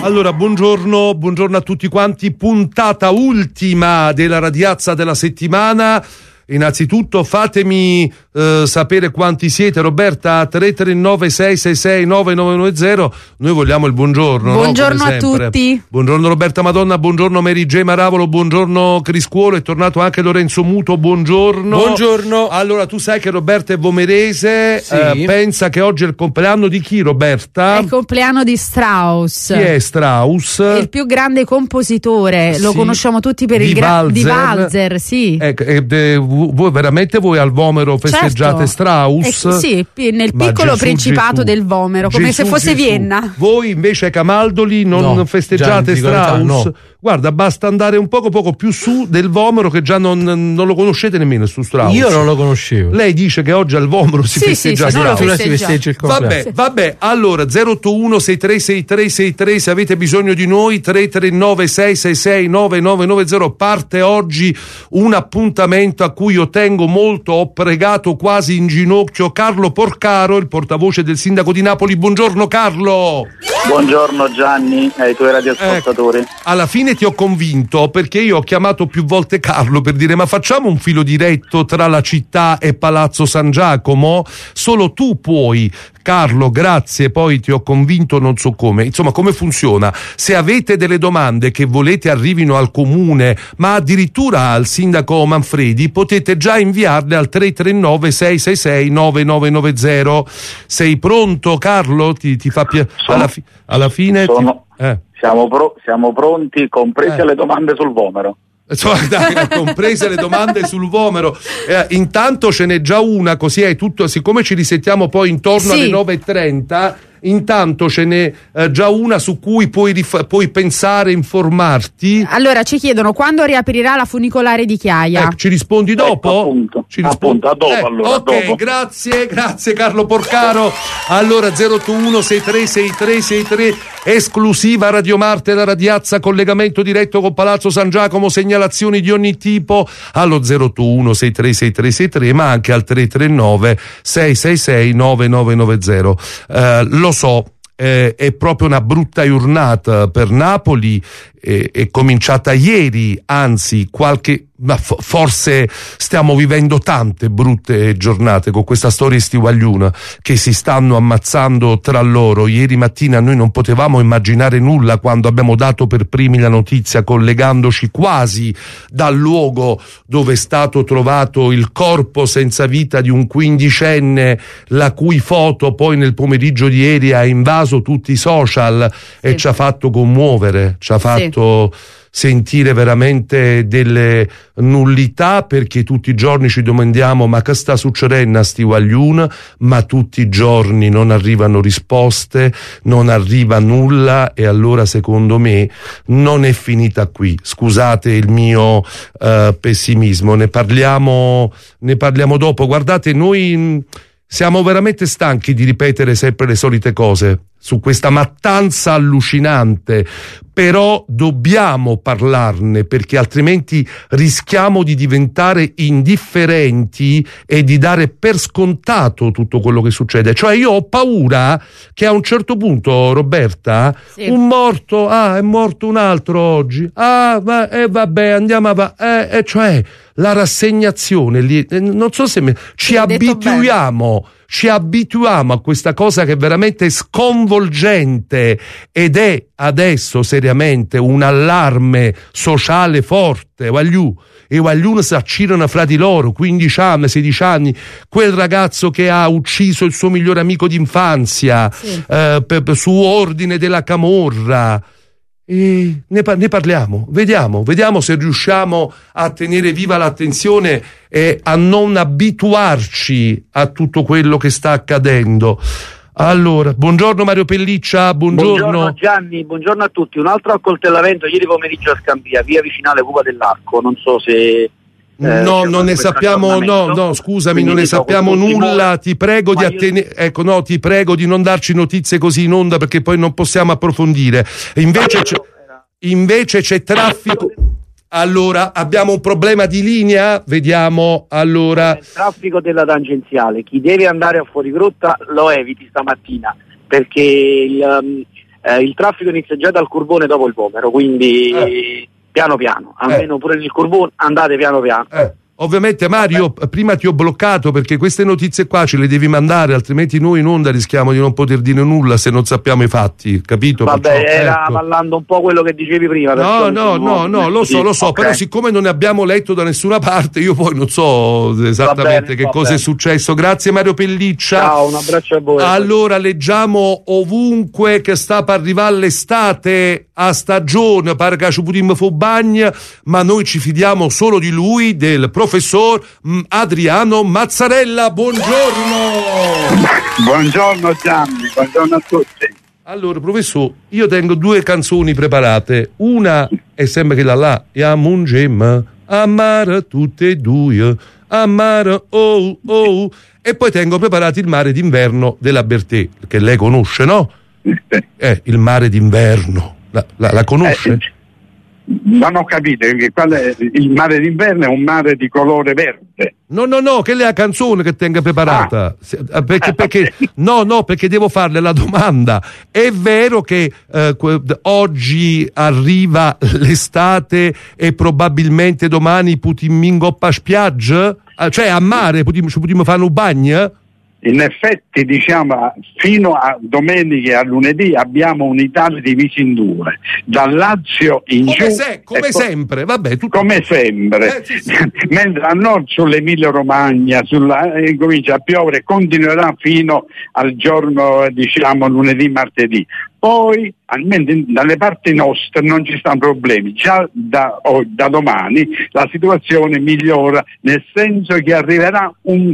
Allora, buongiorno a tutti quanti, puntata ultima della Radiazza della settimana. Innanzitutto fatemi sapere quanti siete. Roberta, 339 666 9990. Noi vogliamo il buongiorno. Buongiorno a tutti. Buongiorno Roberta Madonna, buongiorno Mary J Maravolo, buongiorno Criscuolo, è tornato anche Lorenzo Muto, buongiorno. Buongiorno. Allora, tu sai che Roberta è vomerese, sì. Pensa che oggi è il compleanno di chi, Roberta? È il compleanno di Strauss. Chi è Strauss? Il più grande compositore, lo conosciamo tutti per di di Walzer, sì. Voi veramente al Vomero festeggiate Strauss? Sì, nel piccolo Principato del Vomero, come se fosse Vienna. Voi invece Camaldoli non festeggiate Strauss? No. Guarda, basta andare un poco più su del Vomero che già non lo conoscete nemmeno su Strauss. Io non lo conoscevo. Lei dice che oggi al Vomero si festeggia Strauss. Si festeggia il compleanno. Vabbè, allora 081 636363, se avete bisogno di noi, 339 666 9990. Parte oggi un appuntamento a cui io tengo molto, ho pregato quasi in ginocchio Carlo Porcaro, il portavoce del sindaco di Napoli. Buongiorno Carlo. Buongiorno Gianni e ai tuoi radioascoltatori. Alla fine ti ho convinto, perché io ho chiamato più volte Carlo per dire: ma facciamo un filo diretto tra la città e Palazzo San Giacomo? Solo tu puoi. Carlo, grazie, poi ti ho convinto non so come. Insomma, come funziona? Se avete delle domande che volete arrivino al comune, ma addirittura al sindaco Manfredi, potete già inviarle al 339 666 9990. Sei pronto, Carlo? Ti fa piacere? Alla fine siamo pronti, comprese le domande sul Vomero. Comprese le domande sul Vomero. Intanto ce n'è già una, così hai tutto, siccome ci risettiamo poi intorno alle 9:30. Intanto ce n'è già una su cui puoi pensare, informarti. Allora ci chiedono quando riaprirà la funicolare di Chiaia. Ci rispondi dopo? Appunto, a dopo. Allora, ok, dopo. grazie Carlo Porcaro. Allora 081 636363, esclusiva Radio Marte, la Radiazza, collegamento diretto con Palazzo San Giacomo, segnalazioni di ogni tipo allo 081 636363, ma anche al 339 666 9990. Lo so, è proprio una brutta giornata per Napoli, è cominciata ieri, anzi forse stiamo vivendo tante brutte giornate con questa storia stivagliuna, che si stanno ammazzando tra loro. Ieri mattina noi non potevamo immaginare nulla quando abbiamo dato per primi la notizia, collegandoci quasi dal luogo dove è stato trovato il corpo senza vita di un quindicenne, la cui foto poi nel pomeriggio di ieri ha invaso tutti i social e ci ha fatto commuovere, ci ha fatto sentire veramente delle nullità, perché tutti i giorni ci domandiamo: ma che sta succedendo a sti guagliun? Ma tutti i giorni non arrivano risposte, non arriva nulla, e allora secondo me non è finita qui. Scusate il mio pessimismo, ne parliamo dopo. Guardate, noi siamo veramente stanchi di ripetere sempre le solite cose su questa mattanza allucinante, però dobbiamo parlarne, perché altrimenti rischiamo di diventare indifferenti e di dare per scontato tutto quello che succede. Cioè, io ho paura che a un certo punto, Roberta, un morto, è morto un altro oggi, vabbè, andiamo avanti, cioè la rassegnazione lì, non so se ci abituiamo a questa cosa che è veramente sconvolgente, ed è adesso seriamente un allarme sociale forte. E vogliono si accirano fra di loro, 15 anni, 16 anni, quel ragazzo che ha ucciso il suo migliore amico d'infanzia su ordine della camorra. E ne parliamo, vediamo se riusciamo a tenere viva l'attenzione e a non abituarci a tutto quello che sta accadendo. Allora, buongiorno Mario Pelliccia, buongiorno Gianni, buongiorno a tutti. Un altro accoltellamento ieri pomeriggio a Scampia, via vicinale Cupa dell'Arco, non so se... non ne sappiamo, scusami, non ne sappiamo nulla. Ti prego ti prego di non darci notizie così in onda, perché poi non possiamo approfondire. Invece c'è traffico. Allora, abbiamo un problema di linea? Vediamo, allora. Il traffico della tangenziale, chi deve andare a fuorigrotta lo eviti stamattina, perché il traffico inizia già dal Curbone dopo il Vomero, quindi piano piano, almeno pure nel Curbone andate piano piano. Ovviamente Mario, prima ti ho bloccato perché queste notizie qua ce le devi mandare, altrimenti noi in onda rischiamo di non poter dire nulla se non sappiamo i fatti, capito? Vabbè, era parlando un po' quello che dicevi prima. No, lo so, okay. Però siccome non ne abbiamo letto da nessuna parte, io poi non so esattamente che cosa è successo. Grazie Mario Pelliccia. Ciao, un abbraccio a voi. Allora, leggiamo ovunque che sta per arrivare l'estate a stagione, pare che ci potremmo fare bagno, ma noi ci fidiamo solo di lui, del professor Adriano Mazzarella. Buongiorno. Buongiorno Gianni, buongiorno a tutti. Allora professore, io tengo 2 canzoni preparate, una è sempre quella là, Iamo un gemma, amare tutte e due, amare oh oh, e poi tengo preparati Il mare d'inverno della Bertè, che lei conosce, no? Il mare d'inverno, la conosce? Non ho capito, il mare d'inverno è un mare di colore verde. No, che è la canzone che tenga preparata. Perché perché devo farle la domanda. È vero che oggi arriva l'estate e probabilmente domani potremmo a spiaggia? Cioè a mare potremmo fare un bagno? In effetti, diciamo, fino a domenica e a lunedì abbiamo un'Italia divisa in 2, dal Lazio in giù come sempre, vabbè, come sempre. Sì. Mentre a nord sull'Emilia Romagna comincia a piovere, continuerà fino al giorno, diciamo, lunedì, martedì. Poi, almeno dalle parti nostre non ci stanno problemi, già da domani la situazione migliora, nel senso che arriverà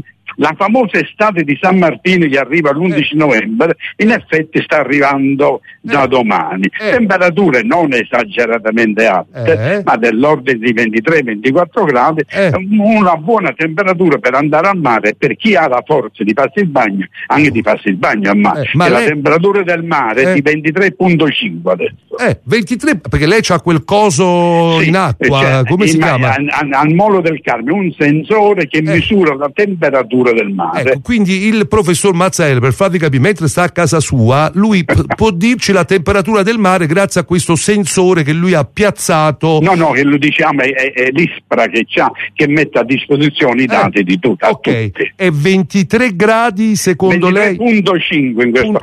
la famosa estate di San Martino che arriva l'11 novembre, in effetti sta arrivando da domani. Temperature non esageratamente alte, ma dell'ordine di 23-24 gradi, una buona temperatura per andare al mare, per chi ha la forza di farsi il bagno, anche di farsi il bagno al mare. La temperatura del mare è di 23,5 adesso. 23, perché lei c'ha quel coso in acqua, come si chiama? Al Molo del Carmine, un sensore che misura la temperatura del mare. Ecco, quindi il professor Mazzarella, per farvi capire, mentre sta a casa sua, lui può dirci la temperatura del mare grazie a questo sensore che lui ha piazzato. No, che lo diciamo è l'ISPRA che mette a disposizione i dati di tutti. Ok, è 23 gradi secondo 23. lei? 23.5 in questo.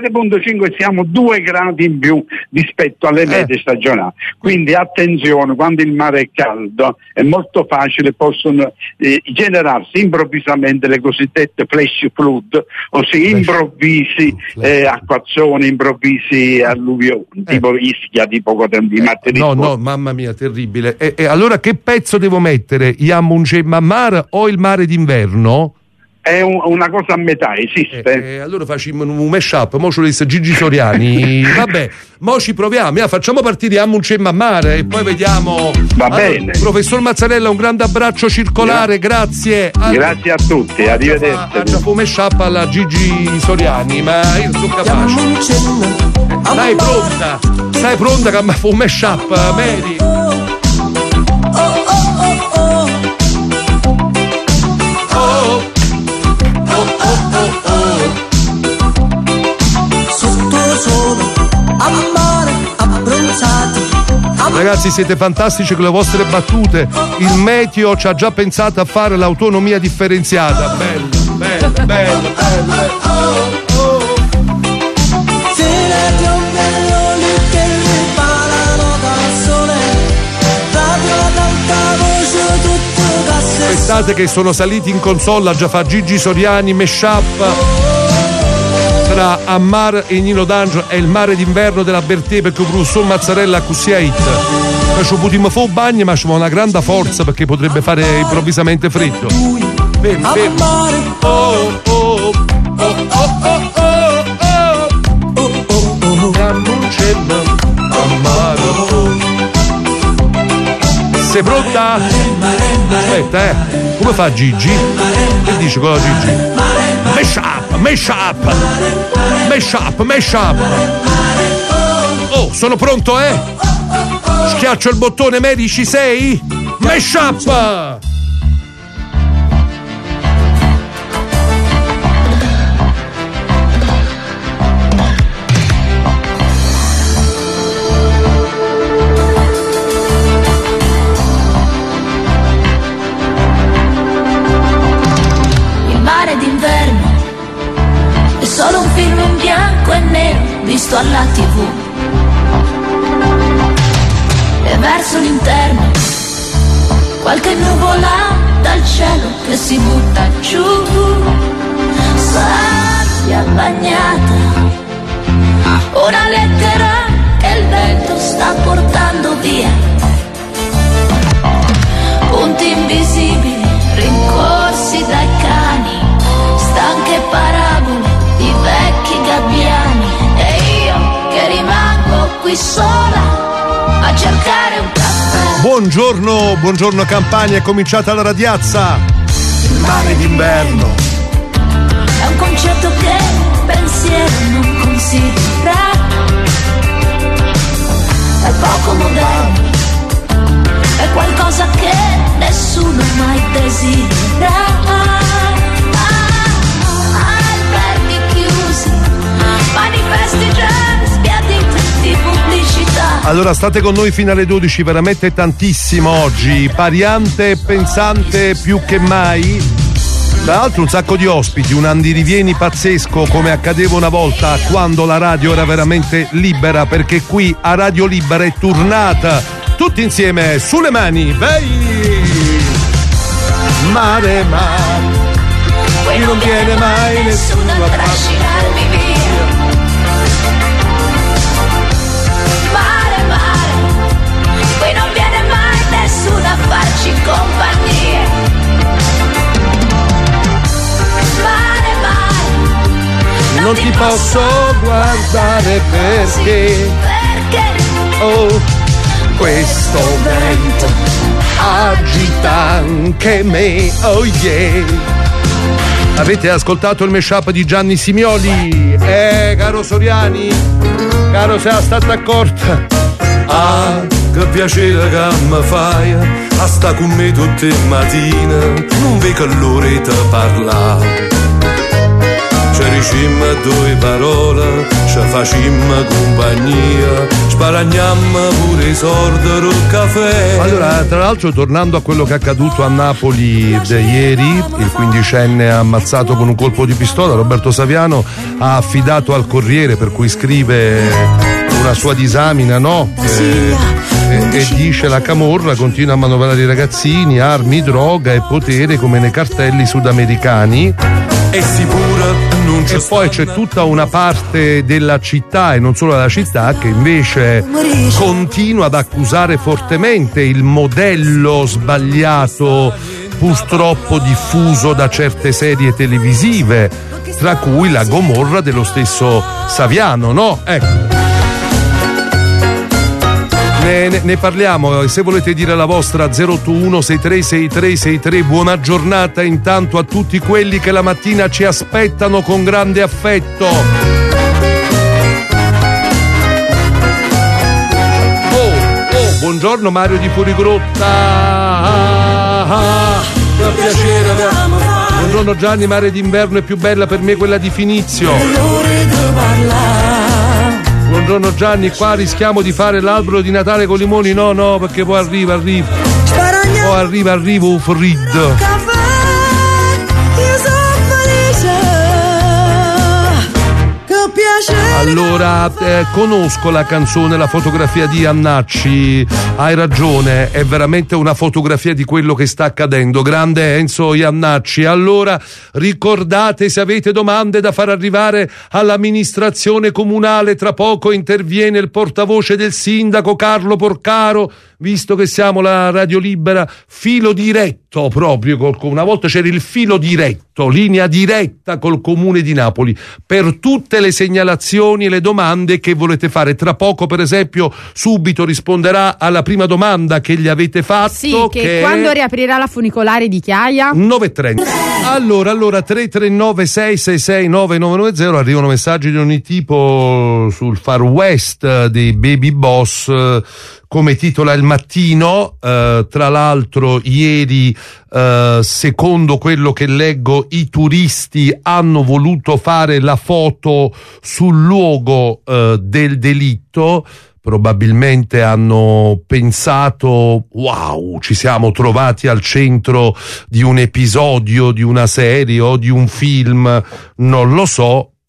23.5 siamo 2 gradi in più rispetto alle medie stagionali. Quindi attenzione, quando il mare è caldo è molto facile, possono generarsi improvvisamente le cosiddette flash flood, ossia improvvisi acquazzoni, improvvisi alluvioni, tipo Ischia, tipo martedì. No, mamma mia, terribile. E allora che pezzo devo mettere? Iamo un gemma mare o il mare d'inverno? È una cosa a metà, esiste. Allora facciamo un mashup, mo ce lo disse Gigi Soriani. Vabbè, mo ci proviamo, facciamo partire Iamo un gemma mare e poi vediamo. Va bene. Professor Mazzarella, un grande abbraccio circolare, grazie. Grazie a tutti, arrivederci. Facciamo un mashup alla Gigi Soriani, ma io sono capace. Stai pronta che mi fa un mashup, Mary? Ragazzi, siete fantastici con le vostre battute. Il meteo ci ha già pensato a fare l'autonomia differenziata. Bello. Quest'estate che sono saliti in console a già fa Gigi Soriani, mashup tra Ammar e Nino D'Angelo. È il mare d'inverno della Bertè, perché il professor Mazzarella così a hit. Noi ci potremmo fare un bagno, ma ci vuole una grande forza perché potrebbe fare improvvisamente freddo. Fermi. Sei pronta? Aspetta, come fa Gigi? Che dice con la Gigi? Mashup. Oh, sono pronto, Schiaccio il bottone, Mary, ci sei? Mashup! verso l'interno, qualche nuvola dal cielo che si butta giù, sabbia bagnata, una lettera che il vento sta portando via, punti invisibili rincorsi dai cani, stanche parabole di vecchi gabbiani, e io che rimango qui sola a cercare un caffè. Buongiorno Campania, è cominciata la radiazza. Il mare d'inverno è un concetto che il pensiero non considera, è poco moderno, è qualcosa che nessuno mai desidera. Alberghi chiusi, manifesti già sbiaditi di pubblicità. Allora state con noi fino alle 12, veramente tantissimo oggi, pariante e pensante più che mai. Tra l'altro un sacco di ospiti, un andirivieni pazzesco come accadeva una volta quando la radio era veramente libera, perché qui a Radio Libera è tornata. Tutti insieme, sulle mani, vai! Mare, qui non viene mai nessuno a trascinarmi via. Mare, qui non viene mai nessuno a farci compagnia. Non ti posso guardare perché oh, questo vento agita anche me, oh yeah. Avete ascoltato il mashup di Gianni Simioli? Caro Soriani, caro, se la state accorta. Ah, che piacere che mi fai a sta con me tutte le mattine, non vedo l'ora di parlare. Ci dicemmo due parole, ci facemmo compagnia, sparagnammo pure i soldi del caffè. Allora, tra l'altro, tornando a quello che è accaduto a Napoli ieri, il quindicenne ammazzato con un colpo di pistola, Roberto Saviano ha affidato al Corriere, per cui scrive una sua disamina, no? E dice: la camorra continua a manovrare i ragazzini, armi, droga e potere come nei cartelli sudamericani. E poi c'è tutta una parte della città, e non solo della città, che invece continua ad accusare fortemente il modello sbagliato, purtroppo diffuso da certe serie televisive, tra cui la Gomorra dello stesso Saviano, no? Ecco. Ne parliamo, se volete dire la vostra 081 636363. Buona giornata intanto a tutti quelli che la mattina ci aspettano con grande affetto. Buongiorno Mario di Fuorigrotta. Che piacere. Buongiorno Gianni, Mare d'inverno è più bella per me quella di Finizio. Buongiorno Gianni, qua rischiamo di fare l'albero di Natale con limoni, no, perché poi arriva un freddo. Allora, conosco la canzone, la fotografia di Iannacci, hai ragione, è veramente una fotografia di quello che sta accadendo. Grande Enzo Iannacci. Allora, ricordate, se avete domande da far arrivare all'amministrazione comunale, tra poco interviene il portavoce del sindaco Carlo Porcaro, visto che siamo la Radio Libera, filo diretto proprio, una volta c'era il filo diretto, linea diretta col Comune di Napoli, per tutte le segnalazioni e le domande che volete fare. Tra poco, per esempio, subito risponderà alla prima domanda che gli avete fatto. Sì, che quando riaprirà la funicolare di Chiaia? 9:30. Allora 339 666 9990, arrivano messaggi di ogni tipo sul Far West dei Baby Boss, come titola Il Mattino. Tra l'altro ieri, secondo quello che leggo, i turisti hanno voluto fare la foto sul luogo del delitto. Probabilmente hanno pensato: wow, ci siamo trovati al centro di un episodio, di una serie o di un film, non lo so.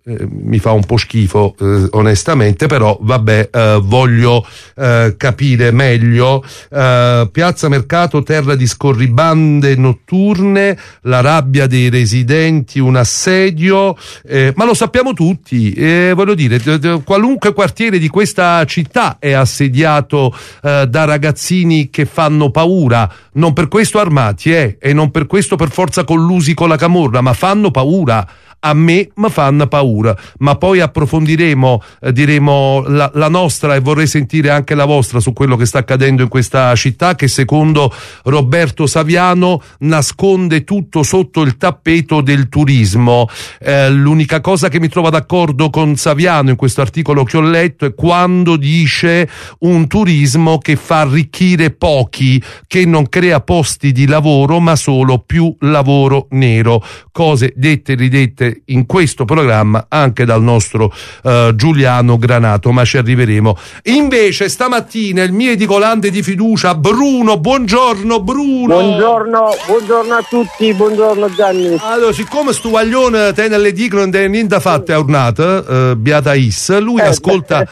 mi fa un po' schifo onestamente, però vabbè, voglio capire meglio. Piazza Mercato, terra di scorribande notturne, la rabbia dei residenti, un assedio, ma lo sappiamo tutti, voglio dire, qualunque quartiere di questa città è assediato da ragazzini che fanno paura, non per questo armati e non per questo per forza collusi con la camorra, ma fanno paura. A me mi fanno paura, ma poi approfondiremo, diremo la nostra, e vorrei sentire anche la vostra su quello che sta accadendo in questa città, che secondo Roberto Saviano nasconde tutto sotto il tappeto del turismo. L'unica cosa che mi trova d'accordo con Saviano in questo articolo che ho letto è quando dice un turismo che fa arricchire pochi, che non crea posti di lavoro ma solo più lavoro nero. Cose dette e ridette in questo programma anche dal nostro Giuliano Granato, ma ci arriveremo. Invece stamattina il mio edicolante di fiducia Bruno, buongiorno Bruno. Buongiorno a tutti, buongiorno Gianni. Allora, siccome stu guaglione te nelle dico non te niente fatte a ornata, beata Is, lui ascolta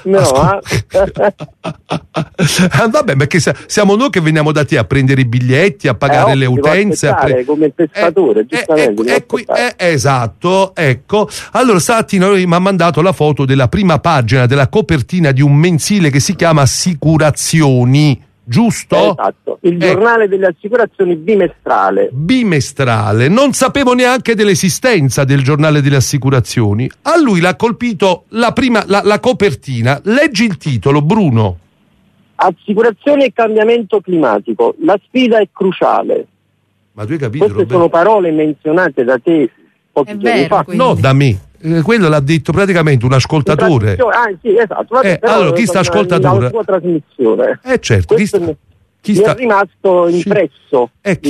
vabbè, perché siamo noi che veniamo da te a prendere i biglietti, a pagare le utenze, come pescatore, giustamente. Esatto. Ecco, allora stamattina lui mi ha mandato la foto della prima pagina della copertina di un mensile che si chiama Assicurazioni, giusto? Esatto, il giornale delle assicurazioni bimestrale. Non sapevo neanche dell'esistenza del giornale delle assicurazioni. A lui l'ha colpito la copertina. Leggi il titolo, Bruno. Assicurazioni e cambiamento climatico, la sfida è cruciale. Ma tu hai capito, Queste Roberto? sono parole menzionate da te pochi giorni fa. No, da me. Quello l'ha detto praticamente un ascoltatore. Sì, esatto. Allora, chi sta ascoltatore? La sua trasmissione. Certo. Chi sta... è rimasto impresso.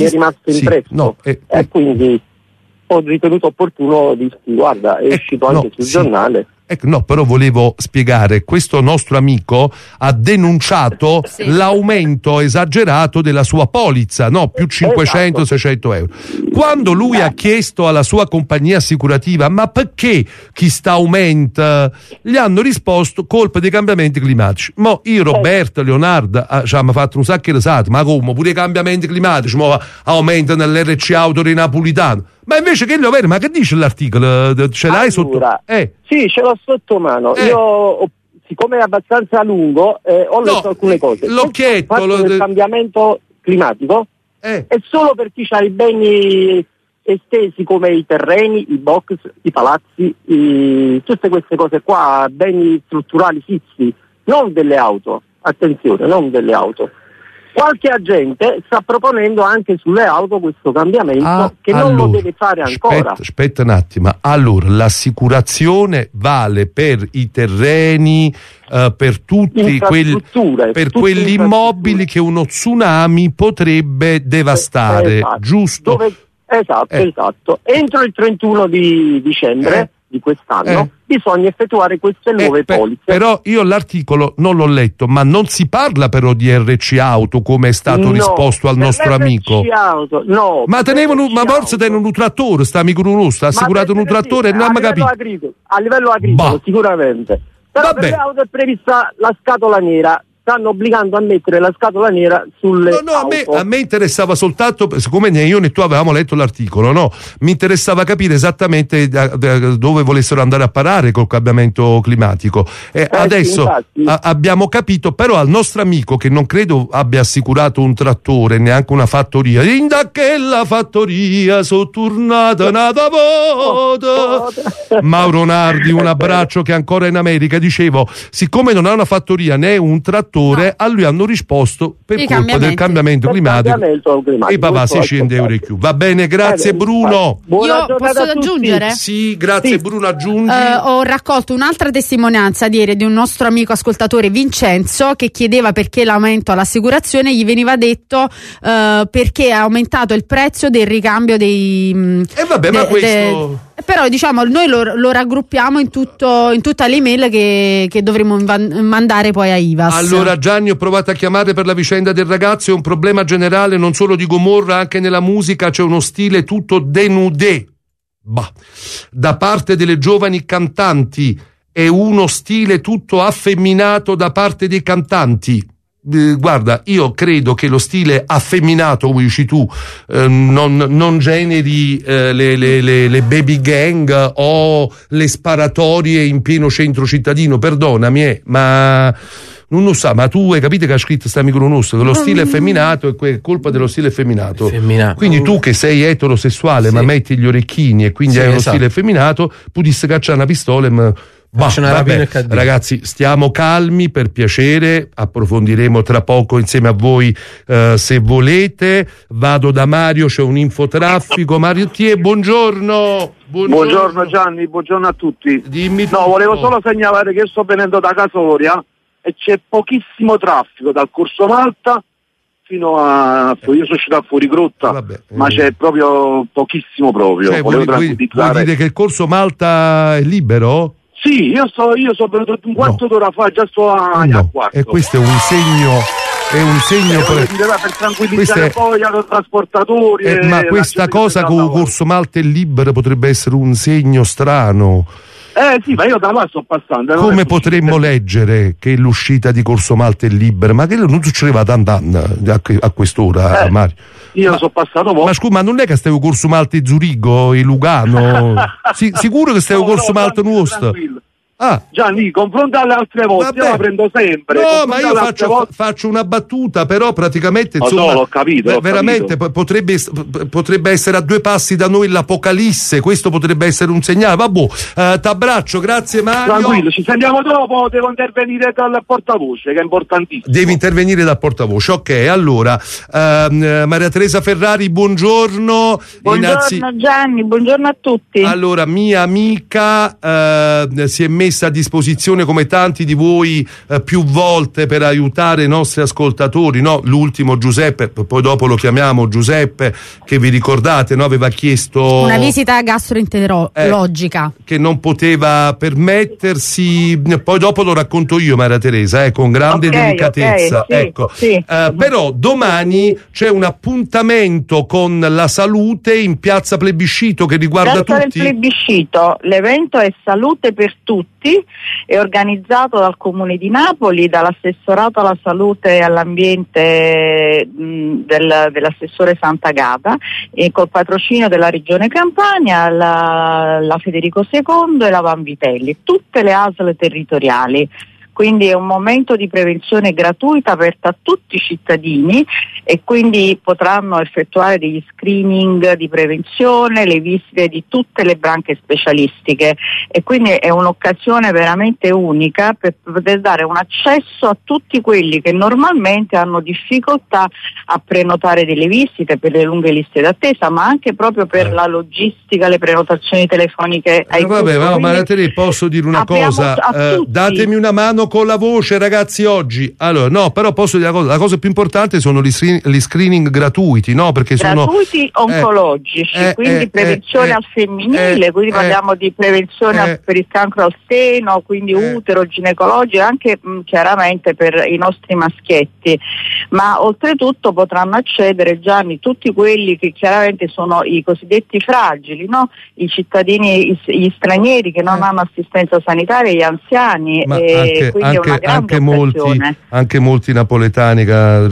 E quindi ho ritenuto opportuno di guarda, è uscito anche sul giornale. No, però volevo spiegare, questo nostro amico ha denunciato l'aumento esagerato della sua polizza, no? Più 500-600 euro. Quando lui ha chiesto alla sua compagnia assicurativa ma perché chi sta aumenta, gli hanno risposto colpa dei cambiamenti climatici. Mo io, Roberto, Leonardo ci hanno fatto un sacco di risate, ma come pure i cambiamenti climatici aumentano nell'RC Auto di Napolitano. Ma invece che ma che dice l'articolo? Ce l'hai sotto? Sì, ce l'ho sotto mano. Io, siccome è abbastanza lungo, ho letto alcune cose. Il cambiamento climatico è solo per chi ha i beni estesi come i terreni, i box, i palazzi, tutte queste cose qua, beni strutturali fissi, non delle auto. Attenzione, non delle auto. Qualche agente sta proponendo anche sulle auto questo cambiamento non lo deve fare ancora. Aspetta un attimo. Allora, l'assicurazione vale per i terreni, per tutti quegli immobili che uno tsunami potrebbe devastare, giusto? Esatto. Entro il 31 di dicembre di quest'anno bisogna effettuare queste nuove polizze. Però io l'articolo non l'ho letto, ma non si parla però di RC Auto come è stato risposto al nostro amico. Auto, no, ma forse tengono un trattore, sta amico nostro, ha assicurato un trattore, non mi capito. A livello agricolo sicuramente. Però per le auto è prevista la scatola nera. Stanno obbligando a mettere la scatola nera sulle auto. A me interessava soltanto, siccome né io né tu avevamo letto l'articolo, mi interessava capire esattamente dove volessero andare a parare col cambiamento climatico. Adesso abbiamo capito, però al nostro amico, che non credo abbia assicurato un trattore, neanche una fattoria, in da che la fattoria sono tornata nata Mauro Nardi, un abbraccio, che ancora in America, dicevo, siccome non ha una fattoria né un trattore, a lui hanno risposto per colpa del cambiamento climatico e papà 600 euro in più. Va bene, grazie Bruno. Io posso aggiungere? Sì, grazie Bruno, aggiungi. Ho raccolto un'altra testimonianza ieri di un nostro amico ascoltatore, Vincenzo, che chiedeva perché l'aumento all'assicurazione. Gli veniva detto perché è aumentato il prezzo del ricambio dei questo però diciamo noi lo raggruppiamo in tutta l'email che dovremo mandare poi a Ivas. Allora Gianni, ho provato a chiamare per la vicenda del ragazzo, è un problema generale non solo di Gomorra, anche nella musica c'è uno stile tutto denudé. Da parte delle giovani cantanti è uno stile tutto affemminato da parte dei cantanti. Guarda, io credo che lo stile affemminato, come dici tu, non generi le baby gang o le sparatorie in pieno centro cittadino, perdonami, ma non lo sa, ma tu hai capito che ha scritto sta micronusso che lo stile effeminato è colpa dello stile effeminato. Quindi tu che sei eterosessuale ma metti gli orecchini e quindi hai uno stile effeminato, potessi cacciare una pistola e vabbè, ragazzi, stiamo calmi, per piacere, approfondiremo tra poco insieme a voi se volete. Vado da Mario, c'è un infotraffico. Mario Thiè, buongiorno. Buongiorno Gianni, buongiorno a tutti. Dimmi volevo solo segnalare che sto venendo da Casoria e c'è pochissimo traffico dal Corso Malta fino a io sono uscito a Fuorigrotta, ma c'è proprio pochissimo proprio. Cioè, vuoi dire che il Corso Malta è libero? Sì, io sono venuto un quarto d'ora fa, già sto a quarto. E questo è un segno. Per tranquillizzare poi gli autotrasportatori. Ma questa cosa con il Corso Malta è libero potrebbe essere un segno strano. Sì, ma io da là sto passando. Come potremmo leggere che l'uscita di Corso Malta è libera? Ma che non succedeva a quest'ora, Mario? Io sono passato Ma scusa, ma non è che stavi Corso Malta e Zurigo e Lugano? Sicuro che stavi Corso Malta e Nuosta? Gianni, confronta alle altre volte, io la prendo sempre. No, ma io faccio una battuta, però praticamente insomma, l'ho capito, veramente potrebbe essere a due passi da noi l'Apocalisse, questo potrebbe essere un segnale. Vabbè, t'abbraccio, grazie Mario. Tranquillo, ci sentiamo dopo, devo intervenire dal portavoce, che è importantissimo. Devi intervenire dal portavoce, ok. Allora, Maria Teresa Ferrari, buongiorno. Buongiorno Gianni, buongiorno a tutti. Allora, mia amica si è messa a disposizione come tanti di voi più volte per aiutare i nostri ascoltatori, no? L'ultimo Giuseppe, poi dopo lo chiamiamo Giuseppe, che vi ricordate, no? Aveva chiesto una visita gastroenterologica che non poteva permettersi, poi dopo lo racconto io, Maria Teresa, con grande delicatezza, però domani c'è un appuntamento con la salute in piazza Plebiscito che riguarda tutti. Il plebiscito, l'evento è Salute per tutti, è organizzato dal Comune di Napoli, dall'assessorato alla salute e all'ambiente dell'assessore Sant'Agata, e col patrocinio della Regione Campania, la Federico II e la Vanvitelli, tutte le ASL territoriali. Quindi è un momento di prevenzione gratuita aperta a tutti i cittadini, e quindi potranno effettuare degli screening di prevenzione, le visite di tutte le branche specialistiche, e quindi è un'occasione veramente unica per poter dare un accesso a tutti quelli che normalmente hanno difficoltà a prenotare delle visite per le lunghe liste d'attesa, ma anche proprio per la logistica, le prenotazioni telefoniche. Maria Teresa, posso dire una cosa? Datemi una mano con la voce, ragazzi, oggi. Allora, no, però posso dire una cosa, la cosa più importante sono gli screening gratuiti, no? Perché gratuiti oncologici, quindi prevenzione al femminile, quindi parliamo di prevenzione per il cancro al seno, quindi utero, ginecologico, anche chiaramente per i nostri maschietti, ma oltretutto potranno accedere, Gianni, tutti quelli che chiaramente sono i cosiddetti fragili, no? I cittadini, gli stranieri che non hanno assistenza sanitaria, gli anziani, anche molti napoletani che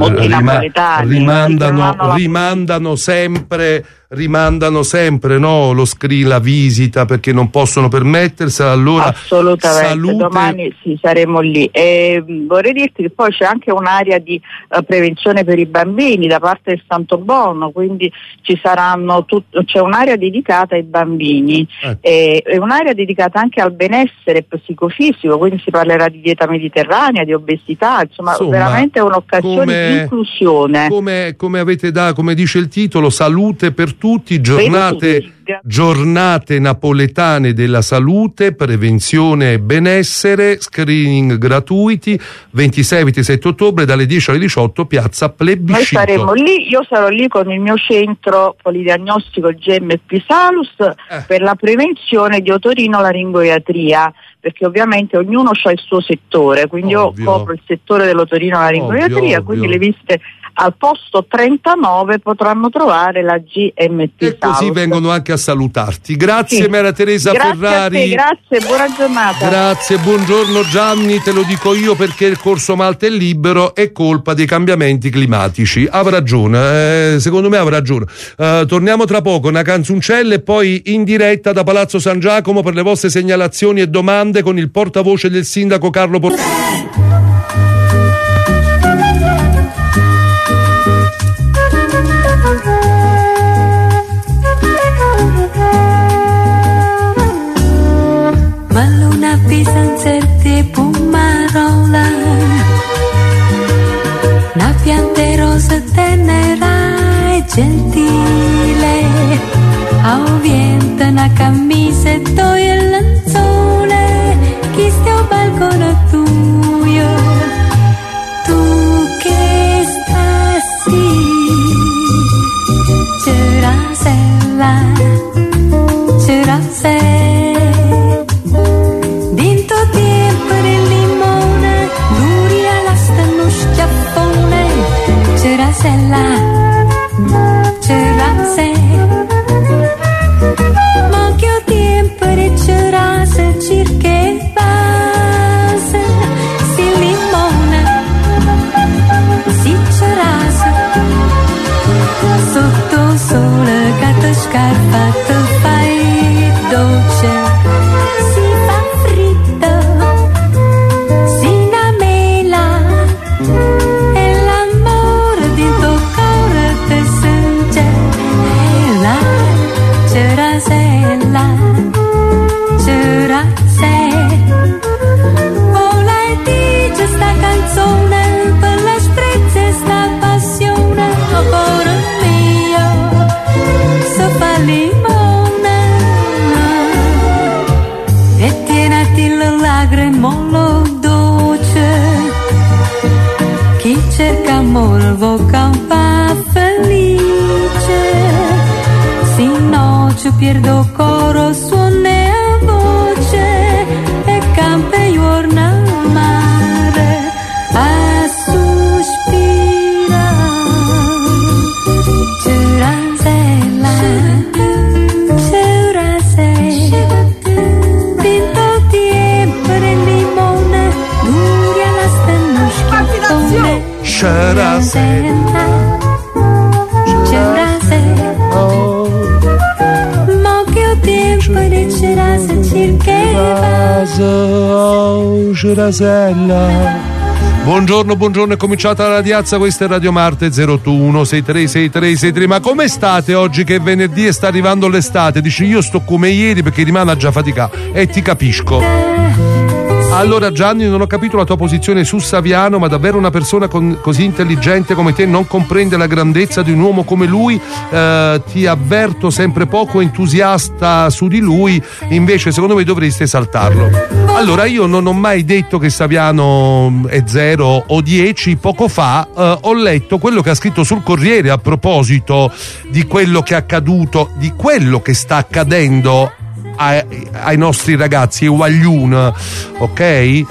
rimandano sempre, no, lo la visita perché non possono permettersela. Allora assolutamente salute... domani saremo lì, e vorrei dirti che poi c'è anche un'area di prevenzione per i bambini da parte del Santo Bono, quindi ci saranno c'è un'area dedicata ai bambini e un'area dedicata anche al benessere psicofisico, quindi si parlerà di dieta mediterranea, di obesità, insomma veramente è un'occasione di inclusione. Come avete come dice il titolo, salute per tutti, giornate napoletane della salute, prevenzione e benessere, screening gratuiti, 26-27 ottobre dalle 10 alle 18, piazza Plebiscito. Noi saremo lì, io sarò lì con il mio centro polidiagnostico, il GMP Salus, per la prevenzione di otorino-laringoiatria, perché ovviamente ognuno ha il suo settore, quindi io copro il settore dell'otorino-laringoiatria, quindi le visite al posto 39 potranno trovare la GMP e così vengono anche salutarti. Grazie, Maria Teresa Ferrari. Grazie, buona giornata. Grazie, buongiorno Gianni, te lo dico io perché il corso Malta è libero, è colpa dei cambiamenti climatici. Avrà ragione, secondo me avrà ragione. Torniamo tra poco, una canzoncella e poi in diretta da Palazzo San Giacomo per le vostre segnalazioni e domande con il portavoce del sindaco Carlo Porcaro. Pisanzerte pumarola, una pianta rosa tenera e gentile, a vento una camisetta e lanzone, chi sta al balcone tuyo, tu che stassi, cerasella, cerasella. C'era se ma che ho tempo di c'era se cirche base si limona si c'era sotto sole gatto scarpa te fai dolce si fa fritto si namela cerasella, oh lei dice sta canzone per la sprezza e sta passione, oh cuore mio, so fa limone e tienati le lagrime dolce, chi cerca amore voca fa felice. No, ci perdo coro, suone a voce e campe giorna mare a sospira. Cerasella, cerasella, tinto tempo il limone, duri alla stanno schiattone. Cerasella. Buongiorno, è cominciata la radiazza, questa è Radio Marte 021 636363. Ma come state oggi che è venerdì e sta arrivando l'estate? Dici io sto come ieri perché rimane già faticato e ti capisco. Allora Gianni, non ho capito la tua posizione su Saviano, ma davvero una persona così intelligente come te non comprende la grandezza di un uomo come lui? Ti avverto sempre poco entusiasta su di lui, invece secondo me dovreste esaltarlo. Allora io non ho mai detto che Saviano è 0 o 10, poco fa ho letto quello che ha scritto sul Corriere a proposito di quello che è accaduto, di quello che sta accadendo ai nostri ragazzi, ai Wagliun, ok?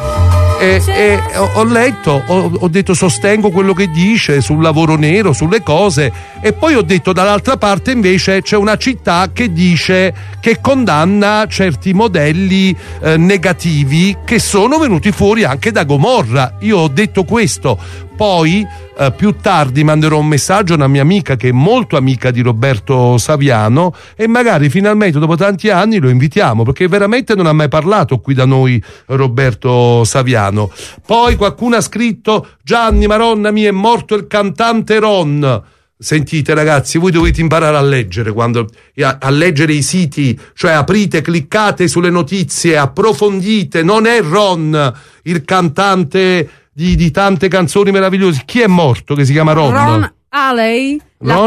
E ho letto, ho detto sostengo quello che dice sul lavoro nero, sulle cose, e poi ho detto dall'altra parte invece c'è una città che dice che condanna certi modelli negativi che sono venuti fuori anche da Gomorra. Io ho detto questo, poi più tardi manderò un messaggio a una mia amica che è molto amica di Roberto Saviano e magari finalmente dopo tanti anni lo invitiamo, perché veramente non ha mai parlato qui da noi Roberto Saviano. Poi qualcuno ha scritto: Gianni, maronna mia, è morto il cantante Ron. Sentite ragazzi, voi dovete imparare a leggere, a leggere i siti, cioè aprite, cliccate sulle notizie, approfondite. Non è Ron il cantante di tante canzoni meravigliose. Chi è morto che si chiama Ron? Ron Haley,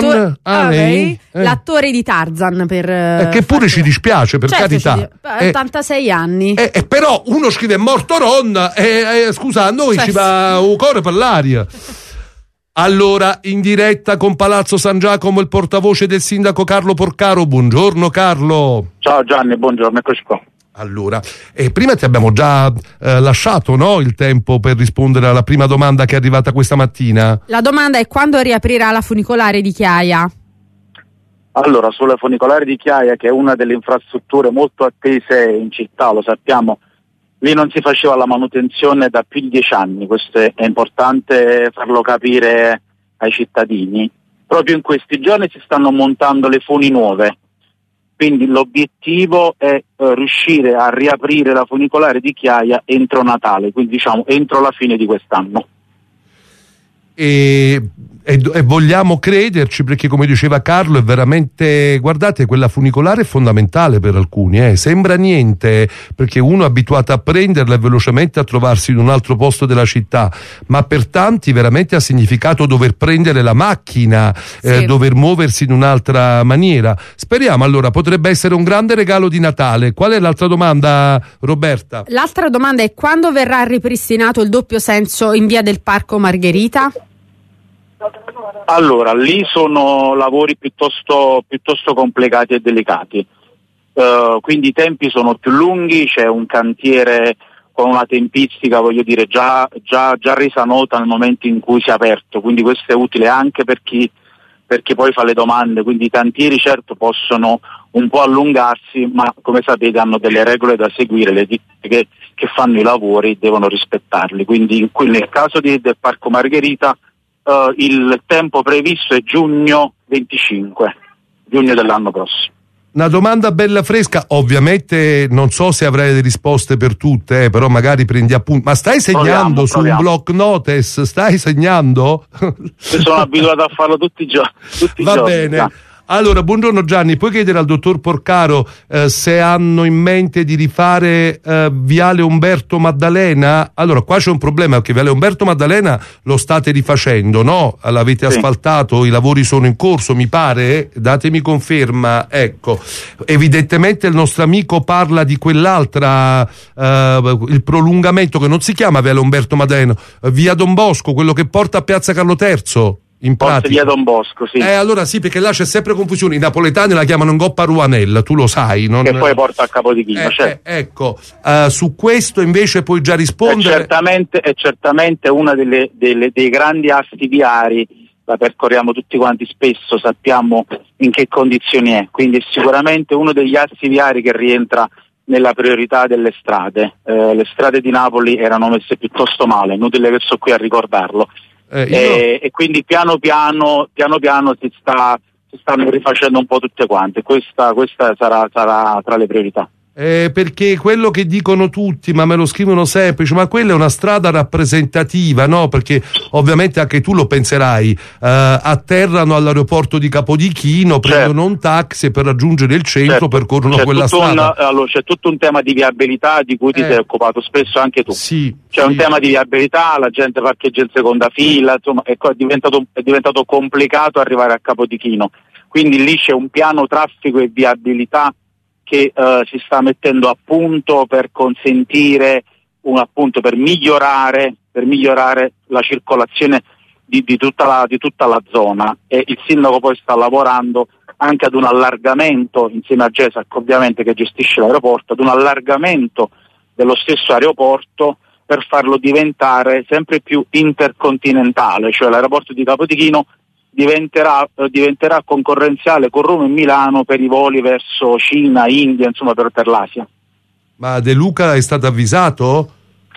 l'attore di Tarzan, che pure ci dispiace, per carità. 86 anni. Però uno scrive: è morto Ron, scusa, a noi ci va un cuore per l'aria. Allora, in diretta con Palazzo San Giacomo il portavoce del sindaco Carlo Porcaro. Buongiorno Carlo. Ciao Gianni, buongiorno, eccoci qua. Allora, prima ti abbiamo già lasciato, no, il tempo per rispondere alla prima domanda che è arrivata questa mattina. La domanda è: quando riaprirà la funicolare di Chiaia? Allora, sulle funicolari di Chiaia, che è una delle infrastrutture molto attese in città, lo sappiamo, lì non si faceva la manutenzione da più di 10 anni, questo è importante farlo capire ai cittadini. Proprio in questi giorni si stanno montando le funi nuove, quindi l'obiettivo è riuscire a riaprire la funicolare di Chiaia entro Natale, quindi diciamo entro la fine di quest'anno. E vogliamo crederci, perché come diceva Carlo è veramente, guardate, quella funicolare è fondamentale per alcuni, sembra niente perché uno è abituato a prenderla e velocemente a trovarsi in un altro posto della città, ma per tanti veramente ha significato dover prendere la macchina, dover muoversi in un'altra maniera. Speriamo, allora, potrebbe essere un grande regalo di Natale. Qual è l'altra domanda, Roberta? L'altra domanda è: quando verrà ripristinato il doppio senso in via del Parco Margherita? Allora, lì sono lavori piuttosto complicati e delicati, quindi i tempi sono più lunghi, c'è un cantiere con una tempistica, voglio dire, già resa nota nel momento in cui si è aperto, quindi questo è utile anche per chi poi fa le domande, quindi i cantieri certo possono un po' allungarsi, ma come sapete hanno delle regole da seguire, le ditte che fanno i lavori devono rispettarli, quindi nel caso del Parco Margherita il tempo previsto è giugno 25, giugno dell'anno prossimo. Una domanda bella fresca, ovviamente non so se avrai le risposte per tutte, però magari prendi appunto. Ma stai segnando su un block notice? Stai segnando? Sono abituato a farlo tutti i giorni. Va bene. No. Allora, buongiorno Gianni, puoi chiedere al dottor Porcaro se hanno in mente di rifare Viale Umberto Maddalena? Allora, qua c'è un problema, perché Viale Umberto Maddalena lo state rifacendo, no? L'avete asfaltato, i lavori sono in corso, mi pare? Datemi conferma, ecco. Evidentemente il nostro amico parla di quell'altra, il prolungamento che non si chiama Viale Umberto Maddalena, Via Don Bosco, quello che porta a Piazza Carlo III. In pratica. Via Don Bosco, sì. Allora sì, perché là c'è sempre confusione. I napoletani la chiamano Ngoppa Ruanella, tu lo sai. Non... Che poi porta a Capodichino, certo. Ecco, su questo invece puoi già rispondere. È certamente una dei grandi assi viari, la percorriamo tutti quanti spesso, sappiamo in che condizioni è. Quindi è sicuramente uno degli assi viari che rientra nella priorità delle strade. Le strade di Napoli erano messe piuttosto male, inutile che sto qui a ricordarlo. E quindi piano piano si stanno rifacendo un po' tutte quante. Questa sarà tra le priorità. Perché quello che dicono tutti, ma me lo scrivono sempre, ma quella è una strada rappresentativa, no? Perché ovviamente anche tu lo penserai, atterrano all'aeroporto di Capodichino, prendono un taxi e per raggiungere il centro percorrono quella strada. Allora, c'è tutto un tema di viabilità di cui ti sei occupato spesso anche tu. C'è un tema di viabilità, la gente parcheggia in seconda fila, insomma è diventato complicato arrivare a Capodichino, quindi lì c'è un piano traffico e viabilità che si sta mettendo a punto per consentire per migliorare la circolazione di tutta la zona, e il sindaco poi sta lavorando anche ad un allargamento insieme a GESAC, ovviamente, che gestisce l'aeroporto, ad un allargamento dello stesso aeroporto per farlo diventare sempre più intercontinentale, cioè l'aeroporto di Capodichino diventerà concorrenziale con Roma e Milano per i voli verso Cina, India, insomma per l'Asia. Ma De Luca è stato avvisato?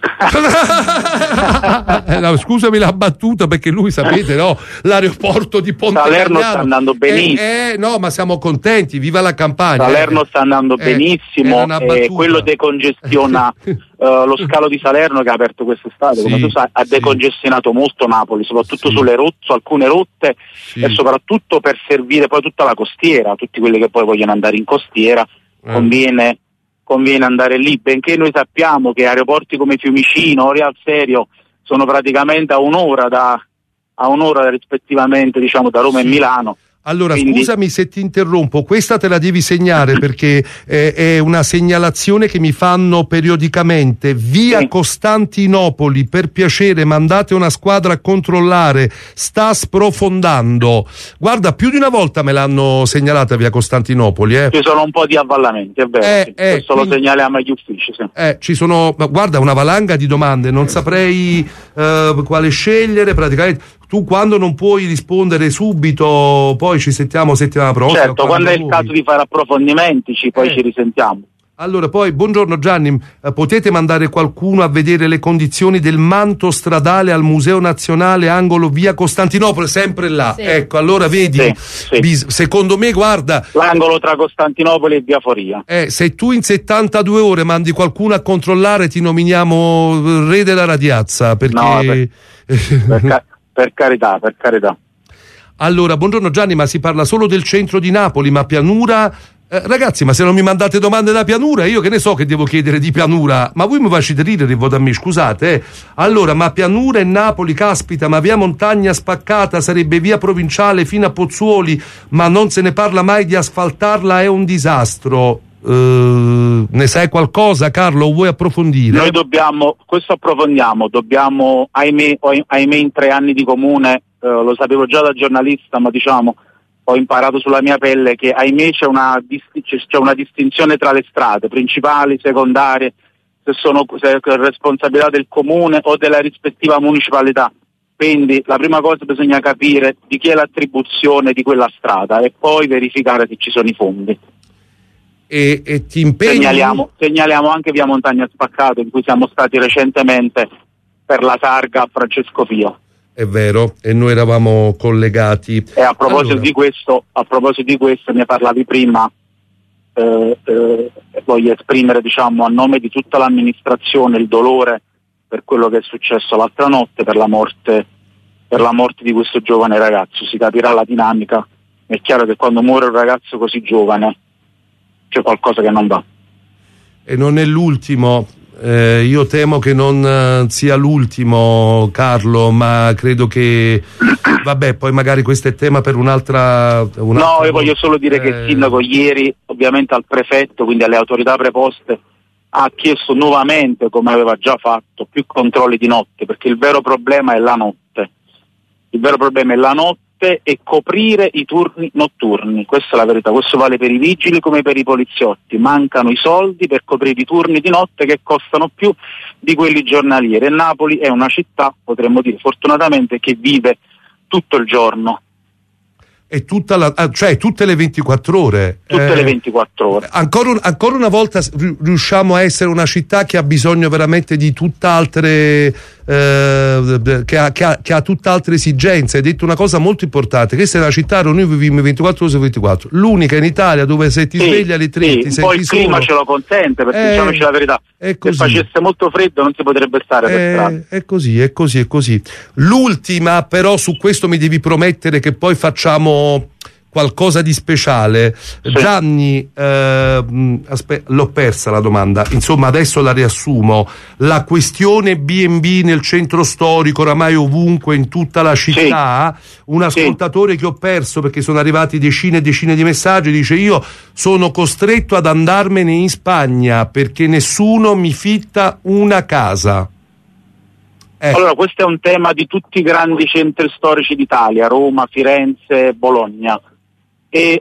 No, scusami la battuta, perché lui, sapete, no, l'aeroporto di Ponte Salerno sta andando benissimo. No, ma siamo contenti, viva la Campania. Salerno sta andando benissimo, quello decongestiona lo scalo di Salerno che ha aperto quest'estate, come tu sai, ha decongestionato molto Napoli, soprattutto su alcune rotte e soprattutto per servire poi tutta la costiera, tutti quelli che poi vogliono andare in costiera, conviene andare lì, benché noi sappiamo che aeroporti come Fiumicino o Real Serio sono praticamente a un'ora rispettivamente, diciamo, da Roma e Milano. Allora, scusami se ti interrompo, questa te la devi segnare perché è una segnalazione che mi fanno periodicamente. Via Costantinopoli, per piacere, mandate una squadra a controllare, sta sprofondando. Guarda, più di una volta me l'hanno segnalata via Costantinopoli. Ci sono un po' di avvallamenti, è vero, questo lo segnaliamo agli uffici. Ci sono, guarda, una valanga di domande, non saprei quale scegliere, praticamente tu quando non puoi rispondere subito, poi ci sentiamo settimana prossima. Certo, quando è il caso di fare approfondimenti poi ci risentiamo. Allora, poi, buongiorno Gianni, potete mandare qualcuno a vedere le condizioni del manto stradale al Museo Nazionale, angolo via Costantinopoli, sempre là. Sì. Ecco, allora vedi, secondo me, guarda... L'angolo tra Costantinopoli e via Foria. Se tu in 72 ore mandi qualcuno a controllare, ti nominiamo re della radiazza, perché... No, per carità. Allora, buongiorno Gianni, ma si parla solo del centro di Napoli, ma pianura... ragazzi, ma se non mi mandate domande da pianura, io che ne so che devo chiedere di pianura, ma voi mi facete ridere da me, scusate. Allora, ma pianura e Napoli, caspita, ma via Montagna spaccata sarebbe via provinciale fino a Pozzuoli, ma non se ne parla mai di asfaltarla, è un disastro. Ne sai qualcosa, Carlo, o vuoi approfondire? Noi dobbiamo ahimè in 3 anni di comune, lo sapevo già da giornalista, ma diciamo ho imparato sulla mia pelle che ahimè c'è una distinzione tra le strade principali, secondarie, se è responsabilità del comune o della rispettiva municipalità. Quindi la prima cosa bisogna capire di chi è l'attribuzione di quella strada e poi verificare se ci sono i fondi. E ti impegni? Segnaliamo anche via Montagna Spaccato, in cui siamo stati recentemente per la targa a Francesco Pio. È vero, e noi eravamo collegati. E a proposito di questo, ne parlavi prima, voglio esprimere, diciamo, a nome di tutta l'amministrazione il dolore per quello che è successo l'altra notte, per la morte di questo giovane ragazzo. Si capirà la dinamica. È chiaro che quando muore un ragazzo così giovane c'è qualcosa che non va. E non è l'ultimo. Io temo che non sia l'ultimo, Carlo, ma credo che vabbè, poi magari questo è tema per un'altra No, io voglio solo dire che il sindaco ieri, ovviamente al prefetto, quindi alle autorità preposte, ha chiesto nuovamente, come aveva già fatto, più controlli di notte, perché il vero problema è la notte. Il vero problema è la notte e coprire i turni notturni, questa è la verità. Questo vale per i vigili come per i poliziotti. Mancano i soldi per coprire i turni di notte che costano più di quelli giornalieri, e Napoli è una città, potremmo dire fortunatamente, che vive tutto il giorno. E cioè tutte le 24 ore. Le 24 ore. Ancora una volta riusciamo a essere una città che ha bisogno veramente di tutt'altre che ha tutt'altre esigenze. Hai detto una cosa molto importante: questa è una città dove noi viviamo 24 ore su 24, l'unica in Italia dove se ti svegli alle 3 ti senti poi il clima ce lo consente, perché diciamoci la verità, se facesse molto freddo non si potrebbe stare per strada. È così. L'ultima, però, su questo mi devi promettere che poi facciamo qualcosa di speciale. Sì. Gianni, l'ho persa la domanda, insomma adesso la riassumo. La questione B&B nel centro storico, oramai ovunque in tutta la città. Sì. Un ascoltatore che ho perso perché sono arrivati decine e decine di messaggi, dice: io sono costretto ad andarmene in Spagna perché nessuno mi fitta una casa. Allora, questo è un tema di tutti i grandi centri storici d'Italia, Roma, Firenze, Bologna. È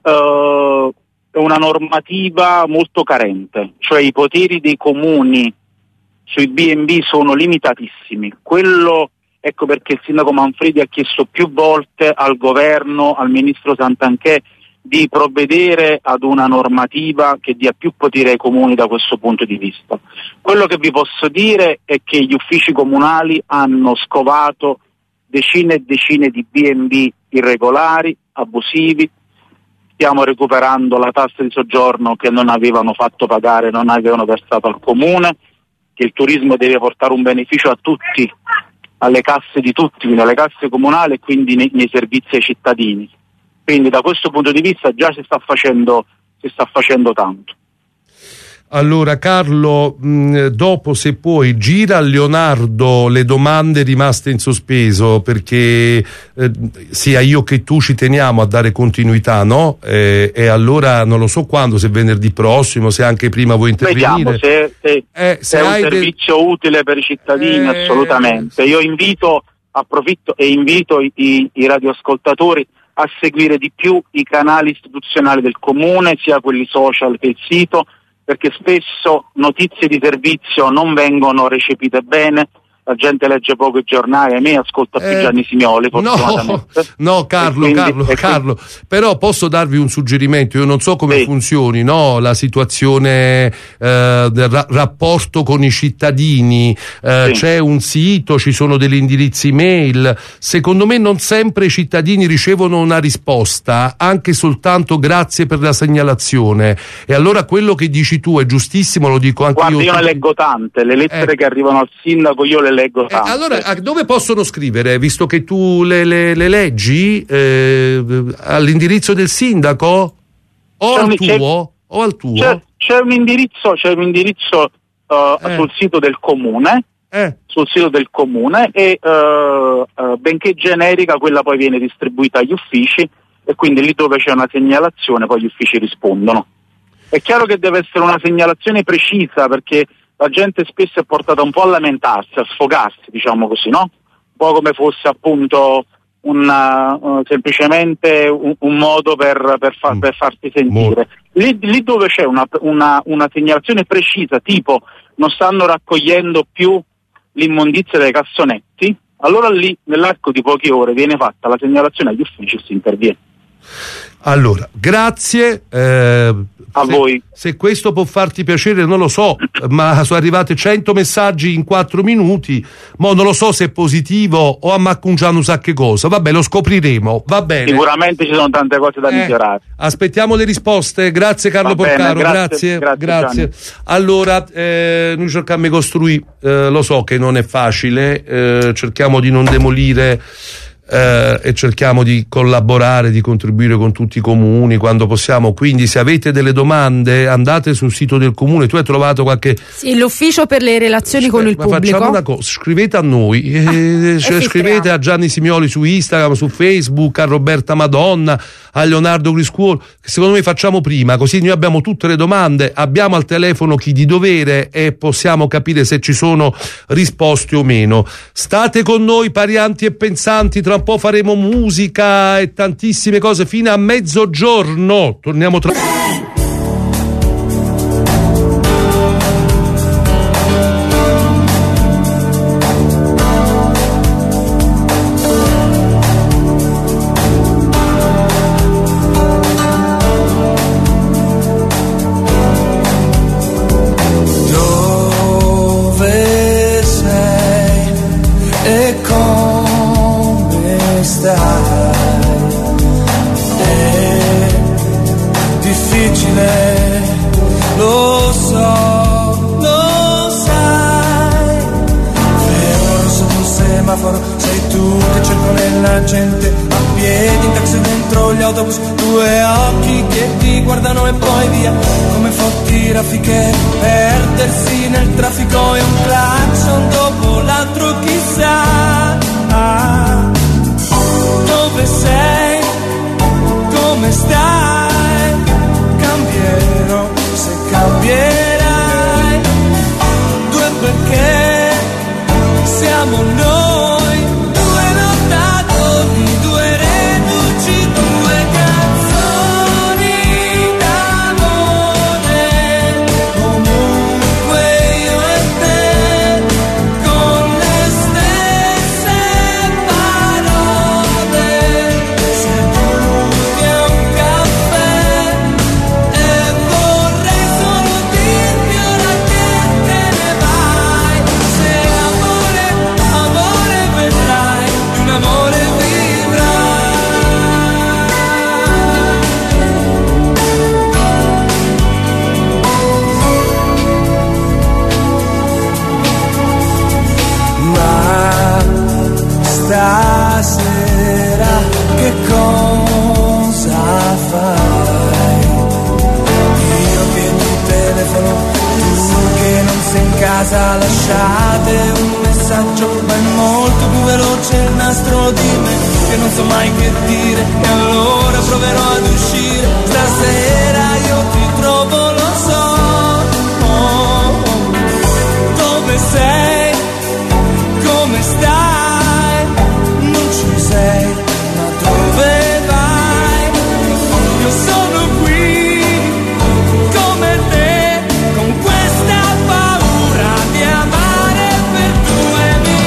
una normativa molto carente, cioè i poteri dei comuni sui B&B sono limitatissimi. Ecco perché il sindaco Manfredi ha chiesto più volte al governo, al ministro Santanchè, di provvedere ad una normativa che dia più potere ai comuni da questo punto di vista. Quello che vi posso dire è che gli uffici comunali hanno scovato decine e decine di B&B irregolari, abusivi. Stiamo recuperando la tassa di soggiorno che non avevano fatto pagare, non avevano versato al comune, che il turismo deve portare un beneficio a tutti, alle casse di tutti, quindi alle casse comunali e quindi nei servizi ai cittadini. Quindi da questo punto di vista già si sta facendo tanto. Allora Carlo, dopo, se puoi, gira a Leonardo le domande rimaste in sospeso, perché sia io che tu ci teniamo a dare continuità, no? E allora non lo so quando, se venerdì prossimo, se anche prima vuoi intervenire. Vediamo se è un servizio utile per i cittadini, assolutamente. Io approfitto e invito i radioascoltatori a seguire di più i canali istituzionali del comune, sia quelli social che il sito, perché spesso notizie di servizio non vengono recepite bene, la gente legge poco i giornali, a me ascolta più Gianni Simioli, fortunatamente. No, Carlo, però posso darvi un suggerimento, io non so come funzioni, no, la situazione del rapporto con i cittadini, c'è un sito, ci sono degli indirizzi mail, secondo me non sempre i cittadini ricevono una risposta, anche soltanto grazie per la segnalazione, e allora quello che dici tu è giustissimo, lo dico anche io ne leggo tante, le lettere che arrivano al sindaco io le leggo tante. Allora dove possono scrivere, visto che tu le leggi, all'indirizzo del sindaco o al tuo? C'è un indirizzo sul sito del comune, e benché generica, quella poi viene distribuita agli uffici, e quindi lì dove c'è una segnalazione poi gli uffici rispondono. È chiaro che deve essere una segnalazione precisa, perché la gente spesso è portata un po' a lamentarsi, a sfogarsi, diciamo così, no? Un po' come fosse appunto semplicemente un modo per farsi sentire. Lì dove c'è una segnalazione precisa, tipo non stanno raccogliendo più l'immondizia dai cassonetti, allora lì nell'arco di poche ore viene fatta la segnalazione agli uffici e si interviene. Allora, grazie. A voi. Se questo può farti piacere non lo so, ma sono arrivati 100 messaggi in 4 minuti, mo non lo so se è positivo o a maccunciano un sacco cosa, vabbè, lo scopriremo, va bene. Sicuramente ci sono tante cose da migliorare. Aspettiamo le risposte, grazie Carlo Porcaro, grazie. Allora, noi cerchiamo di costruire, lo so che non è facile, cerchiamo di non demolire e cerchiamo di collaborare, di contribuire con tutti i comuni quando possiamo, quindi se avete delle domande andate sul sito del comune. Tu hai trovato qualche... Sì, l'ufficio per le relazioni con il pubblico. Facciamo una cosa, scrivete a noi, scrivete a Gianni Simioli su Instagram, su Facebook, a Roberta Madonna, a Leonardo Griscuolo, che secondo me facciamo prima, così noi abbiamo tutte le domande, abbiamo al telefono chi di dovere e possiamo capire se ci sono risposte o meno. State con noi, parianti e pensanti, tra un po' faremo musica e tantissime cose fino a mezzogiorno. Torniamo tra... sei tu che cerco nella gente, a piedi, in taxi, dentro gli autobus, due occhi che ti guardano e poi via, come forti raffiche, perdersi nel traffico e un clacson dopo l'altro, chissà dove sei, come stai, cambierò se cambierai, due perché siamo noi. Stasera che cosa fai? Io che ti telefono, tu che non sei in casa, lasciate un messaggio, ma è molto più veloce il nastro di me, che non so mai che dire, e allora proverò ad uscire. Stasera io ti trovo, lo so, dove sei, come stai? Ma dove vai? Io sono qui come te, con questa paura di amare per 2 minuti.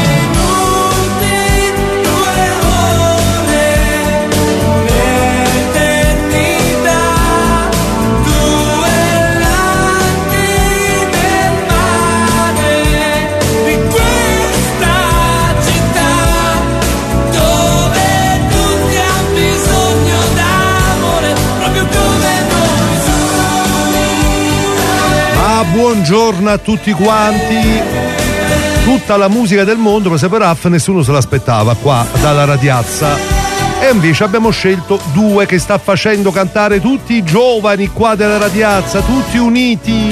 buongiorno a tutti quanti. Tutta la musica del mondo, per sapere nessuno se l'aspettava qua dalla Radiazza. E invece abbiamo scelto due che sta facendo cantare tutti i giovani qua della Radiazza, tutti uniti.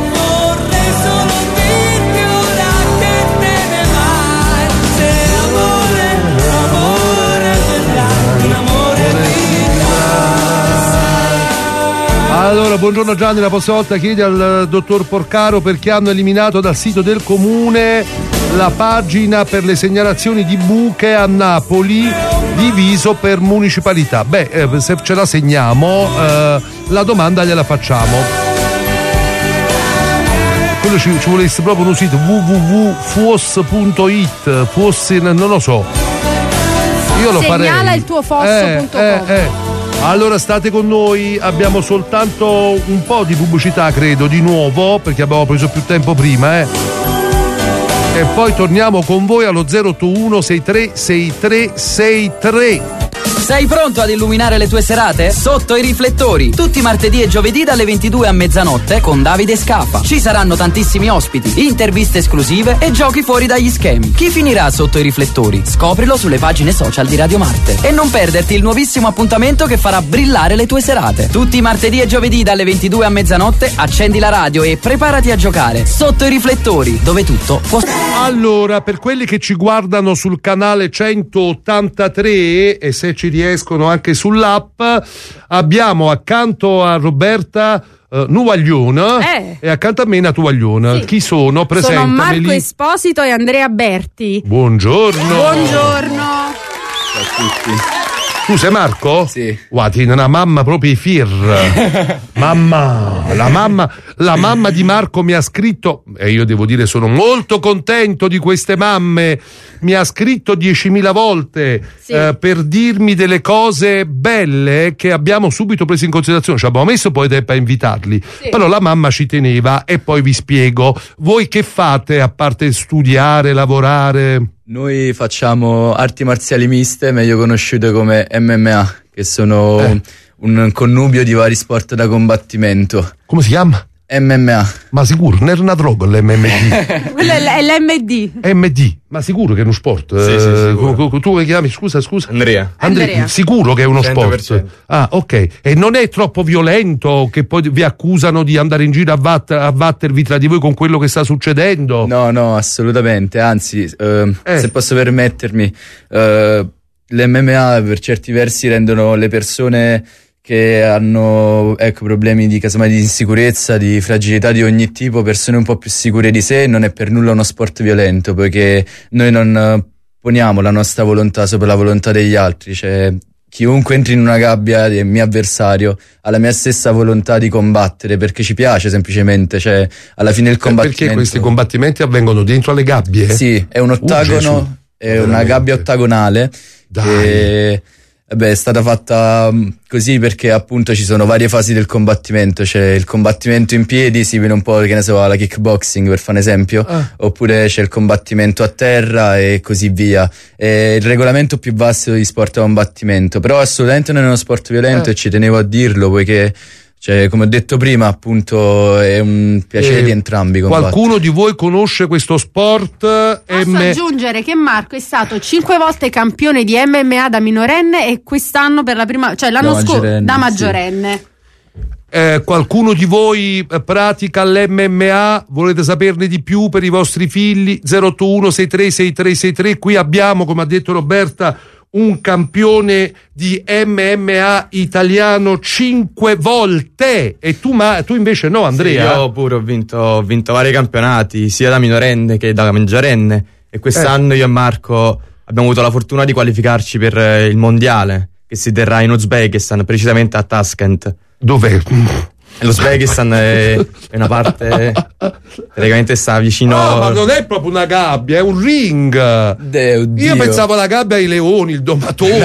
Allora, buongiorno Gianni, la prossima volta chiedi al dottor Porcaro perché hanno eliminato dal sito del comune la pagina per le segnalazioni di buche a Napoli diviso per municipalità. Beh, se ce la segniamo, la domanda gliela facciamo. Quello ci volesse proprio un sito www.fuos.it, fuos, non lo so. Io lo farei. Segnala il tuo fosso.com. Allora state con noi, abbiamo soltanto un po' di pubblicità, credo, di nuovo, perché abbiamo preso più tempo prima, E poi torniamo con voi allo 081 63 63 63. Sei pronto ad illuminare le tue serate? Sotto i riflettori, tutti martedì e giovedì dalle 22 a mezzanotte con Davide Scafa. Ci saranno tantissimi ospiti, interviste esclusive e giochi fuori dagli schemi. Chi finirà sotto i riflettori? Scoprilo sulle pagine social di Radio Marte. E non perderti il nuovissimo appuntamento che farà brillare le tue serate. Tutti i martedì e giovedì dalle 22 a mezzanotte accendi la radio e preparati a giocare. Sotto i riflettori, dove tutto può... Allora, per quelli che ci guardano sul canale 183 e se ci riescono anche sull'app, abbiamo accanto a Roberta Nuvaglione e accanto a me Natuvaglione. Sì. Chi sono? Presentameli. Sono Marco Esposito e Andrea Berti. Buongiorno. Buongiorno. Ciao a tutti. Tu sei Marco? Sì. Guardi, una mamma proprio i fir. La mamma di Marco mi ha scritto, e io devo dire sono molto contento di queste mamme, mi ha scritto 10.000 volte per dirmi delle cose belle che abbiamo subito preso in considerazione. Ci abbiamo messo poi tempo a invitarli, però la mamma ci teneva. E poi vi spiego, voi che fate a parte studiare, lavorare? Noi facciamo arti marziali miste, meglio conosciute come MMA, che sono un connubio di vari sport da combattimento. Come si chiama? MMA. Ma sicuro, non è una droga l'MMD? Quello è l'MD. MD, ma sicuro che è uno sport? Sì, tu che chiami? Scusa. Andrea. Sicuro che è uno 100%. sport? Ah, ok. E non è troppo violento che poi vi accusano di andare in giro a battervi tra di voi con quello che sta succedendo? No, assolutamente. Anzi, se posso permettermi, l'MMA per certi versi rendono le persone che hanno problemi di casomai di insicurezza, di fragilità di ogni tipo, persone un po' più sicure di sé. Non è per nulla uno sport violento, poiché noi non poniamo la nostra volontà sopra la volontà degli altri. Cioè, chiunque entri in una gabbia del mio avversario ha la mia stessa volontà di combattere, perché ci piace semplicemente, cioè alla fine il combattimento. Perché questi combattimenti avvengono dentro alle gabbie? Sì, è un ottagono, è una gabbia ottagonale. Dai. È stata fatta così perché appunto ci sono varie fasi del combattimento. C'è il combattimento in piedi, simile un po' che ne so alla kickboxing, per fare un esempio, oppure c'è il combattimento a terra e così via. È il regolamento più vasto di sport a combattimento, però assolutamente non è uno sport violento e ci tenevo a dirlo, poiché come ho detto prima, appunto è un piacere di entrambi combattere. Qualcuno di voi conosce questo sport? Posso aggiungere che Marco è stato 5 volte campione di MMA da minorenne e quest'anno per la prima, cioè l'anno scorso da maggiorenne. Qualcuno di voi pratica l'MMA? Volete saperne di più per i vostri figli? 081 63 63 63. Qui abbiamo, come ha detto Roberta, un campione di MMA italiano 5 volte. E tu invece no, Andrea? Sì, io pure ho vinto vari campionati, sia da minorenne che da maggiorenne, e quest'anno io e Marco abbiamo avuto la fortuna di qualificarci per il mondiale che si terrà in Uzbekistan, precisamente a Tashkent. Dov'è? L'Uzbekistan è una parte praticamente sta vicino. Ma non è proprio una gabbia, è un ring. Io pensavo alla gabbia ai leoni, il domatore.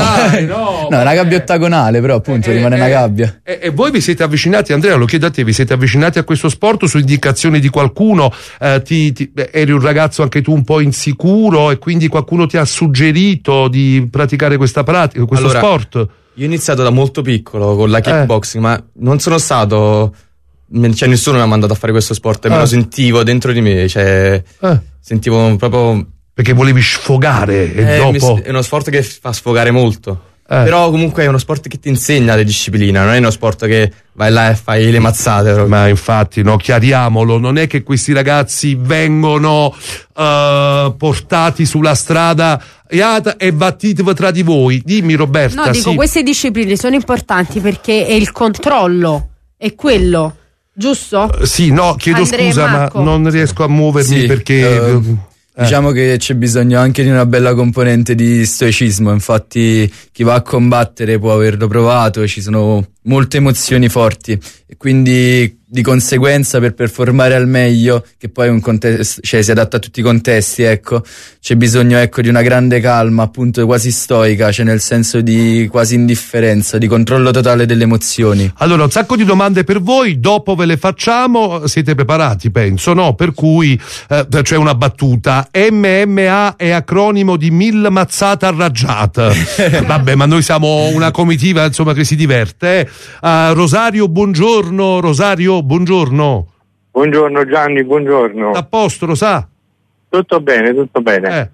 No, è una gabbia ottagonale, però appunto rimane una gabbia. E voi vi siete avvicinati, Andrea, lo chiedo a te, vi siete avvicinati a questo sport su indicazione di qualcuno? Eri un ragazzo anche tu un po' insicuro e quindi qualcuno ti ha suggerito di praticare questo sport? Io ho iniziato da molto piccolo con la kickboxing, ma non sono stato cioè nessuno mi ha mandato a fare questo sport, me lo sentivo dentro di me, cioè sentivo proprio... Perché volevi sfogare e dopo... È uno sport che fa sfogare molto. Però comunque è uno sport che ti insegna le discipline, non è uno sport che vai là e fai le mazzate proprio. Ma infatti, no, chiariamolo, non è che questi ragazzi vengono portati sulla strada e battitevi tra di voi. Dimmi Roberta. No, dico, queste discipline sono importanti perché è il controllo, è quello, giusto? Sì, no, chiedo scusa, Marco, ma non riesco a muovermi perché... Diciamo che c'è bisogno anche di una bella componente di stoicismo, infatti chi va a combattere può averlo provato, ci sono molte emozioni forti e quindi di conseguenza per performare al meglio, che poi è un contesto, cioè si adatta a tutti i contesti, ecco, c'è bisogno di una grande calma, appunto quasi stoica, cioè nel senso di quasi indifferenza, di controllo totale delle emozioni. Allora, un sacco di domande per voi, dopo ve le facciamo, siete preparati penso, no? Per cui c'è una battuta, MMA è acronimo di 1000 mazzate arraggiate. Vabbè, ma noi siamo una comitiva insomma che si diverte. Rosario, buongiorno. Rosario, buongiorno. Buongiorno Gianni, buongiorno. A posto, lo sa? Tutto bene, tutto bene.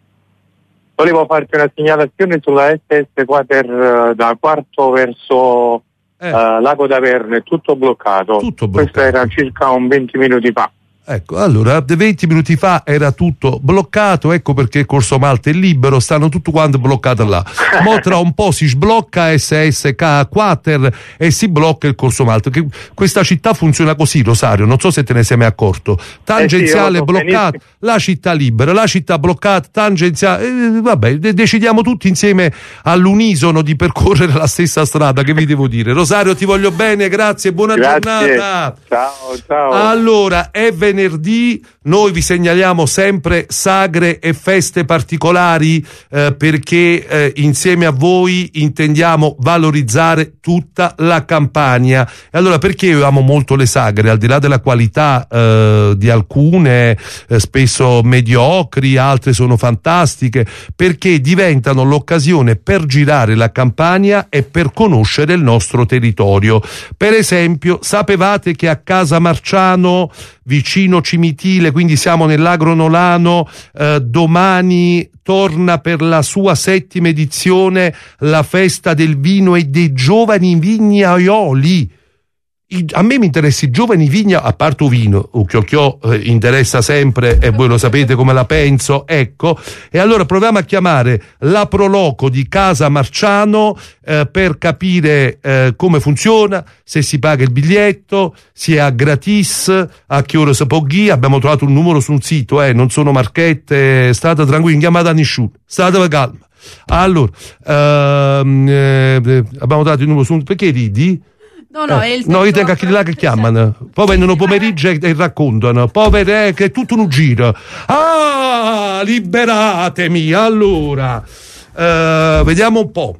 Volevo farti una segnalazione sulla SS Quater da Quarto verso Lago d'Averno, è tutto bloccato. Questo era circa un 20 minuti fa. Ecco, allora 20 minuti fa era tutto bloccato, ecco perché Corso Malta è libero, stanno tutto quanto bloccato là. Mo tra un po' si sblocca SSK Quater e si blocca il Corso Malta. Questa città funziona così, Rosario, non so se te ne sei mai accorto. Tangenziale bloccato, la città libera, la città bloccata, tangenziale, vabbè, decidiamo tutti insieme all'unisono di percorrere la stessa strada, che vi devo dire. Rosario, ti voglio bene, grazie, buona giornata. Ciao. Allora, è venerdì, noi vi segnaliamo sempre sagre e feste particolari perché insieme a voi intendiamo valorizzare tutta la Campania. E allora perché io amo molto le sagre, al di là della qualità di alcune spesso mediocri, altre sono fantastiche, perché diventano l'occasione per girare la Campania e per conoscere il nostro territorio. Per esempio, sapevate che a Casa Marciano, vicino Cimitile, quindi siamo nell'Agro-Nolano, domani torna per la sua 7ª edizione la festa del vino e dei giovani vignaioli. A me mi interessa i giovani a parte vino, interessa sempre e voi lo sapete come la penso, ecco, e allora proviamo a chiamare la Proloco di Casa Marciano per capire come funziona, se si paga il biglietto, se è a gratis, a che ora si può ghi. Abbiamo trovato un numero su un sito, non sono marchette, state tranquilli, chiamate a nessuno, state calma. Allora, abbiamo dato il numero su un... Perché ridi? No, io tengo a quelli là che chiamano, poi vengono pomeriggio e raccontano, povere, che è tutto un giro. Liberatemi. Allora, vediamo un po'.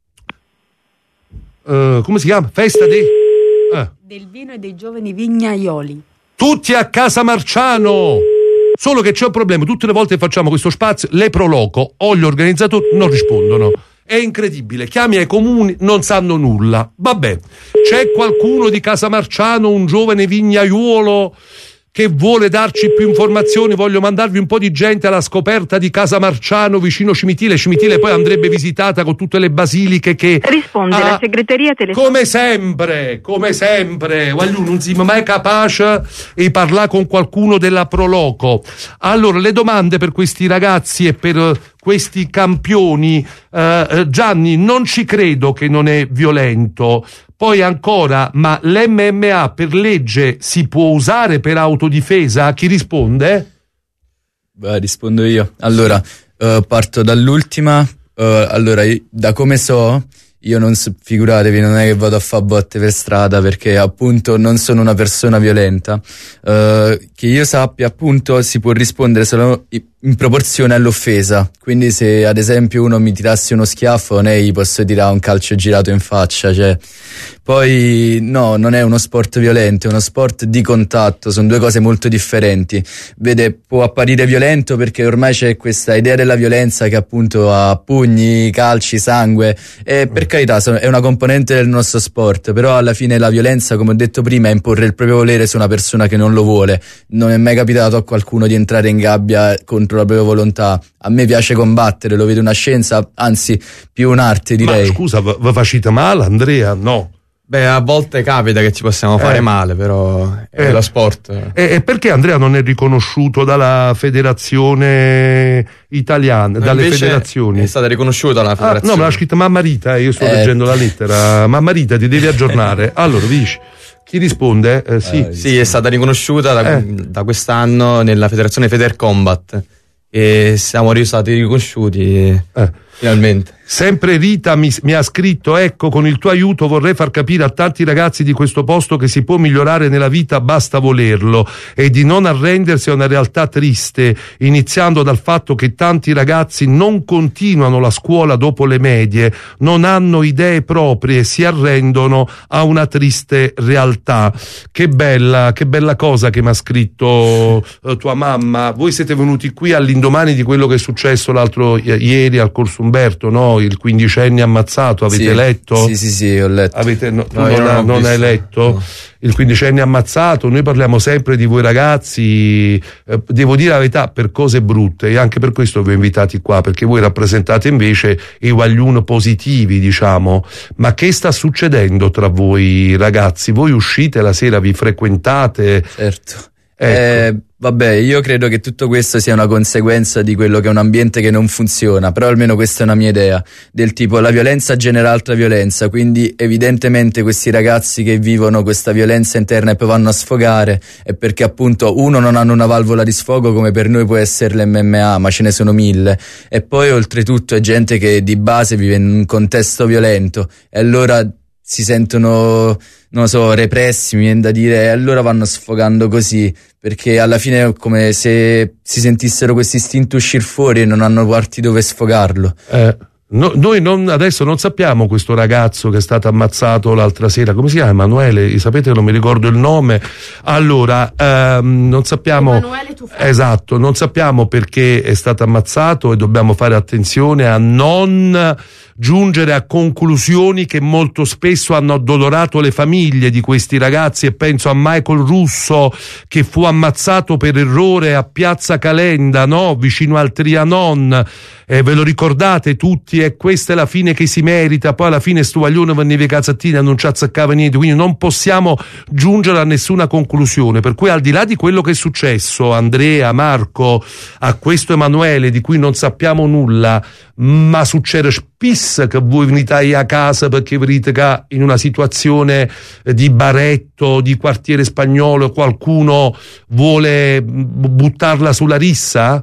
Come si chiama? Festa del vino e dei giovani vignaioli. Tutti a Casa Marciano. Solo che c'è un problema, tutte le volte che facciamo questo spazio, le Proloco o gli organizzatori non rispondono. È incredibile, chiami ai comuni, non sanno nulla. Vabbè, c'è qualcuno di Casa Marciano, un giovane vignaiuolo che vuole darci più informazioni? Voglio mandarvi un po' di gente alla scoperta di Casa Marciano vicino Cimitile. Cimitile poi andrebbe visitata con tutte le basiliche che... Risponde la segreteria telefonica. Come sempre, voglio non si mai capace di parlare con qualcuno della Proloco. Allora, le domande per questi ragazzi e per questi campioni, Gianni, non ci credo che non è violento. Poi ancora, ma l'MMA per legge si può usare per autodifesa? Chi risponde? Beh, rispondo io. Allora, parto dall'ultima. Allora, da come so, io non so, figuratevi, non è che vado a fare botte per strada perché appunto non sono una persona violenta. Che io sappia, appunto, si può rispondere solo in proporzione all'offesa. Quindi se ad esempio uno mi tirasse uno schiaffo, ne gli posso tirare un calcio girato in faccia, cioè. Poi no, non è uno sport violento, è uno sport di contatto, sono due cose molto differenti. Vede, può apparire violento perché ormai c'è questa idea della violenza che appunto ha pugni, calci, sangue, e per carità è una componente del nostro sport, però alla fine la violenza, come ho detto prima, è imporre il proprio volere su una persona che non lo vuole. Non è mai capitato a qualcuno di entrare in gabbia contro la propria volontà. A me piace combattere, lo vedo una scienza, anzi più un'arte, direi. Ma scusa, vi facite male, Andrea? No. Beh, a volte capita che ci possiamo fare male, però è lo sport. E perché Andrea non è riconosciuto dalla federazione italiana, dalle federazioni? È stata riconosciuta dalla federazione. No, me l'ha scritto Mamma Rita, io sto leggendo la lettera. Mamma Rita, ti devi aggiornare. Allora, dici, chi risponde? Sì, è stata riconosciuta da quest'anno nella federazione Federcombat e siamo stati riconosciuti finalmente. Sempre Rita mi ha scritto: ecco, con il tuo aiuto vorrei far capire a tanti ragazzi di questo posto che si può migliorare nella vita, basta volerlo, e di non arrendersi a una realtà triste, iniziando dal fatto che tanti ragazzi non continuano la scuola dopo le medie, non hanno idee proprie e si arrendono a una triste realtà. Che bella cosa che mi ha scritto tua mamma. Voi siete venuti qui all'indomani di quello che è successo l'altro ieri al Corso Umberto, no? Il 15enne ammazzato, avete letto? Sì, ho letto. Non hai letto? No. Il 15enne ammazzato. Noi parliamo sempre di voi ragazzi, devo dire la verità, per cose brutte, e anche per questo vi ho invitati qua, perché voi rappresentate invece i guagliun positivi, diciamo. Ma che sta succedendo tra voi ragazzi? Voi uscite la sera, vi frequentate? Certo. Ecco. Vabbè, io credo che tutto questo sia una conseguenza di quello che è un ambiente che non funziona, però almeno questa è una mia idea, del tipo la violenza genera altra violenza, quindi evidentemente questi ragazzi che vivono questa violenza interna e poi vanno a sfogare è perché appunto uno non hanno una valvola di sfogo come per noi può essere l'MMA, ma ce ne sono 1000, e poi oltretutto è gente che di base vive in un contesto violento e allora si sentono, non lo so, repressi, mi viene da dire, e allora vanno sfogando così, perché alla fine è come se si sentissero questo istinto uscire fuori e non hanno parti dove sfogarlo. Noi adesso non sappiamo questo ragazzo che è stato ammazzato l'altra sera, come si chiama? Emanuele, sapete, non mi ricordo il nome. Allora, non sappiamo. Emanuele Tufano. Esatto, non sappiamo perché è stato ammazzato e dobbiamo fare attenzione a non giungere a conclusioni che molto spesso hanno addolorato le famiglie di questi ragazzi, e penso a Michael Russo che fu ammazzato per errore a Piazza Calenda, no? Vicino al Trianon. Ve lo ricordate tutti? E questa è la fine che si merita. Poi alla fine sto guaglione veniva cazzattini, non ci azzeccava niente, quindi non possiamo giungere a nessuna conclusione. Per cui, al di là di quello che è successo, Andrea, Marco, a questo Emanuele di cui non sappiamo nulla, ma succede spesso che voi venite a casa perché vedete che in una situazione di baretto, di quartiere spagnolo, qualcuno vuole buttarla sulla rissa?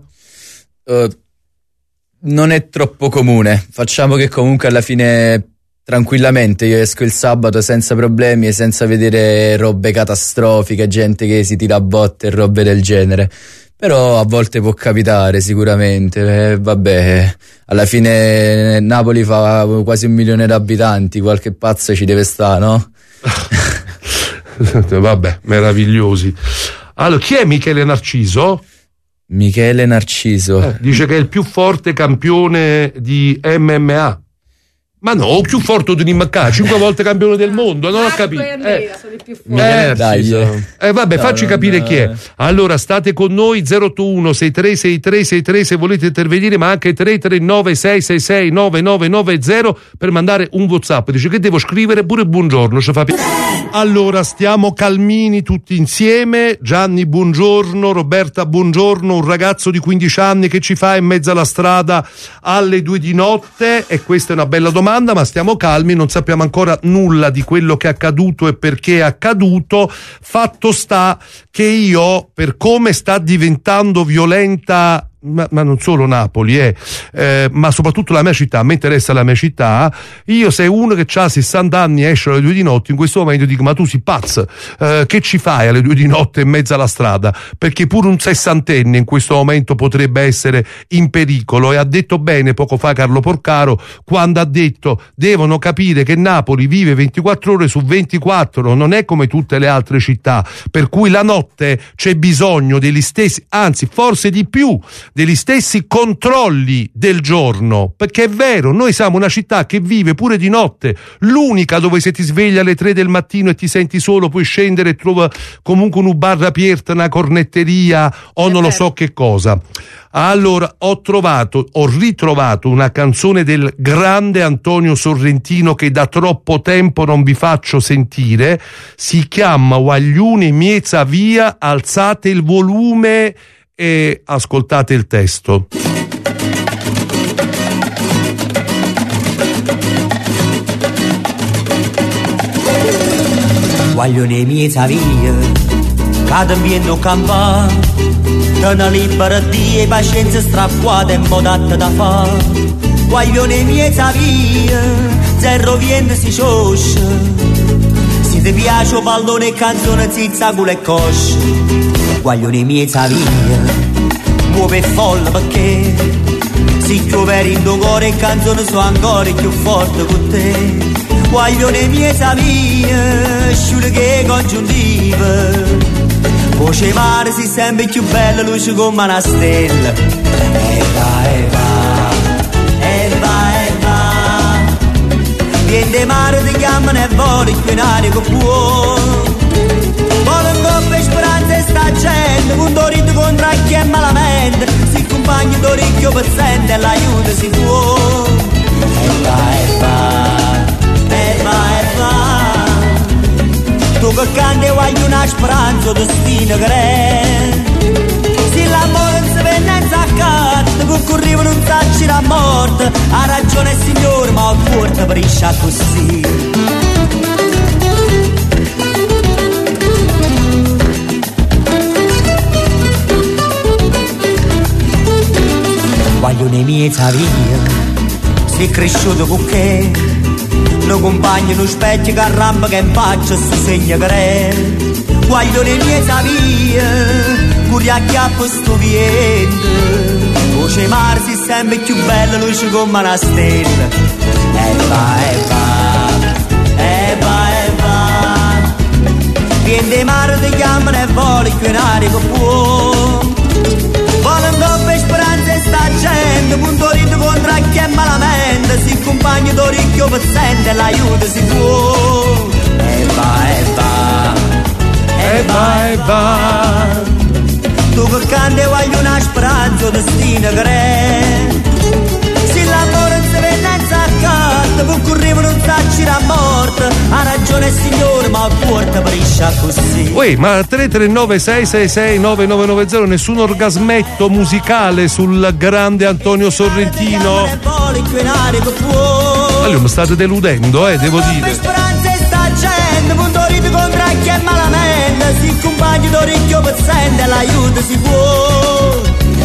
Non è troppo comune, facciamo che comunque alla fine tranquillamente io esco il sabato senza problemi e senza vedere robe catastrofiche, gente che si tira a botte e robe del genere, però a volte può capitare sicuramente, vabbè, alla fine Napoli fa quasi 1 milione di abitanti, qualche pazzo ci deve stare, no? Vabbè, meravigliosi. Allora, chi è Michele Narciso? Michele Narciso dice che è il più forte campione di MMA. Ma no, più forte di Nimacca, 5 volte campione del mondo, non ho capito. Sono i più forti. Vabbè, facci capire chi è. Allora, state con noi, 081 636363 se volete intervenire, ma anche 339 666 9990 per mandare un WhatsApp. Dice che devo scrivere pure buongiorno, ci fa piacere. Allora, stiamo calmini tutti insieme. Gianni, buongiorno. Roberta, buongiorno. Un ragazzo di 15 anni che ci fa in mezzo alla strada alle 2 di notte, e questa è una bella domanda. Ma stiamo calmi, non sappiamo ancora nulla di quello che è accaduto e perché è accaduto. Fatto sta che io, per come sta diventando violenta ma non solo Napoli, ma soprattutto la mia città, a me interessa la mia città. Io, se uno che ha 60 anni esce alle 2 di notte, in questo momento dico: ma tu sei pazzo, che ci fai alle 2 di notte in mezzo alla strada? Perché pure un sessantenne in questo momento potrebbe essere in pericolo. E ha detto bene poco fa Carlo Porcaro quando ha detto: devono capire che Napoli vive 24 ore su 24, non è come tutte le altre città, per cui la notte c'è bisogno degli stessi, anzi forse di più, degli stessi controlli del giorno, perché è vero, noi siamo una città che vive pure di notte, l'unica dove se ti svegli alle 3 del mattino e ti senti solo puoi scendere e trova comunque un bar aperto, una cornetteria o non lo so che cosa. Allora ho ritrovato una canzone del grande Antonio Sorrentino che da troppo tempo non vi faccio sentire, si chiama Guaglione miezza via, alzate il volume e ascoltate il testo. Guaglione miezza via, cade viendo campare, una libera di e pazienza strappuata e modatta da fare. Guaglione miezza via, zero viento si sciosce, se ti piace pallone e canzone zizza culo e cosce. Guaglione miezza via, muove folle perché si piove in tuo cuore e canzone so ancora più forte con te. Guaglione miezza via, sciure che congiuntiva, voce mare si sente più bella, luce come una stella. E va, viene mare ti chiamano e voli più in aria che può. Vuole un po' per speranza e sta gente, un dorito contro chi è malamente, si compagna d'oricchio pezzente e l'aiuto si può. E va, tu che canti voglio una speranza, destino che è. Se l'amore non si venne in zaccato, che corriva non tacci la morte, ha ragione il Signore, ma il cuore ti briscia così. Guaglione miezza via, sei cresciuto con che, lo compagno in un specchio che arrampa che in faccia si segna che è. Guaglione miezza via, curi a chiappo sto viento, voce mare si sente più bella, luce come una stella. E va, viene mare ti chiamano e voli più in aria che può. Vuole un po' per speranza e sta gente, punto rito contro chi è malamente, si compagno d'oricchio pezzente, l'aiuto si può. E va, tu che canti voglio una speranza, destino che è. Se l'amore non si venne in zaccato, può correre non tacci la morte, ha ragione il Signore, ma il cuore ti briscia così. Uè, ma 339 666 9990, nessun orgasmetto musicale sul grande Antonio Sorrentino? Allora mi state deludendo, devo dire. Contro chi è malamente, si compagno d'oricchio pezzente, l'aiuto si può.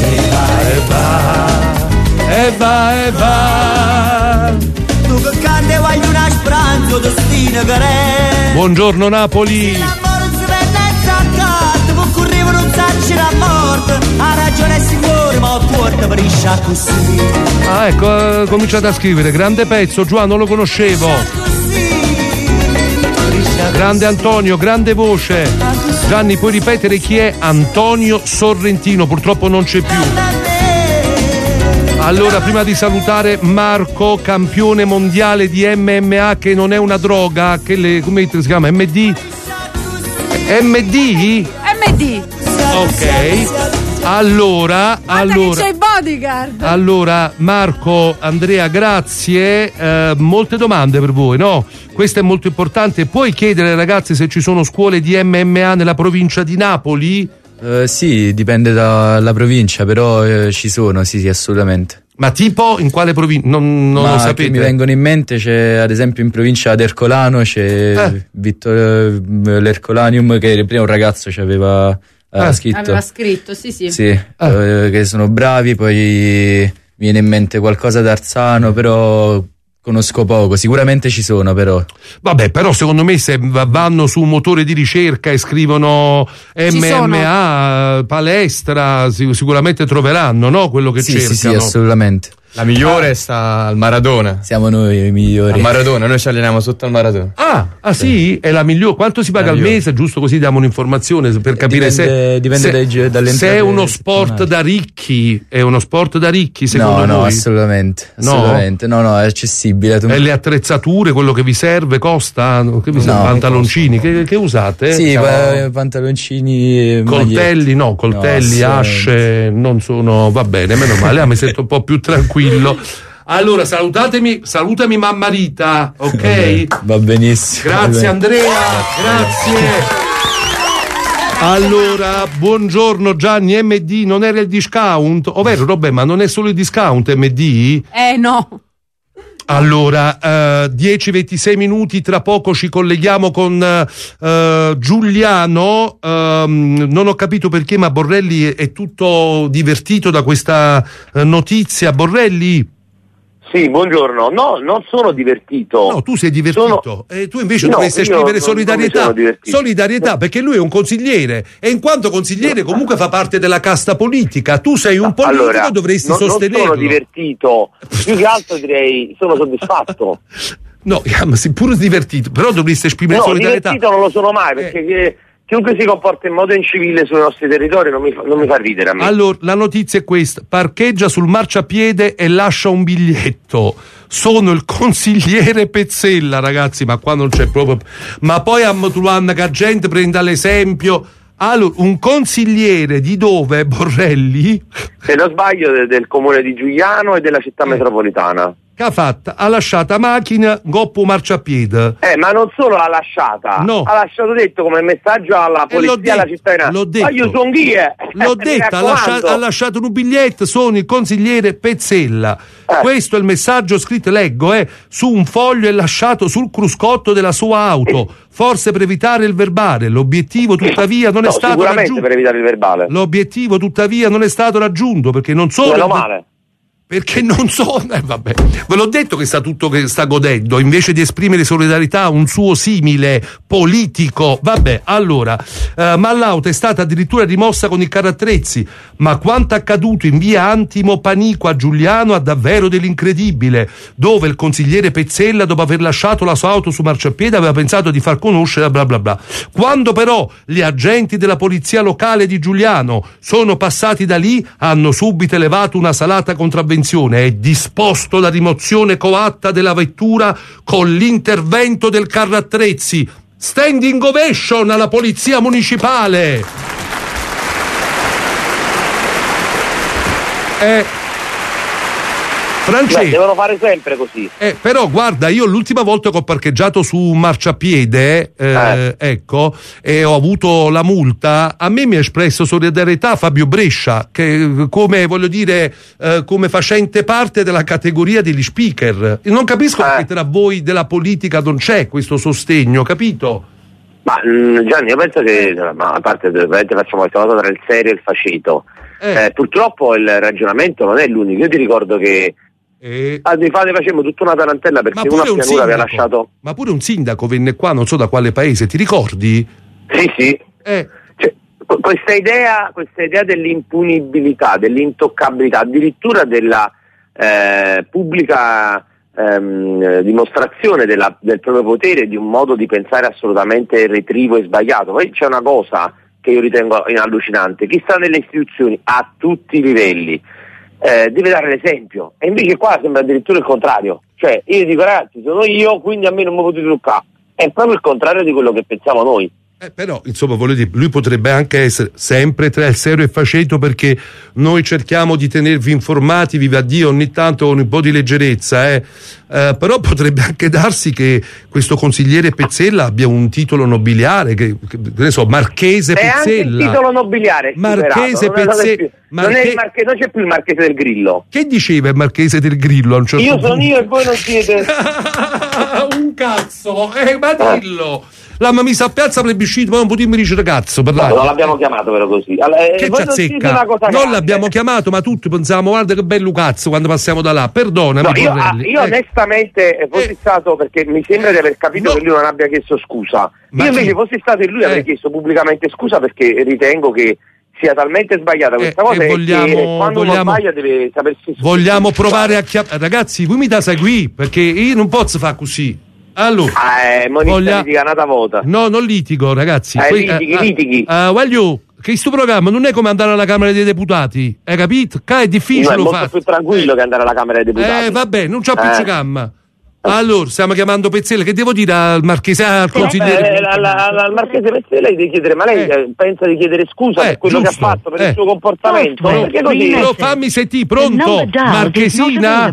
E va, tu che canti voglio una speranza, destino che è. Buongiorno Napoli. L'amore si venne zaccato, può correre non sarci la morte, ha ragione il Signore, ma il cuore ti briscia così. Ah, ecco, cominciate a scrivere, grande pezzo, Giovanni, non lo conoscevo. Grande Antonio, grande voce. Gianni, puoi ripetere chi è Antonio Sorrentino? Purtroppo non c'è più. Allora, prima di salutare Marco, campione mondiale di MMA, che non è una droga, come si chiama? MD? Ok. Allora, c'è il bodyguard. Allora, Marco, Andrea, grazie. Molte domande per voi, no? Questo è molto importante. Puoi chiedere ai ragazzi se ci sono scuole di MMA nella provincia di Napoli? Sì, dipende dalla provincia, però ci sono, sì, assolutamente. Ma tipo in quale provincia? Non lo sapete? Che mi vengono in mente, c'è ad esempio in provincia d'Ercolano c'è Vittorio l'Ercolanium, che prima un ragazzo aveva scritto. Aveva scritto, sì. Che sono bravi, poi mi viene in mente qualcosa d'Arzano, però conosco poco, sicuramente ci sono però. Vabbè, però secondo me se vanno su un motore di ricerca e scrivono MMA, palestra, sicuramente troveranno, no? Quello che cercano. Sì, assolutamente. La migliore sta al Maradona. Siamo noi i migliori. Al Maradona, noi ci alleniamo sotto al Maradona. Sì? È la migliore. Quanto si paga al mese? Giusto così diamo un'informazione per capire dipende se è uno sport da ricchi. È uno sport da ricchi, secondo voi? No, assolutamente. No, è accessibile. E le attrezzature, quello che vi serve, costa? Che vi serve? Pantaloncini? Che usate? Sì, pantaloncini. Coltelli? No, coltelli, asce, non sono. Va bene, meno male, mi sento un po' più tranquillo. Allora, salutami mamma Rita, ok? Va benissimo. Grazie Andrea, grazie. Allora, buongiorno Gianni, MD non era il discount? Ovvero, Robè, ma non è solo il discount MD? No. Allora, 10-26 minuti, tra poco ci colleghiamo con Giuliano. Non ho capito perché, ma Borrelli è tutto divertito da questa notizia. Borrelli? Sì, buongiorno. No, non sono divertito. No, tu sei divertito. Tu invece dovresti scrivere solidarietà. Solidarietà, perché lui è un consigliere e in quanto consigliere comunque fa parte della casta politica. Tu sei un politico, allora, dovresti sostenerlo. Non sono divertito, più che altro direi sono soddisfatto. No, sei pure divertito, però dovresti esprimere solidarietà. Divertito non lo sono mai, perché chiunque si comporta in modo incivile sui nostri territori non mi fa ridere a me. Allora, la notizia è questa: parcheggia sul marciapiede e lascia un biglietto. Sono il consigliere Pezzella, ragazzi, ma qua non c'è proprio. Ma poi a Motulanna che gente prenda l'esempio. Allora, un consigliere di dove, Borrelli? Se non sbaglio del comune di Giuliano e della città metropolitana. Che ha fatto? Ha lasciato macchina, goppo marciapiede. Ma non solo l'ha lasciata, ha lasciato detto come messaggio alla polizia alla cittadinanza. L'ho detto. Ma io sono chi è? L'ho detto, ha lasciato un biglietto, sono il consigliere Pezzella. Questo è il messaggio scritto, leggo, su un foglio e lasciato sul cruscotto della sua auto, forse per evitare il verbale. L'obiettivo tuttavia non è stato raggiunto. Per evitare il verbale. L'obiettivo tuttavia non è stato raggiunto, perché non solo... Meno male. Perché non so, vabbè, ve l'ho detto che sta tutto che sta godendo, invece di esprimere solidarietà a un suo simile politico. Vabbè, allora, ma l'auto è stata addirittura rimossa con il carro attrezzi. Ma quanto accaduto in via Antimo Panico a Giuliano ha davvero dell'incredibile, dove il consigliere Pezzella, dopo aver lasciato la sua auto su marciapiede, aveva pensato di far conoscere bla bla bla. Quando però gli agenti della polizia locale di Giuliano sono passati da lì, hanno subito elevato una salata contravvenzione e disposto la rimozione coatta della vettura con l'intervento del carro attrezzi. Standing ovation alla polizia municipale. Francesco, devono fare sempre così. Però guarda, io l'ultima volta che ho parcheggiato su un marciapiede, ecco, e ho avuto la multa, a me mi ha espresso solidarietà Fabio Brescia, che come voglio dire, come facente parte della categoria degli speaker. Non capisco perché tra voi della politica non c'è questo sostegno, capito? Ma Gianni, io penso che a parte facciamo questa cosa tra il serio e il faceto. Purtroppo il ragionamento non è l'unico. Io ti ricordo che anni fa ne facemmo tutta una tarantella perché una pianura aveva lasciato. Ma pure un sindaco venne qua, non so da quale paese, ti ricordi? Sì. Cioè, questa idea dell'impunibilità, dell'intoccabilità, addirittura della pubblica dimostrazione del proprio potere, di un modo di pensare assolutamente retrivo e sbagliato. Poi c'è una cosa che io ritengo allucinante: chi sta nelle istituzioni a tutti i livelli deve dare l'esempio, e invece qua sembra addirittura il contrario. Cioè io dico ragazzi, sono io, quindi a me non mi potete toccare. È proprio il contrario di quello che pensiamo noi. Però insomma voglio dire, lui potrebbe anche essere sempre tra il serio e il faceto, perché noi cerchiamo di tenervi informati, viva Dio, ogni tanto con un po' di leggerezza, però potrebbe anche darsi che questo consigliere Pezzella abbia un titolo nobiliare, che ne so, Marchese Pezzella. È anche il titolo nobiliare, Marchese Pezzella. Non c'è più il Marchese del Grillo. Che diceva il Marchese del Grillo a un certo punto? Io sono io e voi non siete. Un cazzo, ma dillo. Mi sa piazza plebiscito, ma non potevi dire cazzo per non l'abbiamo chiamato però così. Che ci azzecca? Non l'abbiamo chiamato, ma tutti pensavamo guarda che bello cazzo quando passiamo da là. Perdonami. Io onestamente fossi stato, perché mi sembra di aver capito che lui non abbia chiesto scusa. Io invece fossi stato in lui avrei chiesto pubblicamente scusa, perché ritengo che sia talmente sbagliata questa cosa che quando uno sbaglia deve sapersi. Vogliamo provare a ragazzi, voi mi da seguì, perché io non posso fare così. Allora, litiga nata vota. No, non litigo, ragazzi. Litighi. Voglio che sto programma non è come andare alla Camera dei Deputati, hai capito? È difficile lo fare. È molto più tranquillo che andare alla Camera dei Deputati. Vabbè, non c'ho più gamma. Allora, stiamo chiamando Pezzella, che devo dire al marchese, al consigliere? Al marchese Pezzella devi chiedere, ma lei pensa di chiedere scusa per quello giusto. che ha fatto, per il suo comportamento? Perché così? Fammi sentire, pronto? Marchesina?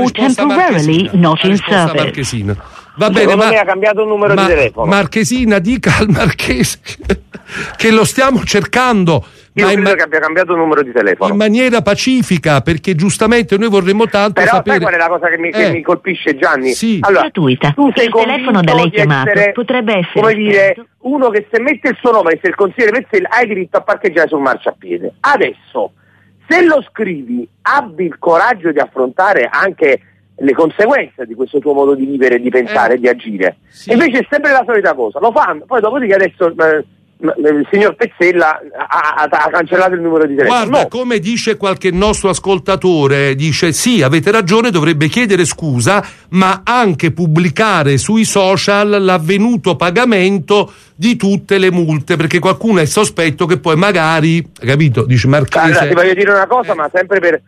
Marchesina. Va bene, ma ha cambiato il numero di telefono. Marchesina, dica al marchese che lo stiamo cercando. Io credo che abbia cambiato il numero di telefono. In maniera pacifica, perché giustamente noi vorremmo tanto sapere. Però sai qual è la cosa che mi colpisce, Gianni? Sì. Allora, gratuita. Tu sei il telefono da lei chiamato potrebbe essere, come dire, uno che se mette il suo nome, se il consigliere Pezzella, hai diritto a parcheggiare sul marciapiede. Adesso, se lo scrivi, abbi il coraggio di affrontare anche le conseguenze di questo tuo modo di vivere, di pensare e di agire. Sì. Invece è sempre la solita cosa, lo fanno, poi dopodiché adesso il signor Pezzella ha cancellato il numero di telefono. Guarda, come dice qualche nostro ascoltatore, dice sì, avete ragione, dovrebbe chiedere scusa, ma anche pubblicare sui social l'avvenuto pagamento di tutte le multe, perché qualcuno è sospetto che poi magari, capito, dice Marchese. Allora, ti voglio dire una cosa, ma sempre per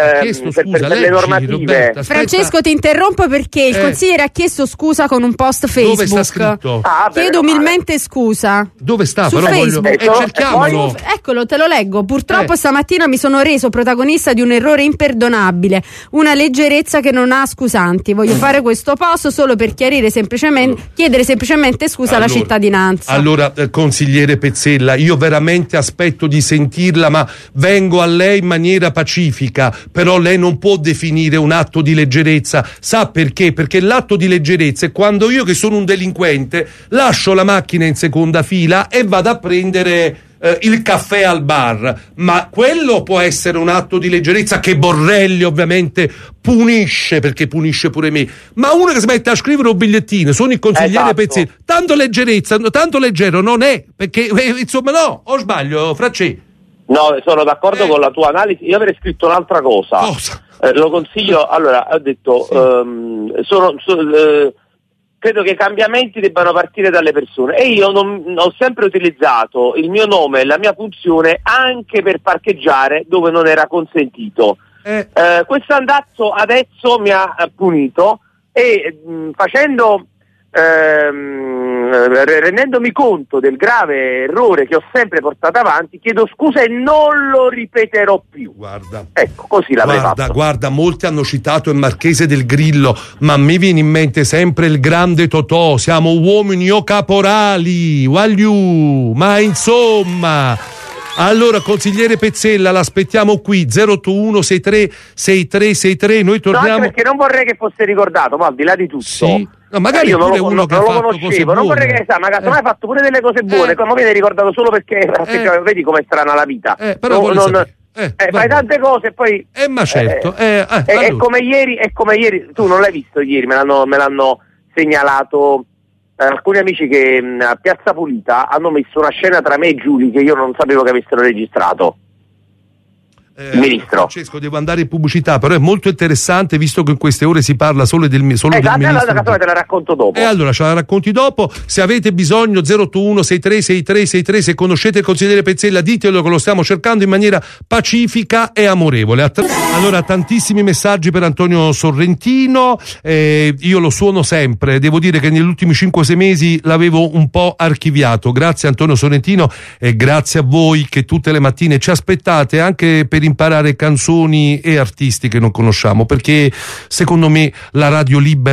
le normative. Roberta, Francesco, ti interrompo perché il consigliere ha chiesto scusa con un post Facebook. Dove sta scritto? Chiedo umilmente scusa. Dove sta? Su però Facebook. cerchiamolo. Eccolo, te lo leggo. Purtroppo stamattina mi sono reso protagonista di un errore imperdonabile, una leggerezza che non ha scusanti. Voglio fare questo post solo per chiedere semplicemente scusa alla cittadinanza. Allora, consigliere Pezzella, io veramente aspetto di sentirla, ma vengo a lei in maniera pacifica. Però lei non può definire un atto di leggerezza. Sa perché? Perché l'atto di leggerezza è quando io, che sono un delinquente, lascio la macchina in seconda fila e vado a prendere il caffè al bar. Ma quello può essere un atto di leggerezza che Borrelli ovviamente punisce, perché punisce pure me. Ma uno che si mette a scrivere un bigliettino, sono il consigliere Pezzella, tanto leggero non è, perché insomma, no, o sbaglio, Francesco? No, sono d'accordo con la tua analisi. Io avrei scritto un'altra cosa. Lo consiglio. Allora, ho detto, credo che i cambiamenti debbano partire dalle persone, e io ho sempre utilizzato il mio nome e la mia funzione anche per parcheggiare dove non era consentito. Questo andazzo adesso mi ha punito, e rendendomi conto del grave errore che ho sempre portato avanti, chiedo scusa e non lo ripeterò più. Guarda, ecco, così l'avrei fatto. Guarda, molti hanno citato il Marchese del Grillo, ma a me viene in mente sempre il grande Totò. Siamo uomini o caporali, ma insomma. Allora, consigliere Pezzella, l'aspettiamo qui, 081 63 6363, noi torniamo. No, anche perché non vorrei che fosse ricordato, ma al di là di tutto. Sì. No, magari io non lo conoscevo, non vorrei che magari ha fatto pure delle cose buone, come viene ricordato solo perché vedi com'è strana la vita. Fai tante cose e poi ma certo. Allora. È come ieri, tu non l'hai visto ieri, me l'hanno segnalato alcuni amici che a Piazza Pulita hanno messo una scena tra me e Giuli che io non sapevo che avessero registrato. Ministro. Francesco, devo andare in pubblicità, però è molto interessante, visto che in queste ore si parla solo del ministro. Te la racconto dopo. Allora ce la racconti dopo. Se avete bisogno, 081 63 6363, se conoscete il consigliere Pezzella, ditelo che lo stiamo cercando in maniera pacifica e amorevole. Allora, tantissimi messaggi per Antonio Sorrentino, io lo suono sempre, devo dire che negli ultimi 5-6 mesi l'avevo un po' archiviato. Grazie Antonio Sorrentino, e grazie a voi che tutte le mattine ci aspettate anche per imparare canzoni e artisti che non conosciamo, perché secondo me la radio libera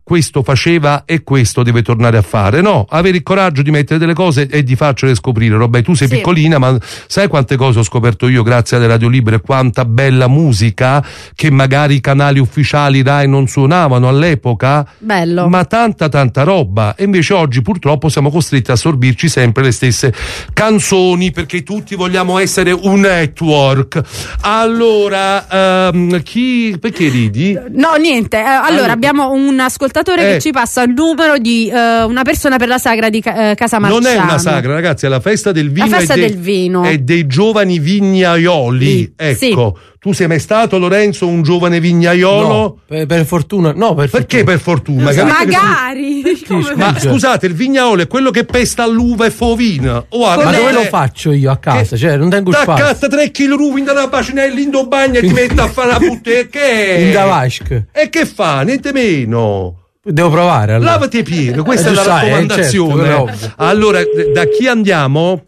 questo faceva e questo deve tornare a fare. No, avere il coraggio di mettere delle cose e di farcele scoprire. Roba, tu sei piccolina, ma sai quante cose ho scoperto io grazie alle radio libere, quanta bella musica che magari i canali ufficiali Rai non suonavano all'epoca. Bello. Ma tanta roba. E invece oggi purtroppo siamo costretti a assorbirci sempre le stesse canzoni perché tutti vogliamo essere un network. Allora, perché ridi? No, niente. Allora, abbiamo un ascoltatore che ci passa il numero di una persona per la sagra di Casamarciano. Non è una sagra, ragazzi, è la festa del vino. La festa del vino. E dei giovani vignaioli. Ecco. Sì. Tu sei mai stato, Lorenzo, un giovane vignaiolo? No, per fortuna. No, perché per fortuna? Magari. Ma scusate, il vignaiolo è quello che pesta l'uva e fa vino. Ma dove lo faccio io a casa? Cioè, non tengo spazio. Accatta 3 kg ruvi dalla bacinella in do bagno e ti metti a fare la puttana. Che in Davasc. E che fa? Niente meno. Devo provare. Allora. Lavati i piedi, questa è la raccomandazione. Certo, allora, da chi andiamo?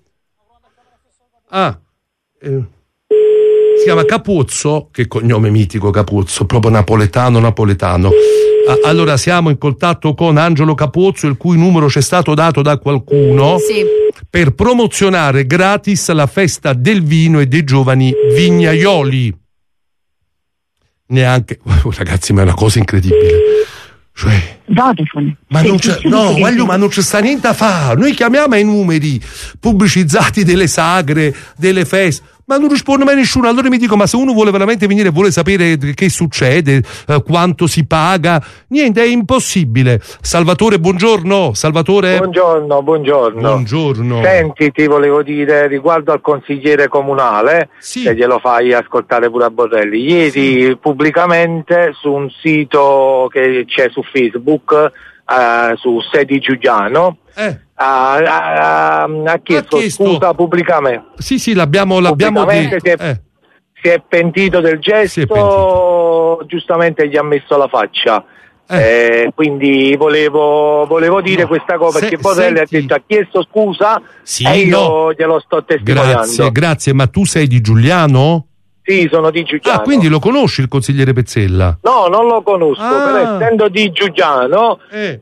Si chiama Capuzzo, che cognome mitico Capuzzo, proprio napoletano. Allora siamo in contatto con Angelo Capuzzo, il cui numero ci è stato dato da qualcuno per promozionare gratis la festa del vino e dei giovani vignaioli. Neanche, ragazzi, ma è una cosa incredibile. Cioè, ma non c'è, ma non c'è sta niente a fare. Noi chiamiamo i numeri pubblicizzati delle sagre, delle feste, ma non risponde mai nessuno. Allora mi dico, ma se uno vuole veramente venire e vuole sapere che succede, quanto Paga, niente, è impossibile. Salvatore, buongiorno. Salvatore. Buongiorno. Senti, ti volevo dire riguardo al consigliere comunale, se glielo fai ascoltare pure a Borrelli. Ieri pubblicamente su un sito che c'è su Facebook, su Sedi Giuliano, ha chiesto scusa pubblicamente. Sì, l'abbiamo detto. Si è pentito del gesto, giustamente gli ha messo la faccia. Quindi volevo dire questa cosa, perché Borrelli ha detto, ha chiesto scusa e io glielo sto testimoniando. Grazie, ma tu sei di Giuliano? Sì, sono di Giuliano. Quindi lo conosci il consigliere Pezzella? No, non lo conosco, però essendo di Giuliano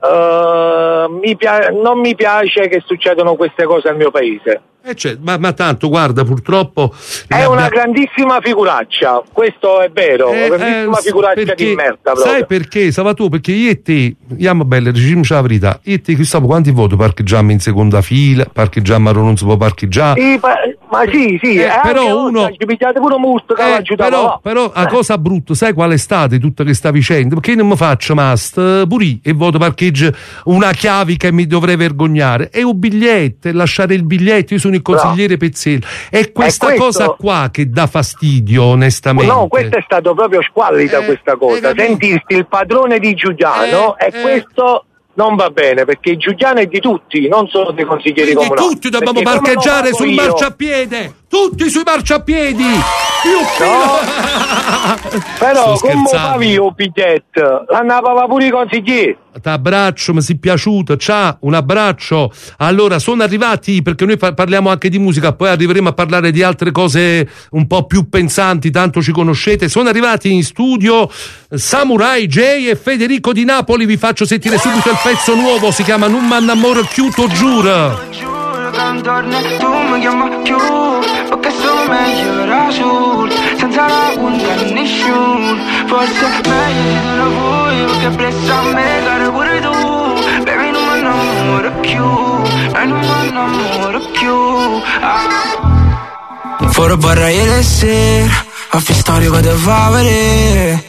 non mi piace che succedano queste cose al mio paese. Ma tanto, guarda, purtroppo è una grandissima figuraccia, questo è vero, una grandissima figuraccia di merda proprio. Sai perché, Salvatore? Perché io e te, andiamo bene, diciamoci la verità, io e te, Cristoforo, quanti voti parcheggiamo in seconda fila, parcheggiamo a non si può parcheggiare? Sì, ma sì, però uno ci pigliate pure molto però la cosa brutta, sai qual è stata di tutta questa vicenda? Perché non mi faccio pure e voto parcheggio una chiave che mi dovrei vergognare, è un biglietto, lasciare il biglietto. Io sono il consigliere Pezzella, è questa cosa qua che dà fastidio, onestamente. No, questa è stato proprio squallida questa cosa, sentirsi il padrone di Giuliano e questo non va bene, perché Giuliano è di tutti, non solo dei consiglieri comunali. Tutti dobbiamo parcheggiare sul marciapiede, tutti sui marciapiedi. Però come favi io biglietto? L'andava pure i consiglieri. T'abbraccio, mi sei piaciuto, ciao, un abbraccio. Allora, sono arrivati, perché noi parliamo anche di musica, poi arriveremo a parlare di altre cose un po' più pensanti, tanto ci conoscete. Sono arrivati in studio Samurai J e Federico di Napoli. Vi faccio sentire subito il pezzo nuovo, si chiama Non m'annamoro più, to giuro. Cantorne, tu mi chiami più, perché sono meglio da sul, senza la punta di nessuno. Forse meglio se te lo vuoi, perché presso a me caro pure tu. Baby non mi innamoro più, non mi innamoro più. Fuori barra ieri sera, a fi storia che te fa vedere.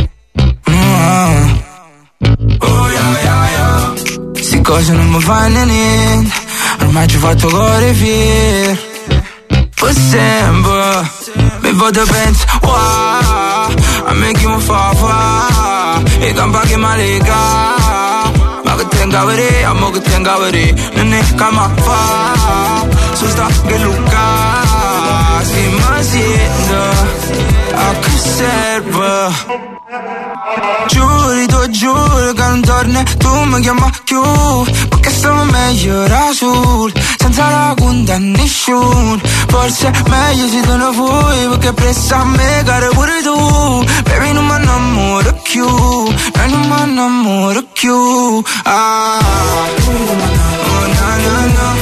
Oh yeah. Sti cose non mi fanno niente, ormai ci ho fatto cuore fier. Per sempre mi vado e penso, wow, a me chi mi fa e campa che mi lega. Ma che tenga a vedere, amo che tenga a vedere, non è che mi fa, su sta che Luca, si mi siento, a che serve. Giuro, tu giuro che non torni, tu mi chiami più, perché stavo meglio da sul, senza la conta nessuno. Forse è meglio se te ne vuoi, perché presso a me caro pure tu. Baby non mi innamoro più, non mi innamoro più. Ah, oh na na na.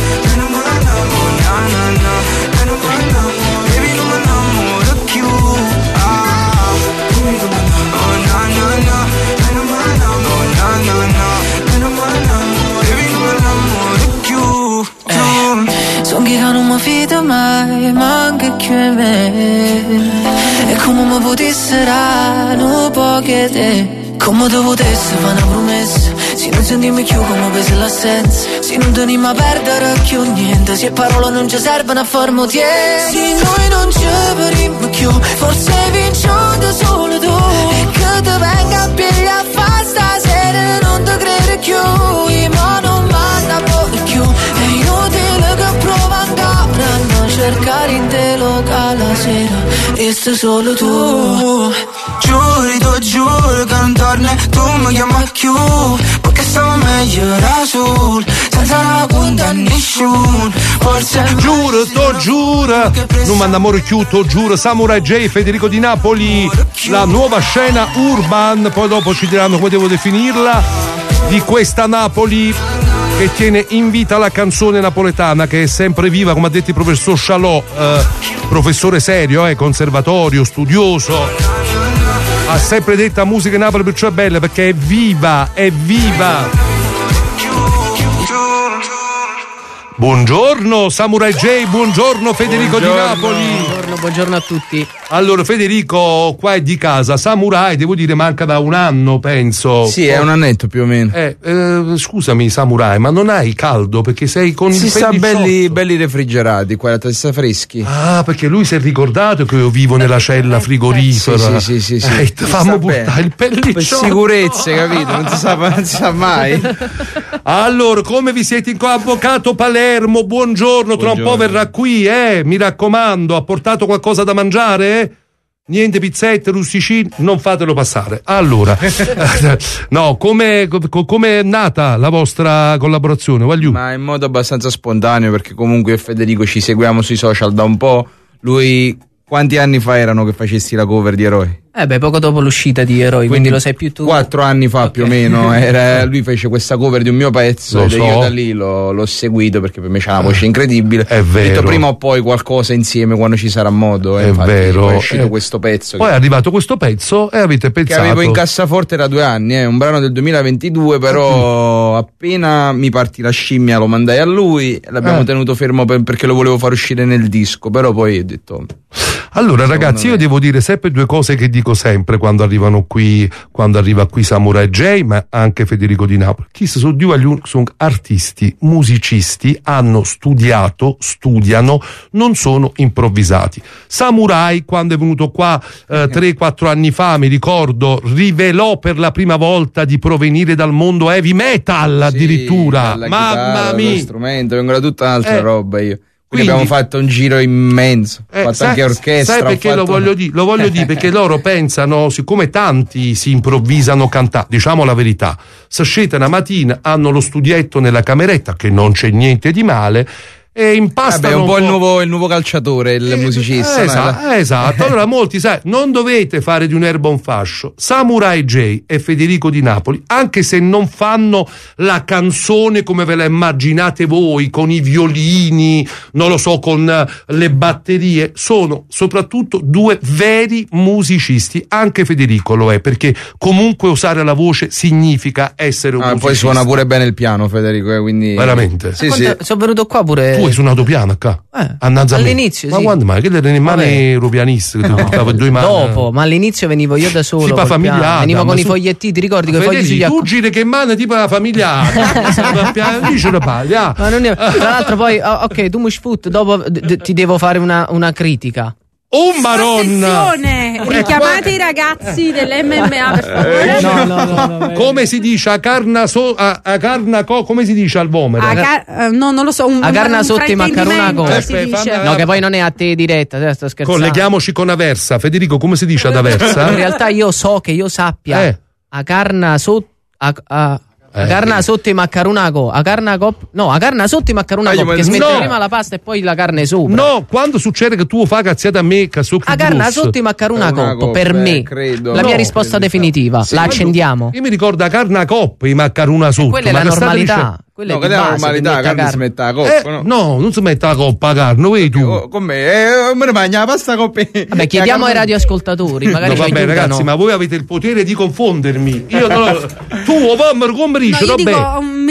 Sono che non mi fido mai, ma anche più di me. E come mi potesse dare poco te, come te potesse fare una promessa. Se non sentiamo più come pesa l'assenza, se non teniamo a perdere più niente, se parole non ci servono a farmo tiempo. Se noi non ci parliamo più, forse vinciamo solo tu. E che ti venga a pigliare a fare stasera, non ti credo più. Ma non manda più, è inutile che prova ancora a cercare in te locale la sera, resta solo tu. Giuro, giuro che non torni, tu mi chiami più, perché stavo meglio da sul, senza la conta a nessuno. Forse giuro, to giuro, non mi innamoro più, to giuro. Samurai J, Federico Di Napoli, la nuova scena urban, poi dopo ci diranno come devo definirla, di questa Napoli che tiene in vita la canzone napoletana, che è sempre viva, come ha detto il professor Chalot, professore serio, conservatorio, studioso, ha sempre detto a musica Napoli perciò è bella, perché è viva, è viva. Buongiorno Samurai J, buongiorno Federico Di Napoli. Buongiorno a tutti. Allora Federico qua è di casa, Samurai devo dire manca da un anno penso. Sì, è un annetto più o meno. Scusami Samurai, ma non hai caldo perché sei con si il sta belli refrigerati qua, sta freschi. Ah, perché lui si è ricordato che io vivo nella cella frigorifera. Sì. Fammi buttare il pellicciotto. Per sicurezze, capito? Non si sa mai. Allora, come vi siete qua? Avvocato Palermo, buongiorno, tra un po' verrà qui, mi raccomando, ha portato qualcosa da mangiare? Niente pizzette, rusticini, non fatelo passare. Allora, no, come è nata la vostra collaborazione? Ma in modo abbastanza spontaneo, perché comunque Federico ci seguiamo sui social da un po'. Lui, quanti anni fa erano che facessi la cover di Eroi? Poco dopo l'uscita di Eroi, quindi lo sai più tu. 4 anni fa più o meno, lui fece questa cover di un mio pezzo ed io da lì l'ho seguito perché per me c'ha una voce incredibile. È vero. Ho detto prima o poi qualcosa insieme quando ci sarà modo. È vero. Poi è uscito questo pezzo. Poi è arrivato questo pezzo e avete pensato. Che avevo in cassaforte da 2 anni, un brano del 2022, però appena mi partì la scimmia lo mandai a lui e l'abbiamo tenuto fermo perché lo volevo far uscire nel disco, però poi ho detto. Allora ragazzi, io devo dire sempre 2 cose che dico sempre quando arriva qui Samurai J, ma anche Federico Di Napoli. Chi sono artisti, musicisti, hanno studiano, non sono improvvisati. Samurai, quando è venuto qua 3-4 anni fa, mi ricordo, rivelò per la prima volta di provenire dal mondo heavy metal addirittura. Mamma mia! Lo strumento, vengono da tutta un'altra roba io. Quindi abbiamo fatto un giro immenso, fatto anche orchestra. Sai perché lo voglio dire? Perché loro pensano, siccome tanti si improvvisano cantare, diciamo la verità, se scete una mattina, hanno lo studietto nella cameretta, che non c'è niente di male, e impastano un po' il nuovo calciatore, il musicista. Esatto. Allora molti, non dovete fare di un'erba un fascio. Samurai J e Federico Di Napoli, anche se non fanno la canzone come ve la immaginate voi, con i violini, non lo so, con le batterie, sono soprattutto 2 veri musicisti. Anche Federico lo è, perché comunque usare la voce significa essere un musicista. Poi suona pure bene il piano Federico, quindi veramente. Sì. Sono venuto qua pure. Tu hai suonato piano qua? All'inizio ma quando mai? Che le mani ero pianista, che 2 mani. Dopo, ma all'inizio venivo io da solo. Tipo familiare. Venivo con i foglietti, ti ricordi che i fogli sugli tu giri che mano tipo la familiare. Tra l'altro poi, ok, tu mi sfrutti, dopo ti devo fare una critica. Oh maronna! Attenzione! Richiamate i ragazzi dell'MMA per favore. No. Come si dice a carna come si dice al vomero? Non lo so, a carna sotto i maccarona no, che poi non è a te diretta, sto scherzando. Colleghiamoci con Aversa. Federico, come si dice ad Aversa? In realtà io so che io sappia a carna sotto A carne sotto i maccarunaco, a carne sotto i maccarunaco, perché smetti prima la pasta e poi la carne sopra. No, quando succede che tu fai cazziata a me, che so a carne sotto i maccarunaco, per me, credo. La mia risposta definitiva, la accendiamo. Io mi ricordo a carne a coppa, i maccaruna sotto. Quella è la normalità. No, che è la normalità, la carne si mette la coppa, no, non si mette la coppa a carne, vedi tu. Con me, me ne mangia la pasta coppa. Vabbè, chiediamo ai radioascoltatori, magari no, vabbè, ragazzi, ma voi avete il potere di confondermi. Io non tu come dici, no, io dico un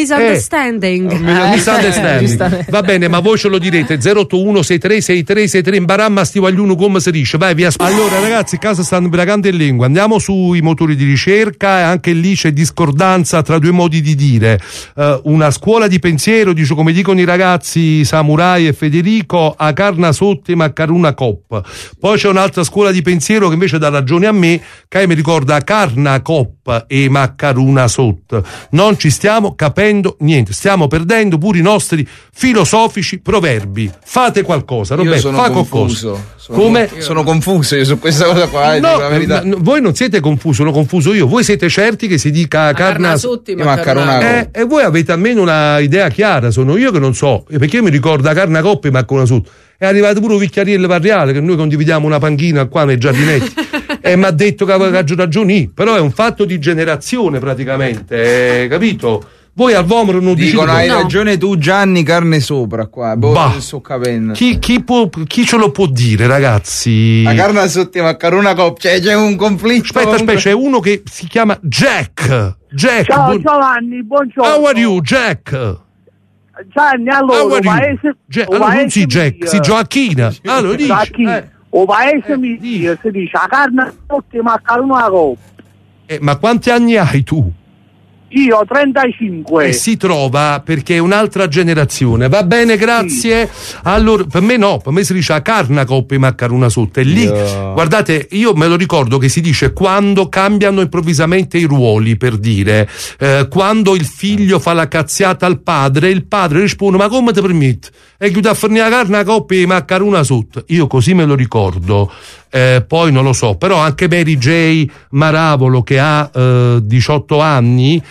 misunderstanding. Va bene, ma voi ce lo direte 081 6363 in baramma stivagliuno come si dice. Vai, vi aspetto. Allora, ragazzi, casa stanno bragando in lingua. Andiamo sui motori di ricerca e anche lì c'è discordanza tra due modi di dire. Una scuola di pensiero, dice, come dicono i ragazzi Samurai e Federico, a carna sotto e maccaruna coppa. Poi c'è un'altra scuola di pensiero che invece dà ragione a me, che mi ricorda carna coppa e maccaruna sotto. Non ci stiamo capendo niente, stiamo perdendo pure i nostri filosofici proverbi. Fate qualcosa, Roberto, fa qualcosa. Come? Sono confuso io su questa cosa qua, no, la verità. Voi non siete confusi, sono confuso io. Voi siete certi che si dica carna sotto e maccaruna e voi avete almeno una idea chiara. Sono io che non so, perché io mi ricordo la carne coppa e maccaruna sotto. È arrivato pure un Vicchiariello Varriale, che noi condividiamo una panchina qua nei giardinetti, e mi ha detto che aveva ragioni, però è un fatto di generazione praticamente, capito? Voi al Vomero non dicono hai ragione tu, Gianni, carne sopra qua. Sto capendo. Chi ce lo può dire, ragazzi? La carne sotto i maccaruna coppa, c'è un conflitto. Aspetta, c'è uno che si chiama Jack. Ciao Giovanni, buongiorno. How are you, Jack? Gianni, allora, allora non si Jack, si Gioacchina. Allora dice, o paese mi dice, si dice la carne sotto i maccaruna coppa. Ma quanti anni hai tu? Io 35. E si trova perché è un'altra generazione. Va bene, grazie. Sì. Allora, per me no, per me si dice a carna coppa e maccaruna sotto. E lì, guardate, io me lo ricordo che si dice quando cambiano improvvisamente i ruoli, per dire, quando il figlio fa la cazziata al padre, il padre risponde: ma come ti permetti? E chiude a fornire la carne coppa e maccaruna sotto. Io così me lo ricordo. Poi non lo so, però anche Mary J. Maravolo, che ha 18 anni,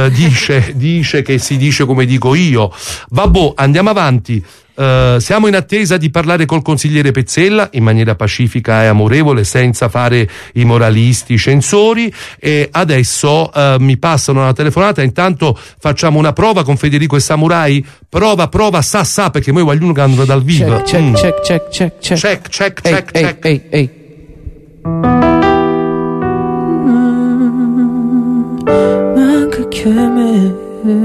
dice che si dice come dico io. Vabbè, andiamo avanti. Siamo in attesa di parlare col consigliere Pezzella in maniera pacifica e amorevole, senza fare i moralisti censori, e adesso mi passano una telefonata. Intanto facciamo una prova con Federico e Samurai. Prova, sa, perché noi vogliono che andano dal vivo. Check. Ehi. Manca che me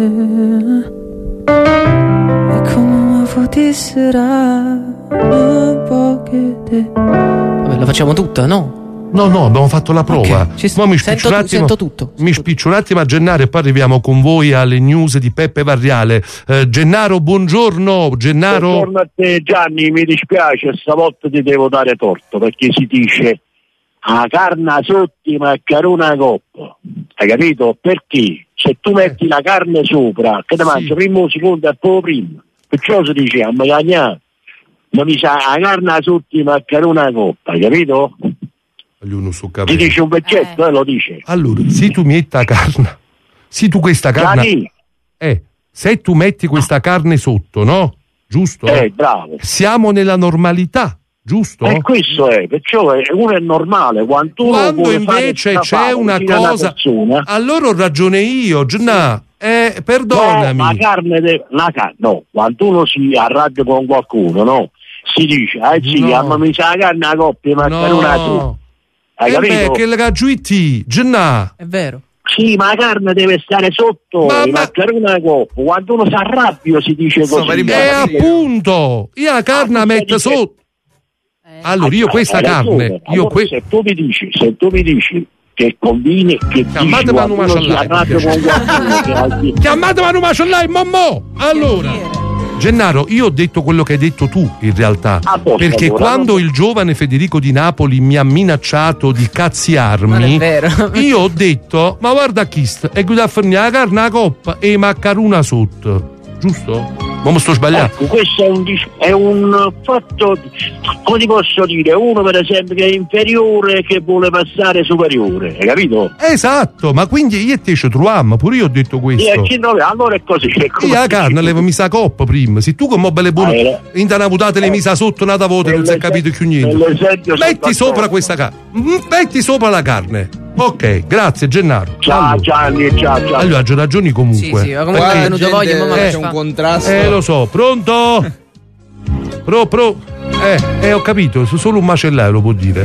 e come potesserà un po' che te. Vabbè, la facciamo tutta, no? No, abbiamo fatto la prova. Okay. Sento tutto. Mi spiccio un attimo a Gennaro e poi arriviamo con voi alle news di Peppe Varriale. Gennaro, buongiorno. Buongiorno a te, Gianni, mi dispiace, stavolta ti devo dare torto, perché si dice a carne sotto i maccaruna coppa. Hai capito? Perché se tu metti la carne sopra, che ti mangi prima un secondo e poi prima, perciò si dice a magagnare, ma mi sa la carne sotto i maccaruna coppa, hai capito? Ti dice un veccetto, lo dice. Allora, se tu metti la carne, se tu questa carne, se tu metti questa carne sotto, no? Giusto? Bravo. Siamo nella normalità, giusto? Questo è, perciò uno è normale. Quando invece c'è una cosa, allora ho ragione io, perdonami. No, quando uno si arrabbia con qualcuno, no? Si dice, ma mi sa la carne a coppia, ma per una tu. Hai capito? Che la giuitti, Giannà. È vero. Sì, ma la carne deve stare sotto, una coppa. Quando uno si arrabbia si dice così. Appunto, io la carne la metto sotto. Allora io questa carne, se tu mi dici che conviene che chiamatemi un macellai, mamma. Allora Gennaro, io ho detto quello che hai detto tu in realtà, perché quando il giovane Federico di Napoli mi ha minacciato di cazziarmi, io ho detto, ma guarda chi sta, e guida a fornire la carne a coppa e i maccaruna sotto, giusto? Ma mi sto sbagliando. Ecco, questo è un fatto, come ti posso dire, uno per esempio che è inferiore che vuole passare superiore, hai capito? Esatto, ma quindi io e te ci troviamo, pure io ho detto questo. Allora è così. Io la carne levo misa coppa prima, se tu come belle buone in una mutata le misa sotto una volta non si è capito più niente. Metti sopra questa carne, metti sopra la carne. Ok, grazie Gennaro. Ciao Gianni, ciao. Allora, hai ragioni comunque. Sì, ma comunque è venuto voglia, ma c'è un contrasto. Lo so, pronto? Ho capito, solo un macellaio lo può dire.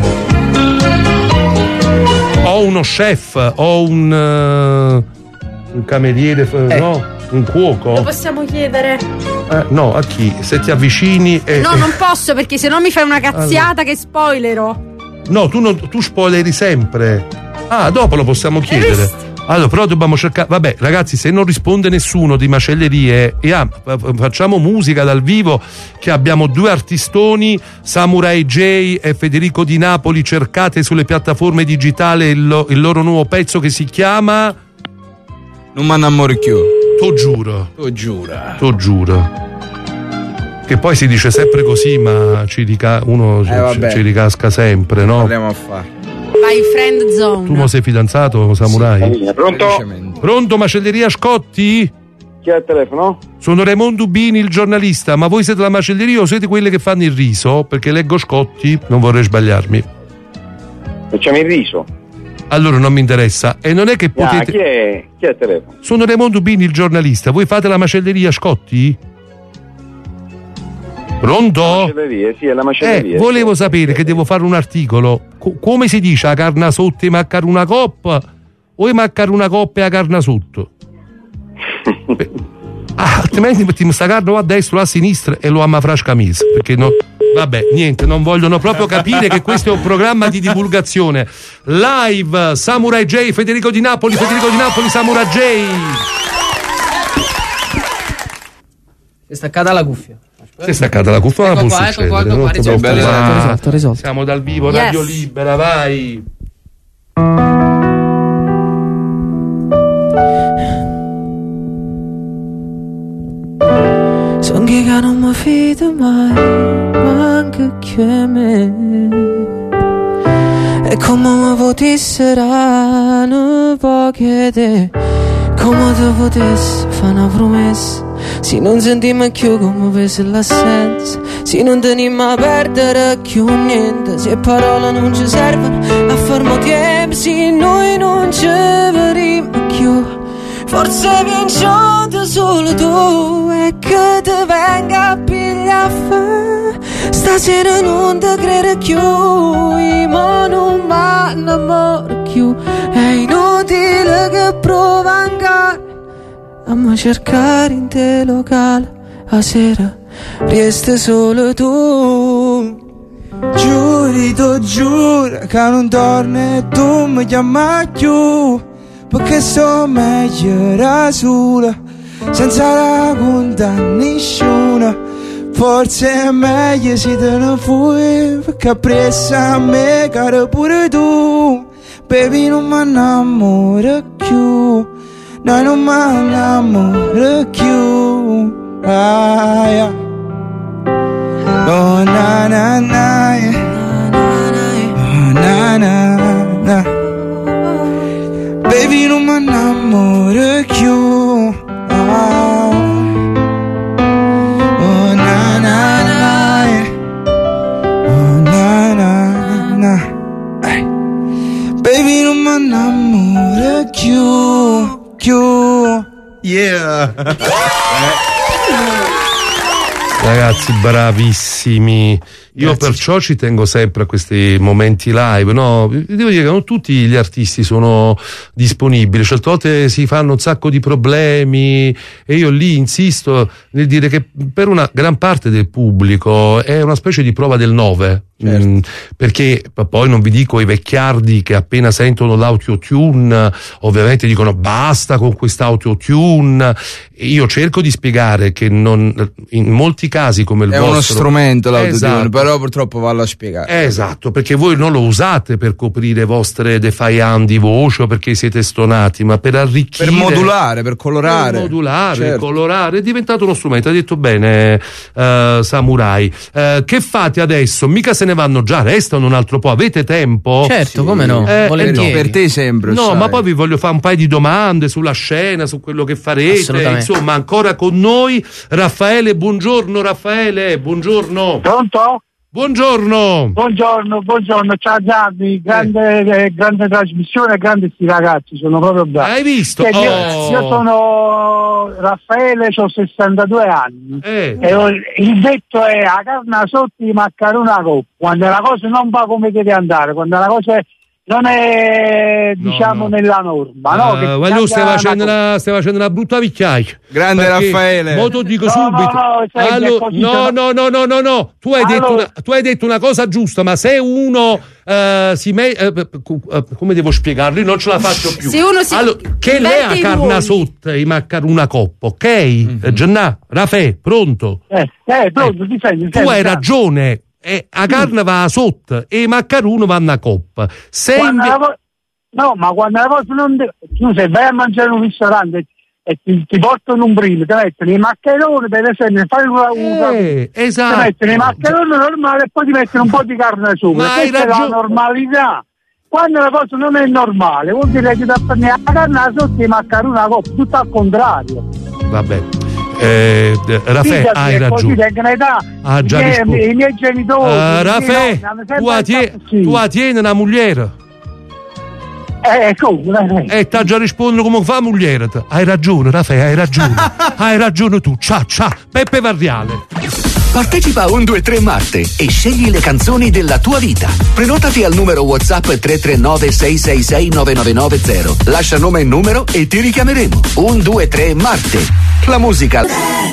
Ho uno chef, ho un cameriere, no? Un cuoco. Lo possiamo chiedere? No, a chi? Se ti avvicini No, non posso perché sennò mi fai una cazziata che spoilerò. No, tu spoileri sempre. Dopo lo possiamo chiedere. Allora, però dobbiamo cercare. Vabbè, ragazzi, se non risponde nessuno di macellerie, facciamo musica dal vivo. Che abbiamo 2 artistoni, Samurai J e Federico Di Napoli. Cercate sulle piattaforme digitali il loro nuovo pezzo che si chiama Non mi innamoro più. T'ho giuro. T'ho giuro. Che poi si dice sempre così, ma ci ricasca sempre, no? Proviamo a fare. Vai friend zone. Tu mo sei fidanzato, Samurai? Sì. Pronto? Pronto, macelleria Scotti? Chi ha il telefono? Sono Raimondo Bini, il giornalista, ma voi siete la macelleria o siete quelle che fanno il riso? Perché leggo Scotti, non vorrei sbagliarmi. Facciamo il riso. Allora non mi interessa. E non è che potete... Chi è il telefono? Sono Raimondo Bini, il giornalista, voi fate la macelleria Scotti? Pronto? Sì, è la macelleria. Volevo sapere che devo fare un articolo. Come si dice a carna sotto e maccar una coppa o e maccar una coppa e a carna sotto? Altrimenti mettiamo sta carne o a destra o a sinistra e lo amma frasca mesa. Perché no, vabbè, niente, non vogliono proprio capire che questo è un programma di divulgazione. Live Samurai J, Federico Di Napoli, Samurai J. È staccata la cuffia. Si è staccata la cuffia, ecco può qua, succedere. Risolto. Siamo dal vivo, Radio Libera, vai. Son che non mi fido mai, manca che me. E come mi potessero un po' chiedere, come ti potessi fare una promessa. Se non sentiamo più come pesa l'assenza, se non teniamo a perdere più niente, se parole non ci servono a fermo tempo, se noi non ci vedremo più, forse vincete solo tu e che ti venga a pigliare. Stasera non ti credo più, ma non mi innamoro più, è inutile che prova ancora a me cercare in te locale, a sera resti solo tu. Giuro, giuro che non torni e tu mi chiami più, perché sto meglio da sola, senza raccontare nessuno. Forse è meglio se te ne fui, perché appresso a me caro pure tu. Baby non mi innamoro più, no, non mi innamoro più. Yeah. Oh na na na, oh na na na. Baby non mi innamoro più. Oh na na na, oh na na na. Baby non mi innamoro più. Yeah. Ragazzi bravissimi, io perciò ci tengo sempre a questi momenti live, no? Devo dire che non tutti gli artisti sono disponibili, certe volte si fanno un sacco di problemi e io lì insisto nel dire che per una gran parte del pubblico è una specie di prova del 9, perché poi non vi dico i vecchiardi che appena sentono l'autotune ovviamente dicono basta con quest'autotune. Io cerco di spiegare che in molti casi come il vostro è uno strumento l'autotune, però purtroppo vallo a spiegare. Esatto, perché voi non lo usate per coprire vostre defiant di voce o perché siete stonati, ma per arricchire, per modulare, per colorare, certo. Colorare, è diventato uno strumento. Ha detto bene Samurai. Che fate adesso? Mica se ne vanno già, restano un altro po', avete tempo? Certo, come no, volentieri. Per te sempre. No, ma poi vi voglio fare un paio di domande sulla scena, su quello che farete, insomma, ancora con noi Raffaele. Buongiorno Raffaele, buongiorno. Pronto? Buongiorno, ciao Gianni, grande trasmissione, grandi sti ragazzi, sono proprio bravi. Hai visto? Io sono Raffaele, ho 62 anni e il detto è a carne sotto di maccarona coppa, quando la cosa non va come deve andare, quando la cosa non è nella norma, no? Guarda, stai facendo una brutta picchiaia. Grande Raffaele. Mo ti dico subito. No. Tu hai detto una cosa giusta, ma se uno come devo spiegarlo? Io non ce la faccio più. Se uno che lei ha carna sotto i maccaruna coppa, ok? Giannà, Raffaele, pronto? Pronto, difendi. Tu hai ragione. A carne va sotto e i maccaroni vanno a coppa. Ma quando la cosa non tu se vai a mangiare in un ristorante e ti portano un primo, ti mettono i maccheroni, per esempio, fai esatto. Ti mettono i maccheroni normali e poi ti mettono un po' di carne sopra. Questa è la normalità. Quando la cosa non è normale, vuol dire che ti prendere la carne sotto e i maccheroni a coppa, tutto al contrario. Vabbè. Raffaele, hai ragione. Ha già risposto. I miei genitori. Raffaele, tu attieni una mogliera. Come? Ti ha già risposto come fa mogliera. Hai ragione, Raffaele, hai ragione. Hai ragione tu. Ciao, Peppe Varriale. Partecipa a 1, 2, 3 Marte e scegli le canzoni della tua vita. Prenotati al numero WhatsApp 339 666 9990. Lascia nome e numero e ti richiameremo. 1, 2, 3 Marte. La musica.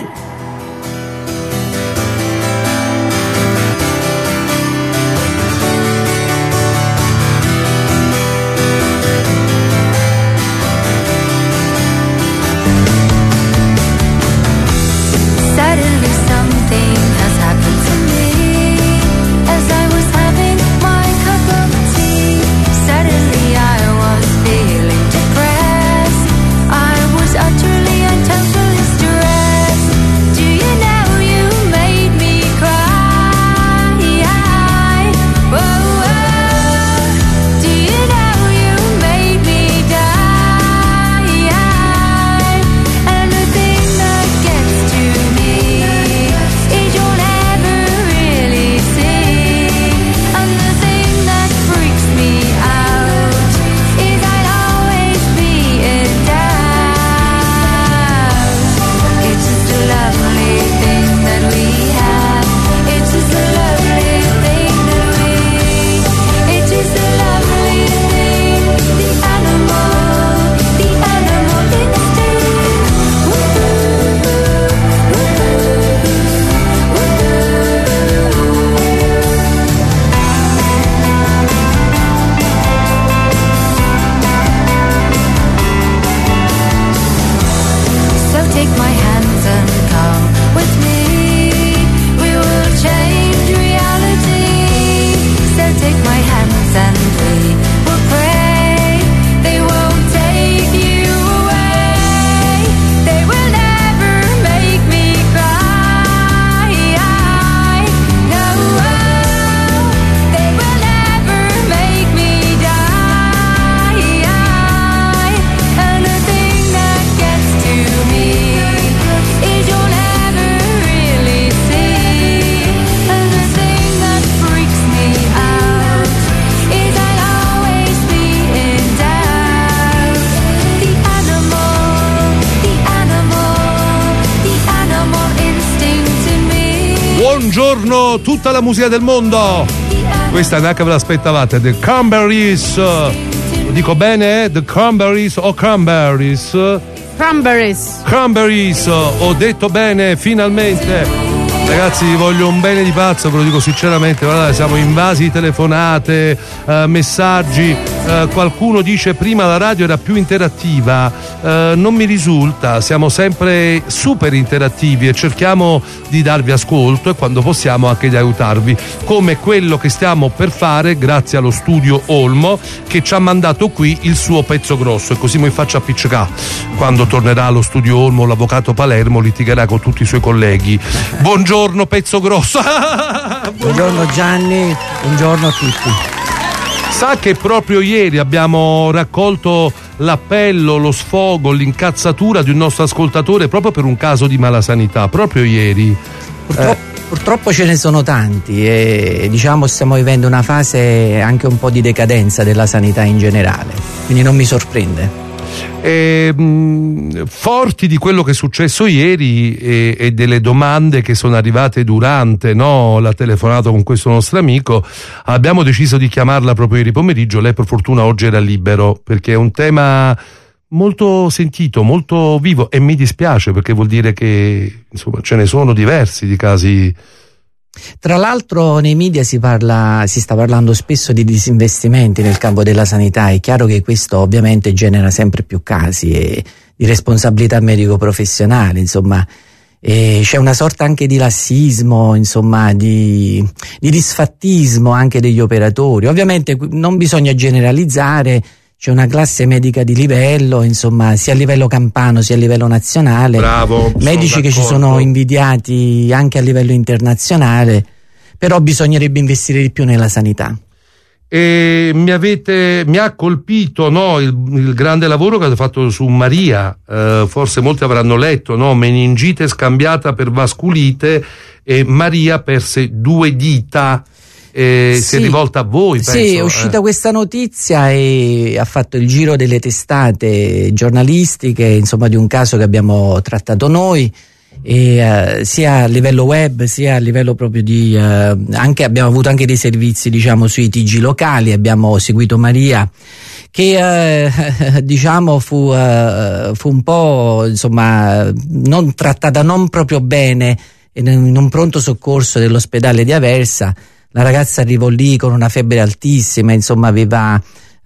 Buongiorno, tutta la musica del mondo. Questa neanche ve l'aspettavate. The Cranberries. Lo dico bene? The Cranberries o Cranberries? Cranberries. Cranberries. Ho detto bene, finalmente. Ragazzi, vi voglio un bene di pazzo, ve lo dico sinceramente, guardate, siamo invasi di telefonate, messaggi, qualcuno dice prima la radio era più interattiva, non mi risulta, siamo sempre super interattivi e cerchiamo di darvi ascolto e quando possiamo anche di aiutarvi, come quello che stiamo per fare grazie allo studio Olmo che ci ha mandato qui il suo pezzo grosso, e così mi faccio appiccicare. Quando tornerà allo studio Olmo l'avvocato Palermo litigherà con tutti i suoi colleghi. Buongiorno pezzo grosso. Buongiorno Gianni, buongiorno a tutti. Sa che proprio ieri abbiamo raccolto l'appello, lo sfogo, l'incazzatura di un nostro ascoltatore proprio per un caso di malasanità, proprio ieri. Purtroppo ce ne sono tanti e diciamo stiamo vivendo una fase anche un po' di decadenza della sanità in generale, quindi non mi sorprende. Forti di quello che è successo ieri e delle domande che sono arrivate durante la telefonata con questo nostro amico, abbiamo deciso di chiamarla proprio ieri pomeriggio. Lei per fortuna oggi era libero, perché è un tema molto sentito, molto vivo, e mi dispiace perché vuol dire che insomma ce ne sono diversi di casi. Tra l'altro nei media si sta parlando spesso di disinvestimenti nel campo della sanità. È chiaro che questo ovviamente genera sempre più casi di responsabilità medico-professionale, insomma, c'è una sorta anche di lassismo, insomma, di disfattismo anche degli operatori. Ovviamente non bisogna generalizzare, c'è una classe medica di livello, insomma, sia a livello campano sia a livello nazionale. Bravo, medici che ci sono invidiati anche a livello internazionale, però bisognerebbe investire di più nella sanità. E mi ha colpito il grande lavoro che avete fatto su Maria, forse molti avranno letto, meningite scambiata per vasculite e Maria perse 2 dita. Si è rivolta a voi, penso. Sì, è uscita questa notizia e ha fatto il giro delle testate giornalistiche, insomma, di un caso che abbiamo trattato noi, e sia a livello web sia a livello proprio di abbiamo avuto anche dei servizi, diciamo, sui TG locali. Abbiamo seguito Maria che diciamo fu un po', insomma, non trattata non proprio bene in un pronto soccorso dell'ospedale di Aversa. La ragazza arrivò lì con una febbre altissima, insomma aveva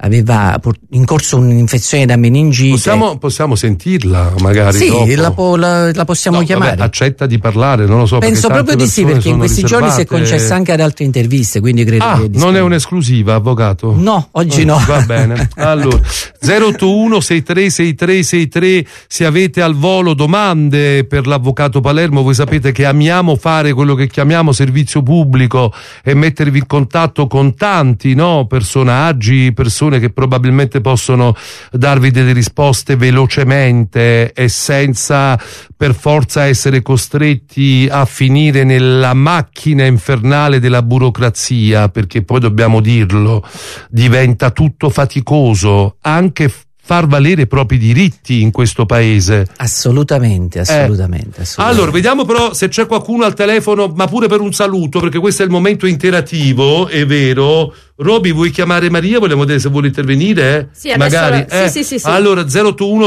in corso un'infezione da meningite. Possiamo sentirla magari? Sì, dopo? la possiamo chiamare. Vabbè, accetta di parlare, non lo so. Penso proprio di sì, perché in questi giorni si è concessa anche ad altre interviste, quindi credo che non è un'esclusiva, avvocato? No, oggi no. Va bene. Allora, 081 636363, se avete al volo domande per l'avvocato Palermo, voi sapete che amiamo fare quello che chiamiamo servizio pubblico e mettervi in contatto con tanti personaggi, persone che probabilmente possono darvi delle risposte velocemente e senza per forza essere costretti a finire nella macchina infernale della burocrazia, perché poi dobbiamo dirlo, diventa tutto faticoso anche far valere i propri diritti in questo paese. Assolutamente. Allora, vediamo però se c'è qualcuno al telefono, ma pure per un saluto, perché questo è il momento interativo, è vero. Roby, vuoi chiamare Maria? Vogliamo vedere se vuole intervenire? Sì, adesso magari. Sì. Allora, 081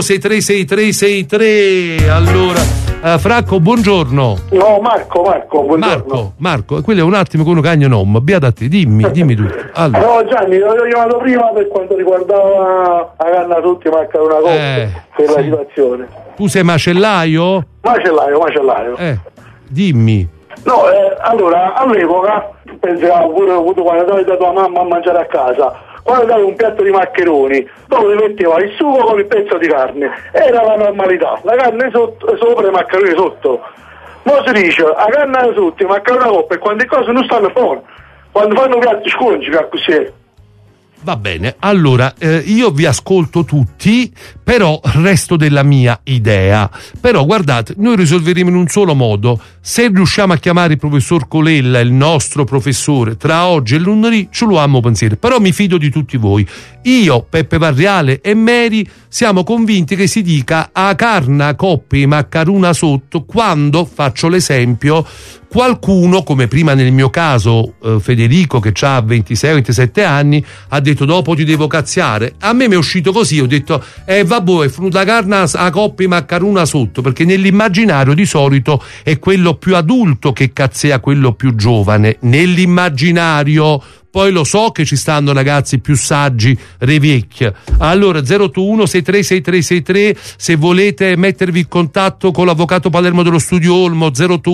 636363. Allora, Franco, buongiorno. No, Marco, buongiorno. Marco, quello è un attimo con un cagno nom. Beata a te, dimmi tutto. Allora. No, Gianni, l'ho chiamato prima per quanto riguardava la canna tutti, manca una cosa per la situazione. Tu sei macellaio? Macellaio. Dimmi. No, allora, all'epoca, penso che pure avuto quando davi da tua mamma a mangiare a casa, quando davi un piatto di maccheroni, dove metteva il sugo con il pezzo di carne, era la normalità, la carne sopra e i maccheroni sotto. Mo si dice, la carne sotto, i maccheroni a coppa, e quando le cose non stanno buone, quando fanno piatti sconci, così. Va bene, allora io vi ascolto tutti, però resto della mia idea. Però guardate, noi risolveremo in un solo modo. Se riusciamo a chiamare il professor Colella, il nostro professore, tra oggi e lunedì, ce lo amo pensiero. Però mi fido di tutti voi. Io, Peppe Varriale e Mary siamo convinti che si dica a carna, coppi, maccaruna sotto, quando, faccio l'esempio, qualcuno, come prima nel mio caso Federico che ha 26-27 anni, ha detto dopo ti devo cazziare. A me mi è uscito così, ho detto vabbè, è venuta carne a coppia maccaruna sotto, perché nell'immaginario di solito è quello più adulto che cazzea quello più giovane, nell'immaginario. Poi lo so che ci stanno ragazzi più saggi, revecchia. Allora 081636363, se volete mettervi in contatto con l'avvocato Palermo dello Studio Olmo,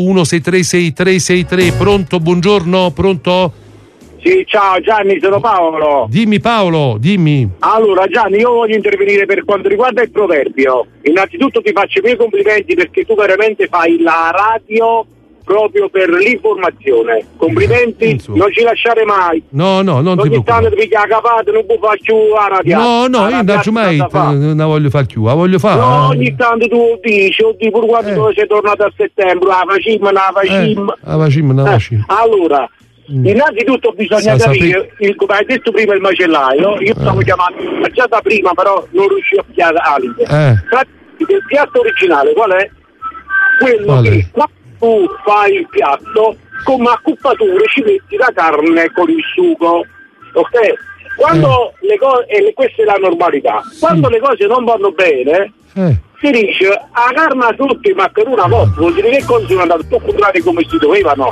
081636363. Pronto, buongiorno, pronto? Sì, ciao Gianni, sono Paolo. Dimmi Paolo, dimmi. Allora Gianni, io voglio intervenire per quanto riguarda il proverbio. Innanzitutto ti faccio i miei complimenti perché tu veramente fai la radio proprio per l'informazione. Complimenti, non ci lasciare mai. No, non ti ogni tanto ti piglia capate, non può fare più la radio. No, io non faccio mai, non la voglio fare più, la voglio fare. No, ogni tanto tu dici, oddio, pure quando dove sei tornato a settembre, la facim. Allora, innanzitutto bisogna capire, come hai detto prima il macellaio, io stavo chiamando già da prima, però non riuscivo a pigliare alice. Il piatto originale qual è? Quello che quando tu fai il piatto, come accuppature ci metti la carne con il sugo, ok? Quando le cose, e questa è la normalità, quando le cose non vanno bene, si dice a carne sotto i maccheroni coppa, vuol dire che cose sono andate tutto contrari come si dovevano.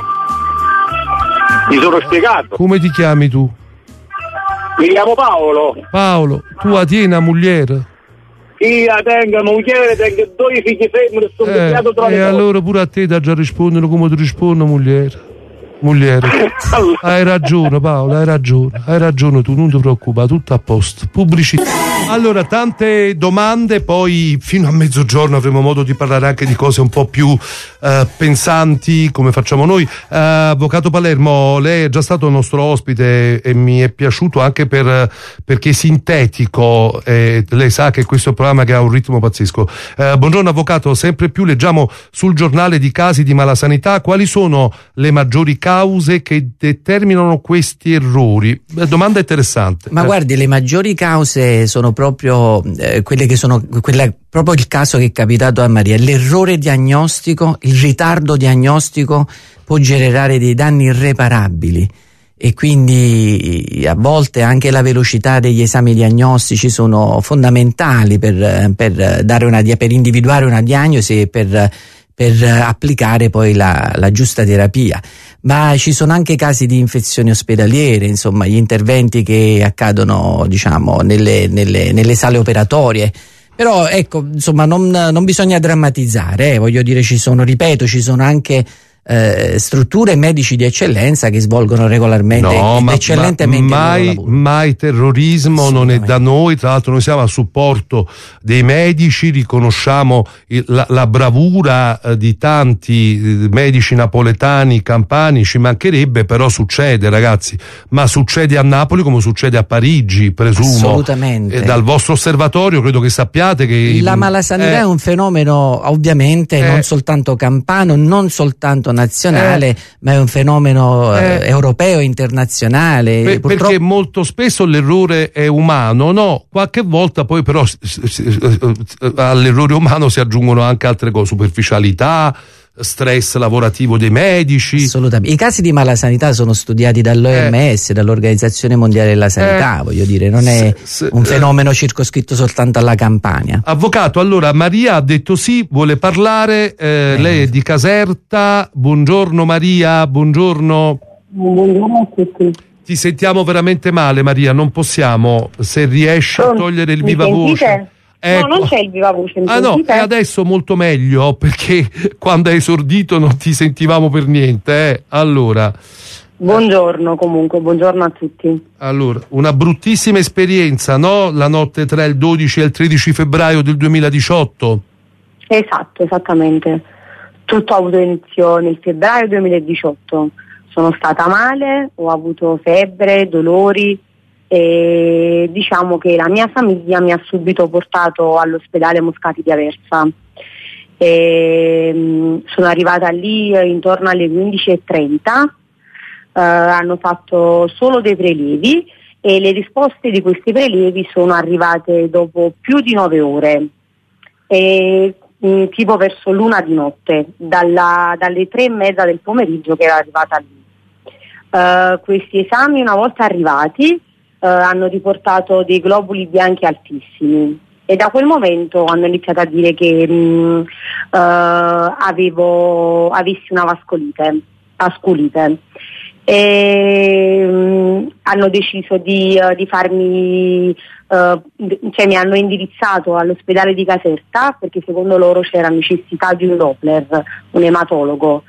Mi sono spiegato. Come ti chiami tu? Mi chiamo Paolo. Paolo, tu tieni una moglie? Io tengo moglie, tengo due figli femmine, sono cambiato tra le cose. E allora pure a te da già rispondono come ti rispondo moglie. Hai ragione Paolo, hai ragione tu, non ti preoccupare, tutto a posto. Pubblicità. Allora, tante domande, poi fino a mezzogiorno avremo modo di parlare anche di cose un po' più pensanti, come facciamo noi. Avvocato Palermo, lei è già stato nostro ospite e mi è piaciuto anche perché è sintetico, lei sa che questo è un programma che ha un ritmo pazzesco. Buongiorno avvocato, sempre più leggiamo sul giornale di casi di malasanità. Quali sono le maggiori cause che determinano questi errori? Domanda interessante. Ma guardi, le maggiori cause sono proprio quelle che sono proprio il caso che è capitato a Maria. L'errore diagnostico, il ritardo diagnostico può generare dei danni irreparabili e quindi a volte anche la velocità degli esami diagnostici sono fondamentali per individuare una diagnosi e per applicare poi la giusta terapia. Ma ci sono anche casi di infezioni ospedaliere, insomma gli interventi che accadono nelle sale operatorie. Però ecco, insomma non bisogna drammatizzare, voglio dire, ci sono anche strutture e medici di eccellenza che svolgono regolarmente eccellentemente mai terrorismo, non è da noi. Tra l'altro noi siamo a supporto dei medici, riconosciamo la bravura di tanti medici napoletani, campani, ci mancherebbe, però succede ragazzi, ma succede a Napoli come succede a Parigi, presumo. Assolutamente. E dal vostro osservatorio credo che sappiate che la malasanità è un fenomeno ovviamente non soltanto campano, non soltanto nazionale, ma è un fenomeno europeo e internazionale. Perché molto spesso l'errore è umano, no? Qualche volta poi però all'errore umano si aggiungono anche altre cose, superficialità, stress lavorativo dei medici. Assolutamente. I casi di malasanità sono studiati dall'OMS, dall'Organizzazione Mondiale della Sanità, voglio dire, non è un fenomeno circoscritto soltanto alla Campania. Avvocato, allora Maria ha detto sì, vuole parlare, lei è di Caserta. Buongiorno Maria, buongiorno. Buongiorno a tutti. Ti sentiamo veramente male Maria, non possiamo, se riesci a togliere il viva voce. No, non c'è il viva voce. No, e adesso molto meglio, perché quando hai esordito non ti sentivamo per niente. Allora. Buongiorno comunque, buongiorno a tutti. Allora, una bruttissima esperienza, no? La notte tra il 12 e il 13 febbraio del 2018. Esatto, esattamente. Tutto ha avuto inizio nel febbraio 2018. Sono stata male, ho avuto febbre, dolori. E diciamo che la mia famiglia mi ha subito portato all'ospedale Moscati di Aversa. Sono arrivata lì intorno alle 15:30, hanno fatto solo dei prelievi e le risposte di questi prelievi sono arrivate dopo più di 9 ore, tipo verso l'1 di notte, dalle 3:30 del pomeriggio che era arrivata lì. Questi esami, una volta arrivati, hanno riportato dei globuli bianchi altissimi e da quel momento hanno iniziato a dire che avessi una vasculite. E hanno deciso di farmi, cioè mi hanno indirizzato all'ospedale di Caserta perché secondo loro c'era necessità di un Doppler, un ematologo.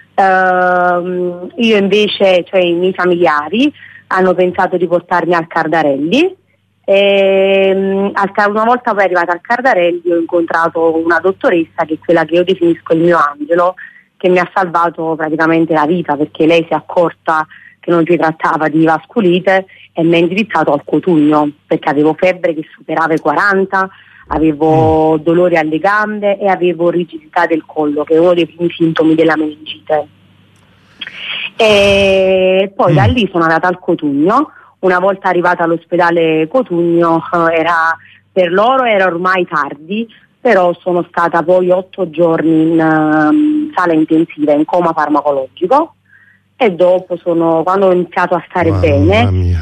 Io invece, cioè i miei familiari hanno pensato di portarmi al Cardarelli e una volta poi arrivata al Cardarelli ho incontrato una dottoressa che è quella che io definisco il mio angelo, che mi ha salvato praticamente la vita, perché lei si è accorta che non si trattava di vasculite e mi ha indirizzato al Cotugno perché avevo febbre che superava i 40, avevo dolori alle gambe e avevo rigidità del collo, che è uno dei primi sintomi della meningite. E poi da lì sono andata al Cotugno. Una volta arrivata all'ospedale Cotugno per loro era ormai tardi, però sono stata poi 8 giorni in sala intensiva in coma farmacologico e dopo quando ho iniziato a stare bene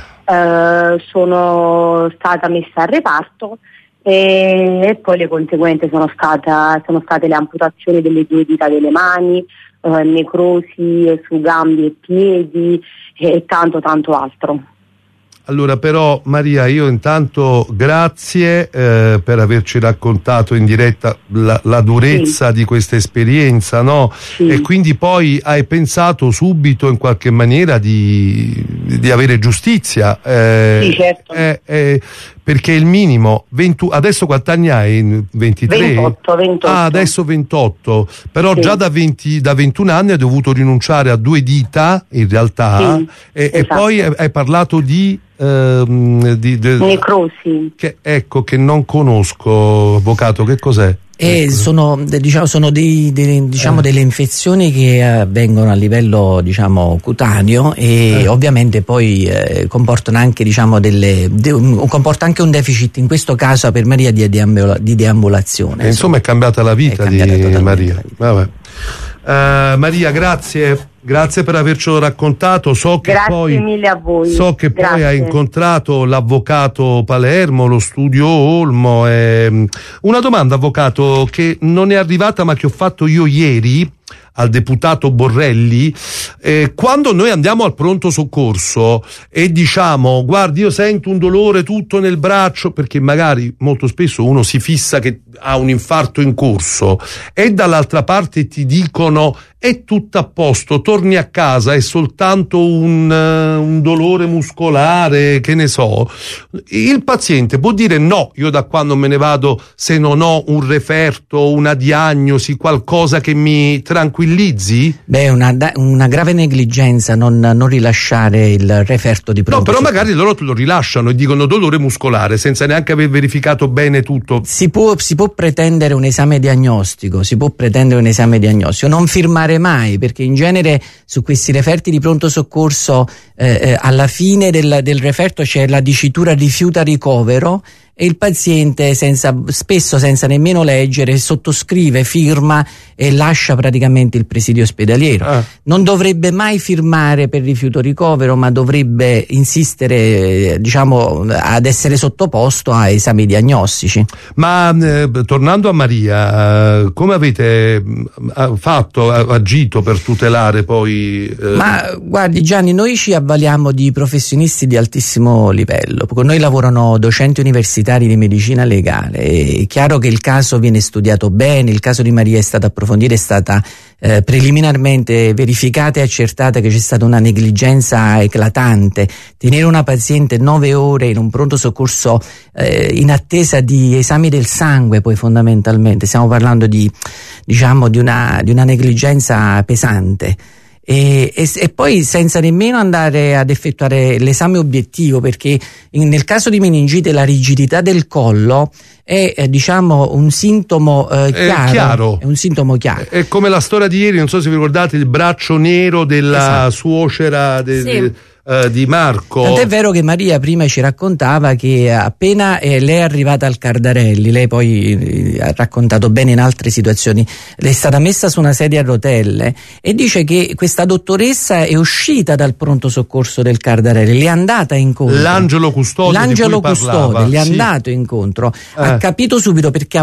sono stata messa al reparto e poi le conseguenze sono state le amputazioni delle 2 dita delle mani, necrosi su gambe e piedi e tanto altro. Allora però Maria, io intanto grazie per averci raccontato in diretta la durezza di questa esperienza, no? E quindi poi hai pensato subito in qualche maniera di avere giustizia, sì, certo. Perché il minimo adesso quanti anni hai? 23? 28. Ah, adesso 28, però già da 21 anni hai dovuto rinunciare a 2 dita in realtà, esatto. E poi hai parlato di necrosi, che non conosco, avvocato, che cos'è? Sono delle infezioni che avvengono a livello cutaneo e ovviamente poi comportano anche comporta anche un deficit, in questo caso per Maria di deambulazione. Insomma è cambiata la vita di Maria. Vabbè. Maria, grazie per avercelo raccontato. Grazie mille a voi. So che poi hai incontrato l'avvocato Palermo, lo studio Olmo. Una domanda, avvocato, che non è arrivata ma che ho fatto io ieri al deputato Borrelli. Quando noi andiamo al pronto soccorso e diciamo guardi, io sento un dolore tutto nel braccio, perché magari molto spesso uno si fissa che ha un infarto in corso e dall'altra parte ti dicono è tutto a posto, torni a casa, è soltanto un dolore muscolare, che ne so, il paziente può dire no, io da qua non me ne vado se non ho un referto, una diagnosi, qualcosa che mi tranquillizzi? Beh, una grave negligenza non rilasciare il referto di pronto. No, però magari loro te lo rilasciano e dicono dolore muscolare senza neanche aver verificato bene tutto. Si può pretendere un esame diagnostico, non firmare mai, perché in genere su questi referti di pronto soccorso alla fine del referto c'è la dicitura rifiuta ricovero e il paziente spesso senza nemmeno leggere sottoscrive, firma e lascia praticamente il presidio ospedaliero. Non dovrebbe mai firmare per rifiuto ricovero, ma dovrebbe insistere ad essere sottoposto a esami diagnostici. Ma tornando a Maria, come avete agito per tutelare poi? Ma guardi Gianni, noi ci avvaliamo di professionisti di altissimo livello, con noi lavorano docenti universitari di medicina legale. È chiaro che il caso viene studiato bene, il caso di Maria è stato approfondito, è stata preliminarmente verificata e accertata che c'è stata una negligenza eclatante. Tenere una paziente 9 ore in un pronto soccorso in attesa di esami del sangue, poi fondamentalmente stiamo parlando di una negligenza pesante. E poi senza nemmeno andare ad effettuare l'esame obiettivo, perché nel caso di meningite la rigidità del collo è un sintomo chiaro. È un sintomo chiaro. È come la storia di ieri, non so se vi ricordate, il braccio nero della suocera di Marco. Tant'è vero che Maria prima ci raccontava che appena lei è arrivata al Cardarelli, lei poi ha raccontato bene in altre situazioni, lei è stata messa su una sedia a rotelle e dice che questa dottoressa è uscita dal pronto soccorso del Cardarelli, le è andata incontro. L'Angelo Custode le è andato incontro, ha capito subito perché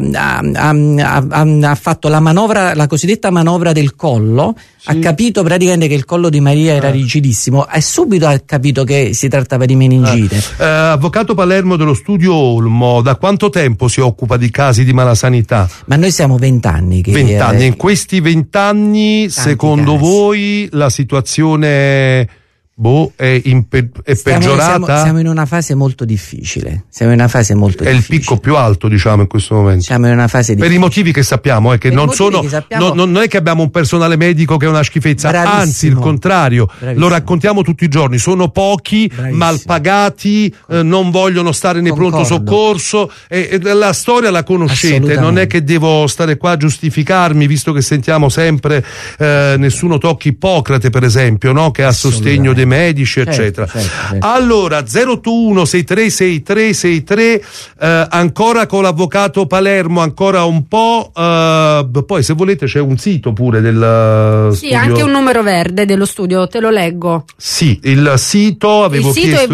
ha fatto la manovra, la cosiddetta manovra del collo, ha capito praticamente che il collo di Maria era rigidissimo e subito ha capito che si trattava di meningite. Avvocato Palermo dello studio Olmo, da quanto tempo si occupa di casi di malasanità? Ma noi siamo 20 anni. 20 anni. In questi 20 anni, secondo voi, la situazione è peggiorata? Siamo in una fase molto difficile. È il picco più alto, diciamo, in questo momento. Siamo in una fase difficile. Per i motivi che sappiamo, che non è che abbiamo un personale medico che è una schifezza, anzi il contrario. Lo raccontiamo tutti i giorni, sono pochi, mal pagati, non vogliono stare nei pronto soccorso, e la storia la conoscete, non è che devo stare qua a giustificarmi, visto che sentiamo sempre nessuno tocchi Ippocrate, per esempio, no? Che ha sostegno dei medici, eccetera. Certo. Allora 081 636363, ancora con l'avvocato Palermo, ancora un po', poi se volete c'è un sito pure del studio. Anche un numero verde dello studio, te lo leggo. Sì, il sito è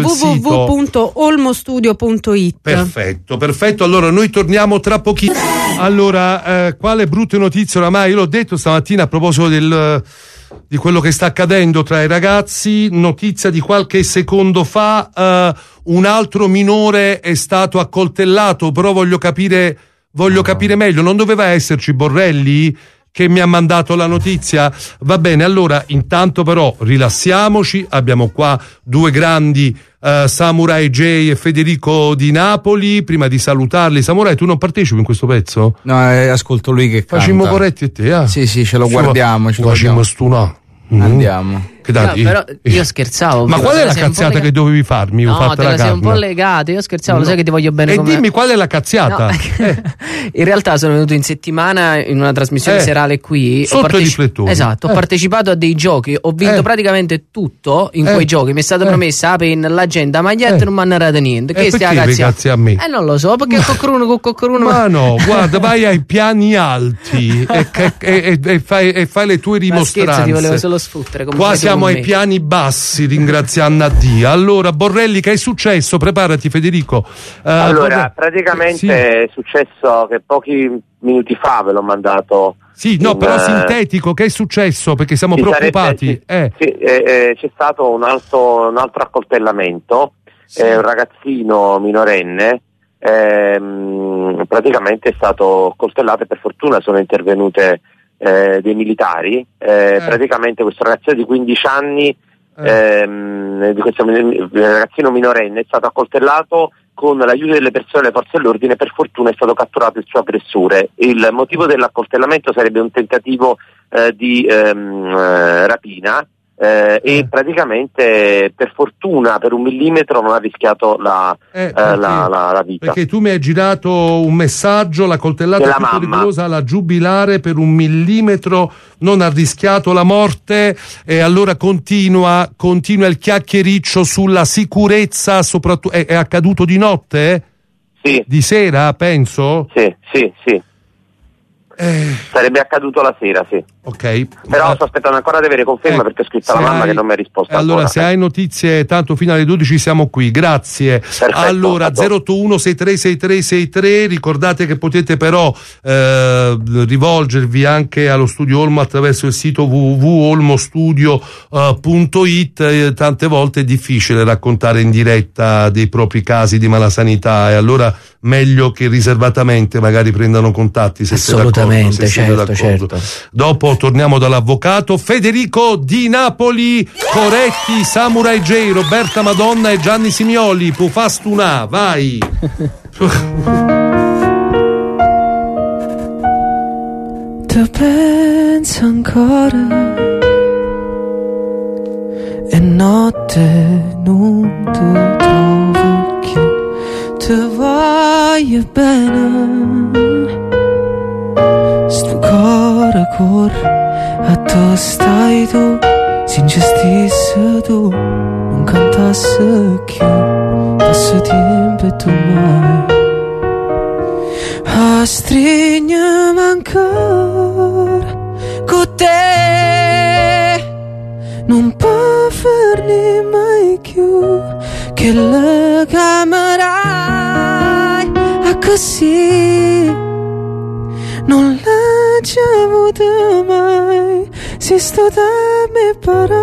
www.olmostudio.it. Perfetto, allora noi torniamo tra pochissimo. Allora, quale brutte notizie oramai, io l'ho detto stamattina a proposito di quello che sta accadendo tra i ragazzi. Notizia di qualche secondo fa, un altro minore è stato accoltellato, però voglio capire meglio, non doveva esserci Borrelli che mi ha mandato la notizia? Va bene, allora intanto però rilassiamoci, abbiamo qua due grandi, Samurai J e Federico di Napoli. Prima di salutarli, Samurai, tu non partecipi in questo pezzo? No, ascolto lui che canta. Facciamo corretti e te, Sì, ce lo guardiamo. Facciamo stuna. Andiamo. Però io scherzavo. Ma qual è la cazziata che dovevi farmi? No, te la sei un po' legato. Io scherzavo, lo sai che ti voglio bene. E dimmi qual è la cazziata? No, in realtà sono venuto in settimana in una trasmissione serale qui. Sotto i riflettori. Esatto, ho partecipato a dei giochi, ho vinto praticamente tutto in quei giochi. Mi è stata promessa la penna, l'agenda, maglietta, non mi hanno dato niente. Che stia cazzi a me? Non lo so, perché coccorone. Ma no, guarda, vai ai piani alti e fai le tue rimostranze. Ma ti volevo solo sfruttere. Qua siamo ai piani bassi, ringraziando a Dio. Allora, Borrelli, che è successo? Preparati, Federico. Allora, praticamente è successo che pochi minuti fa ve l'ho mandato. Sì, no, però sintetico, che è successo? Perché siamo preoccupati. C'è stato un altro accoltellamento, un ragazzino minorenne. Praticamente è stato accoltellato e per fortuna sono intervenute dei militari. Praticamente questo ragazzino di 15 anni, di questo ragazzino minorenne, è stato accoltellato con l'aiuto delle persone delle forze dell'ordine. Per fortuna è stato catturato il suo aggressore. Il motivo dell'accoltellamento sarebbe un tentativo di rapina. E praticamente per fortuna per 1 millimetro non ha rischiato la vita. Perché tu mi hai girato un messaggio, la coltellata più pericolosa alla giubilare, per 1 millimetro non ha rischiato la morte. E allora continua il chiacchiericcio sulla sicurezza, soprattutto è accaduto di notte? Sì. Di sera, penso? Sì. Sarebbe accaduto la sera, sì. Ok. Però sto aspettando ancora di avere conferma, perché ho scritto alla mamma che non mi ha risposto allora ancora. Se hai notizie, tanto fino alle 12 siamo qui, grazie. Perfetto, allora 081 636363, ricordate che potete però rivolgervi anche allo studio Olmo attraverso il sito www.olmostudio.it. Tante volte è difficile raccontare in diretta dei propri casi di malasanità, e allora meglio che riservatamente magari prendano contatti, se assolutamente, certo. Dopo torniamo dall'avvocato Federico di Napoli, Coretti, Samurai J, Roberta Madonna e Gianni Simioli. Pufastuna, vai. Ti penso ancora e notte non ti trovo più. Ti voglio bene, sto cuore corre, a te stai tu, se ingiustizia tu. non cantasse più questo tempo e tu mai a stringermi ancora con te non può farne mai più che la camerai a così non l'ha già avuto mai se sto da me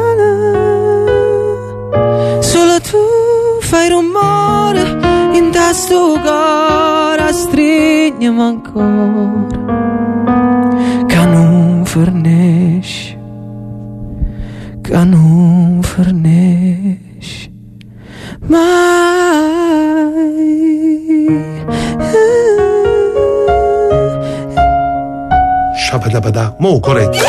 parole solo tu fai rumore in sto cuore stringiamo ancora che non fornisce mai Shabadabada, mo corretto.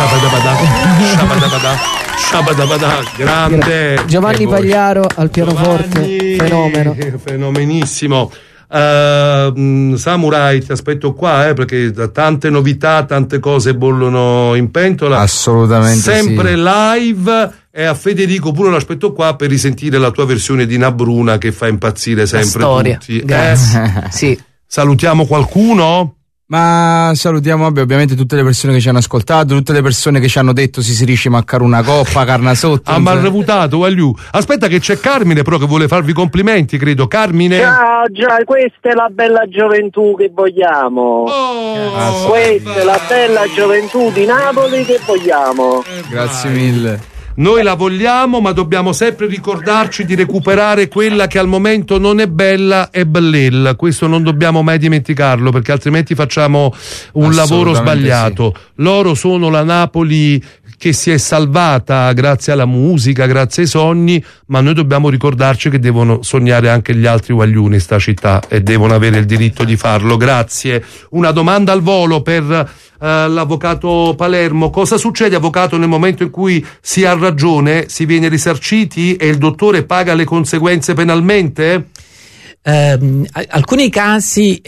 Shabadabada, grande. Giovanni Pagliaro al pianoforte, fenomenissimo. Samurai, ti aspetto qua perché tante novità, tante cose bollono in pentola. Assolutamente sempre sì. Live. E a Federico pure lo aspetto qua per risentire la tua versione di Nabruna che fa impazzire sempre tutti. Grazie. Sì. Salutiamo qualcuno? Ma salutiamo ovviamente tutte le persone che ci hanno ascoltato, tutte le persone che ci hanno detto si riesce a mancare una coppa, carna sotto. Ah, ma reputato, aspetta che c'è Carmine però che vuole farvi complimenti, credo. Carmine? Ciao, già, questa è la bella gioventù che vogliamo. Questa è la bella gioventù di Napoli che vogliamo. Grazie mille. Noi la vogliamo, ma dobbiamo sempre ricordarci di recuperare quella che al momento non è bella e bellella. Questo non dobbiamo mai dimenticarlo, perché altrimenti facciamo un lavoro sbagliato. Sì. Loro sono la Napoli che si è salvata grazie alla musica, grazie ai sogni, ma noi dobbiamo ricordarci che devono sognare anche gli altri guagliuni in sta città e devono avere il diritto di farlo. Grazie. Una domanda al volo per l'avvocato Palermo: cosa succede, avvocato, nel momento in cui si ha ragione, si viene risarciti e il dottore paga le conseguenze penalmente? Alcuni casi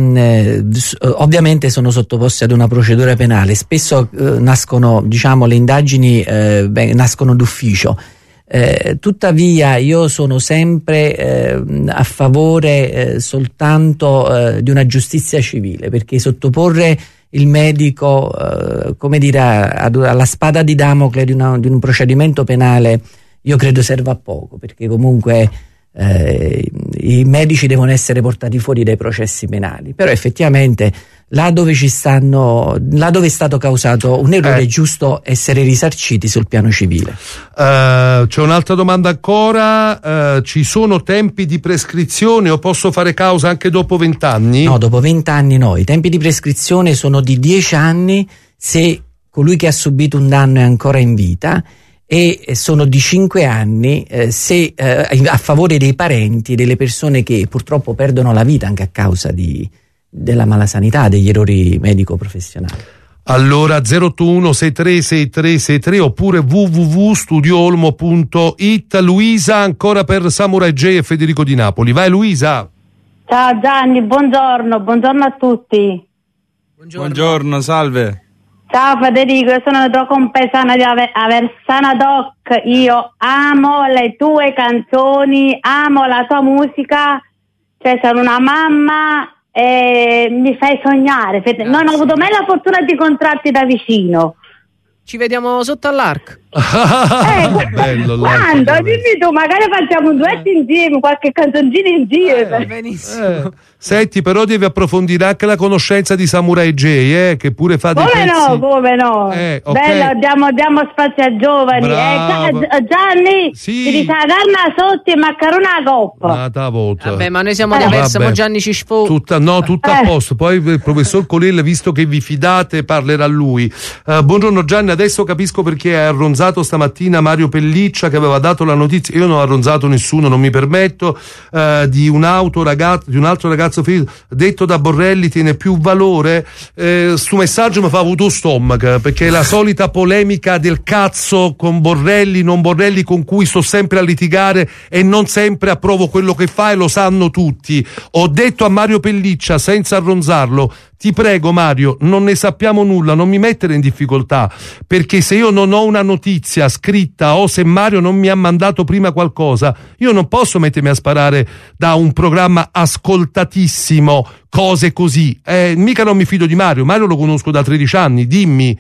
ovviamente sono sottoposti ad una procedura penale, spesso nascono, le indagini nascono d'ufficio. Tuttavia io sono sempre a favore soltanto di una giustizia civile, perché sottoporre il medico alla spada di Damocle di un procedimento penale io credo serva a poco, perché comunque i medici devono essere portati fuori dai processi penali, però effettivamente là dove è stato causato un errore è giusto essere risarciti sul piano civile. C'è un'altra domanda ancora, ci sono tempi di prescrizione o posso fare causa anche dopo 20 anni? No, dopo 20 anni no, i tempi di prescrizione sono di 10 anni se colui che ha subito un danno è ancora in vita, e sono di 5 anni se a favore dei parenti delle persone che purtroppo perdono la vita anche a causa della malasanità, degli errori medico-professionali. Allora 081 636363 oppure www.studioolmo.it. Luisa ancora per Samurai J e Federico di Napoli. Vai Luisa. Ciao Gianni, buongiorno a tutti. Buongiorno, salve. Ciao Federico, io sono la tua compaesana di Aversano Doc. Io amo le tue canzoni, amo la tua musica, cioè sono una mamma e mi fai sognare. Non ho avuto mai la fortuna di incontrarti da vicino. Ci vediamo sotto all'Arc. Bello, quando? Dimmi tu, magari facciamo un duetto insieme, qualche canzoncina insieme. Benissimo. Senti, però devi approfondire anche la conoscenza di Samurai J, che pure fa dei pezzi. Come no? Okay. Bello, diamo spazio ai giovani. Gianni, sì. Ti dice la carne sotto e maccherona a coppa. Vabbè, ma noi siamo diversi, ma Gianni ci sfò. Tutto a posto. Poi il professor Colella, visto che vi fidate, parlerà lui. Buongiorno Gianni, adesso capisco perché hai arronzato stamattina Mario Pelliccia, che aveva dato la notizia. Io non ho arronzato nessuno, non mi permetto, di un altro ragazzo detto da Borrelli tiene più valore. Sto messaggio mi fa avuto stomaco, perché è la solita polemica del cazzo con Borrelli, non Borrelli, con cui sto sempre a litigare e non sempre approvo quello che fa, e lo sanno tutti. Ho detto a Mario Pelliccia senza arronzarlo: ti prego Mario, non ne sappiamo nulla, non mi mettere in difficoltà, perché se io non ho una notizia scritta o se Mario non mi ha mandato prima qualcosa, io non posso mettermi a sparare da un programma ascoltatissimo cose così. Mica non mi fido di Mario lo conosco da 13 anni, dimmi.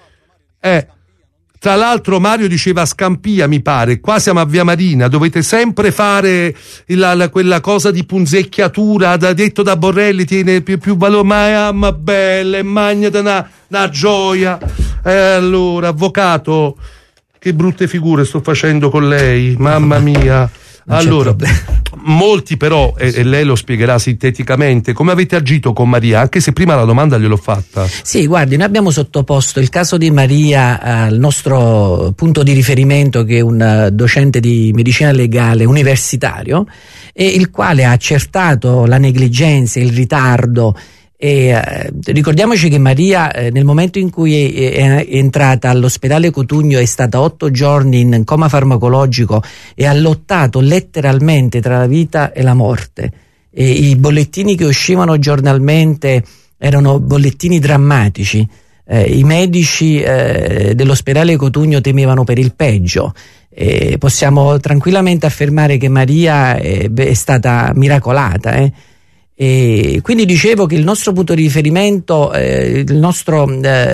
Tra l'altro Mario diceva Scampia, mi pare, qua siamo a Via Marina, dovete sempre fare quella cosa di punzecchiatura detto da Borrelli, tiene più valore, ma bella, magnate una gioia. Allora, avvocato, che brutte figure sto facendo con lei, mamma mia. Allora, molti però, e lei lo spiegherà sinteticamente, come avete agito con Maria, anche se prima la domanda gliel'ho fatta. Sì, guardi, noi abbiamo sottoposto il caso di Maria al nostro punto di riferimento, che è un docente di medicina legale universitario, e il quale ha accertato la negligenza, il ritardo. E ricordiamoci che Maria nel momento in cui è entrata all'ospedale Cotugno è stata 8 giorni in coma farmacologico e ha lottato letteralmente tra la vita e la morte. E i bollettini che uscivano giornalmente erano bollettini drammatici. I medici dell'ospedale Cotugno temevano per il peggio. Possiamo tranquillamente affermare che Maria è stata miracolata. E quindi dicevo che il nostro punto di riferimento, il nostro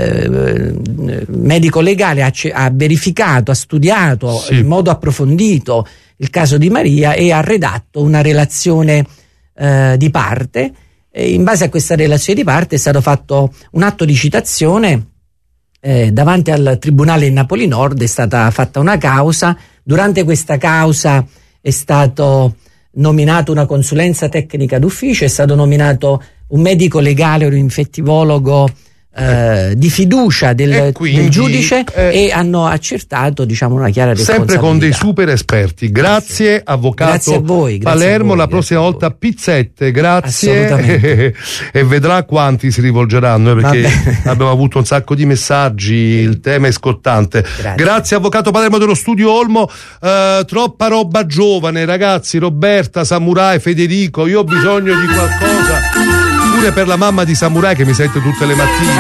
medico legale ha verificato, ha studiato in modo approfondito il caso di Maria e ha redatto una relazione di parte. E in base a questa relazione di parte è stato fatto un atto di citazione davanti al Tribunale di Napoli Nord, è stata fatta una causa. Durante questa causa è stato nominato una consulenza tecnica d'ufficio, è stato nominato un medico legale, un infettivologo di fiducia del giudice e hanno accertato, diciamo, una chiara responsabilità. Sempre con dei super esperti. Grazie avvocato. Grazie a voi. Palermo, la prossima volta pizzette, grazie. E vedrà quanti si rivolgeranno, perché abbiamo avuto un sacco di messaggi, il tema è scottante. Grazie avvocato Palermo dello studio Olmo. Troppa roba giovane, ragazzi, Roberta, Samurai, Federico, io ho bisogno di qualcosa pure per la mamma di Samurai che mi sente tutte le mattine.